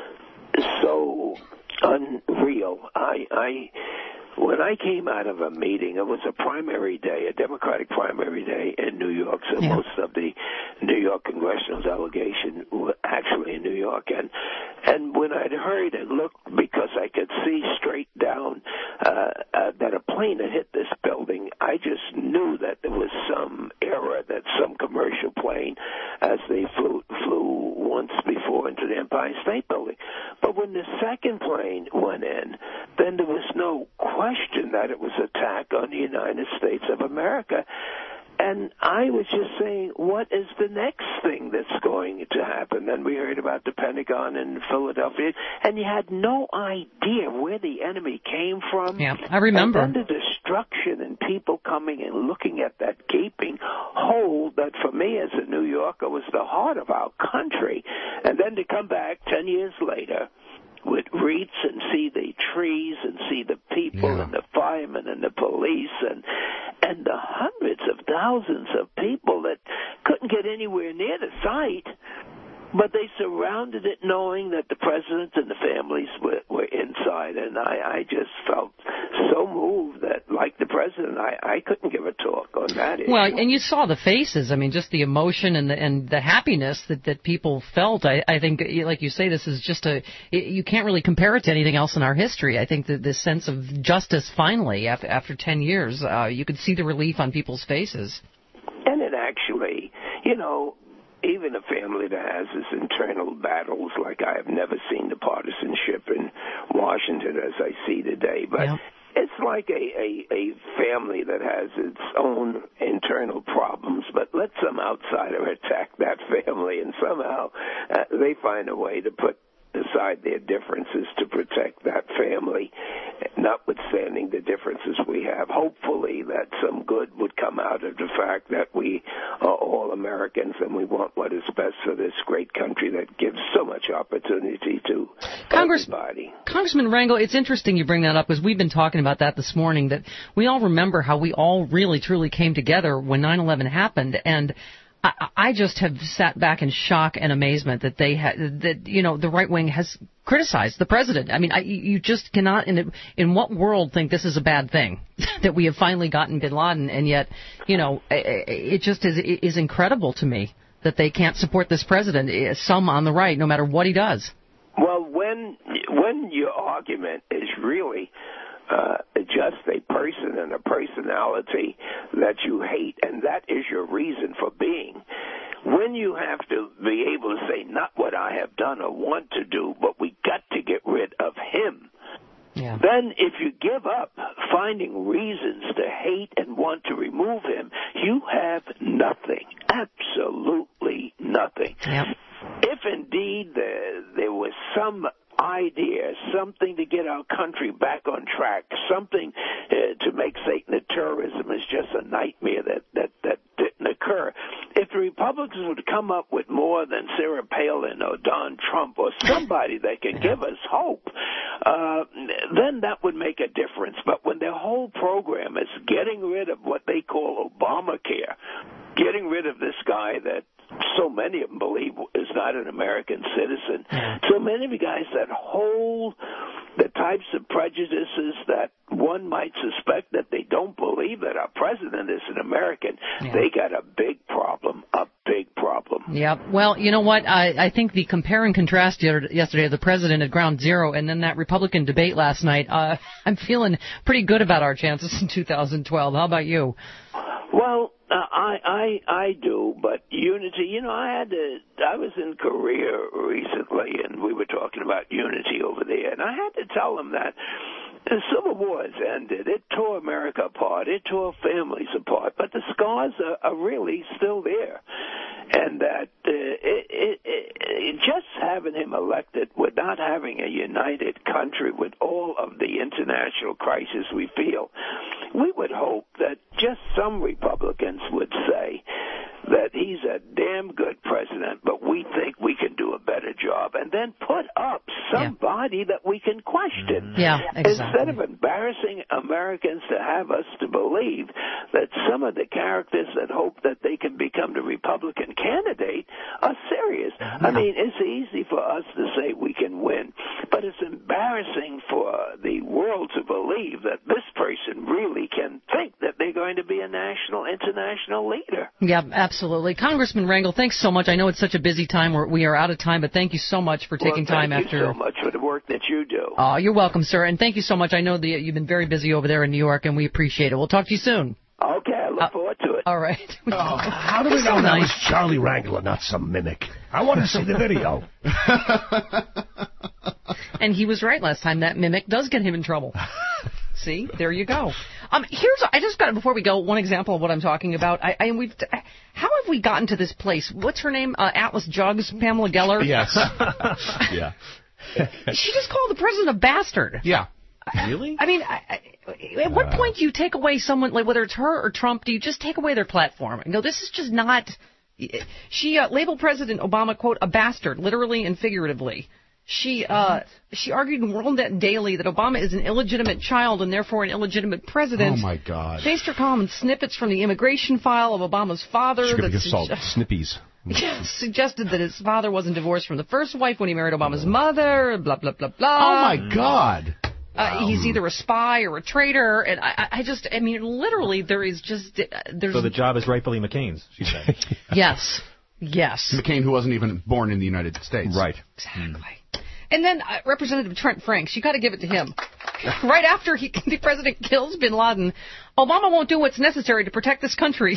so unreal. When I came out of a meeting, it was a primary day, a Democratic primary day in New York, so most of the New York congressional delegation were actually in New York. And when I'd heard and looked, because I could see straight down that a plane had hit this building, I just knew that there was some error, that some commercial plane, as they flew once before into the Empire State Building. But when the second plane went in, then there was no question that it was an attack on the United States of America. And I was just saying, what is the next thing that's going to happen? Then we heard about the Pentagon in Philadelphia, and you had no idea where the enemy came from. Yeah, I remember. And then the destruction and people coming and looking at that gaping hole that for me as a New Yorker was the heart of our country. And then to come back 10 years later with wreaths and see the trees and see the people and the firemen and the police and the hundreds of thousands of people that couldn't get anywhere near the site, but they surrounded it knowing that the president and the families were inside. And I just felt so moved that, like the president, I couldn't give a talk on that issue. Well, and you saw the faces. I mean, just the emotion and the happiness that people felt. I think, like you say, this is just you can't really compare it to anything else in our history. I think that this sense of justice finally, after 10 years, you could see the relief on people's faces. And it actually, even a family that has its internal battles, like I have never seen the partisanship in Washington as I see today, but it's like a family that has its own internal problems, but let some outsider attack that family, and somehow they find a way to put aside their differences to protect that family, notwithstanding the differences we have. Hopefully that some good would come out of the fact that we are all Americans and we want what is best for this great country that gives so much opportunity to everybody. Congressman Rangel, it's interesting you bring that up because we've been talking about that this morning, that we all remember how we all really, truly came together when 9/11 happened, and I just have sat back in shock and amazement that the right wing has criticized the president. I mean, you just cannot, in what world, think this is a bad thing, that we have finally gotten bin Laden, and yet, it just is incredible to me that they can't support this president, some on the right, no matter what he does. Well, when your argument is really just a person and a personality that you hate, and that is your reason for being. When you have to be able to say, not what I have done or want to do, but we got to get rid of him, then if you give up finding reasons to hate and want to remove him, you have nothing, absolutely nothing. Yep. If indeed there was some idea, something to get our country back on track, something to make Satan that terrorism is just a nightmare that the Republicans would come up with more than Sarah Palin or Don Trump or somebody that could give us hope, then that would make a difference. But when their whole program is getting rid of what they call Obamacare, getting rid of this guy that so many of them believe is not an American citizen, so many of you guys that hold the types of prejudices that one might suspect that they don't believe that our president is an American, they got a big problem, Yeah. Well, you know what? I think the compare and contrast yesterday of the president at ground zero and then that Republican debate last night, I'm feeling pretty good about our chances in 2012. How about you? Well, I do, but unity, I was in Korea recently, and we were talking about unity over there, and I had to tell them that the Civil War has ended. It tore America apart. It tore families apart, but the scars are really still there. And that just having him elected without having a united country with all of the international crisis we feel, we would hope that just some Republicans would say that he's a damn good president, but we think we can do a better job, and then put up somebody that we can question. Yeah, exactly. Instead of embarrassing Americans to have us to believe that some of the characters that hope that they can become the Republican candidate are serious. I mean, it's easy for us to say we can win, but it's embarrassing for the world to believe that this person really can think that they're going to be a national, international leader. Yeah, absolutely. Congressman Rangel, thanks so much. I know it's such a busy time. We are out of time, but thank you so much for taking time after. Thank you so much for the work that you do. Oh, you're welcome, sir. And thank you so much. I know that you've been very busy over there in New York, and we appreciate it. We'll talk to you soon. Okay, I look forward to it. All right. How do we know that was Charlie Rangel and not some mimic? I want to see the video. And he was right last time. That mimic does get him in trouble. See, there you go. I just got, before we go, one example of what I'm talking about. How have we gotten to this place? What's her name? Atlas Jugs, Pamela Geller? Yes. Yeah. She just called the president a bastard. Yeah. Really? I mean, at what point do you take away someone, like whether it's her or Trump, do you just take away their platform? No, this is just not. She labeled President Obama, quote, a bastard, literally and figuratively. She argued in World Net Daily that Obama is an illegitimate child and therefore an illegitimate president. Oh, my God. Based her column on snippets from the immigration file of Obama's father. She's going to get snippies. Suggested that his father wasn't divorced from the first wife when he married Obama's mother, blah, blah, blah, blah. Oh, my God. He's either a spy or a traitor, and I mean, literally, there is just... So the job is rightfully McCain's, she said. Yes. Yes. McCain, who wasn't even born in the United States. Right. Exactly. And then Representative Trent Franks, you got to give it to him. Right after the president kills bin Laden, Obama won't do what's necessary to protect this country.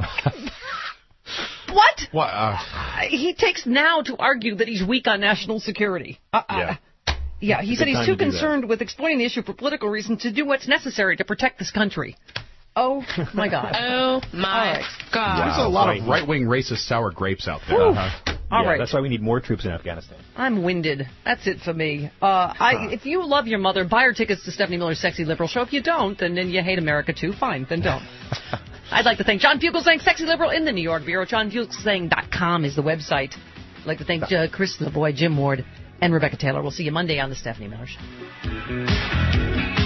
What? What? He takes now to argue that he's weak on national security. Yeah, he said he's too concerned with exploiting the issue for political reasons to do what's necessary to protect this country. Oh, my God. Oh, my God. There's a lot of right-wing racist sour grapes out there. All right. That's why we need more troops in Afghanistan. I'm winded. That's it for me. If you love your mother, buy her tickets to Stephanie Miller's Sexy Liberal show. If you don't, and then you hate America too, fine, then don't. I'd like to thank John Fugelsang, Sexy Liberal in the New York Bureau. JohnFugelsang.com is the website. I'd like to thank Chris the Boy, Jim Ward, and Rebecca Taylor. We'll see you Monday on the Stephanie Miller Show.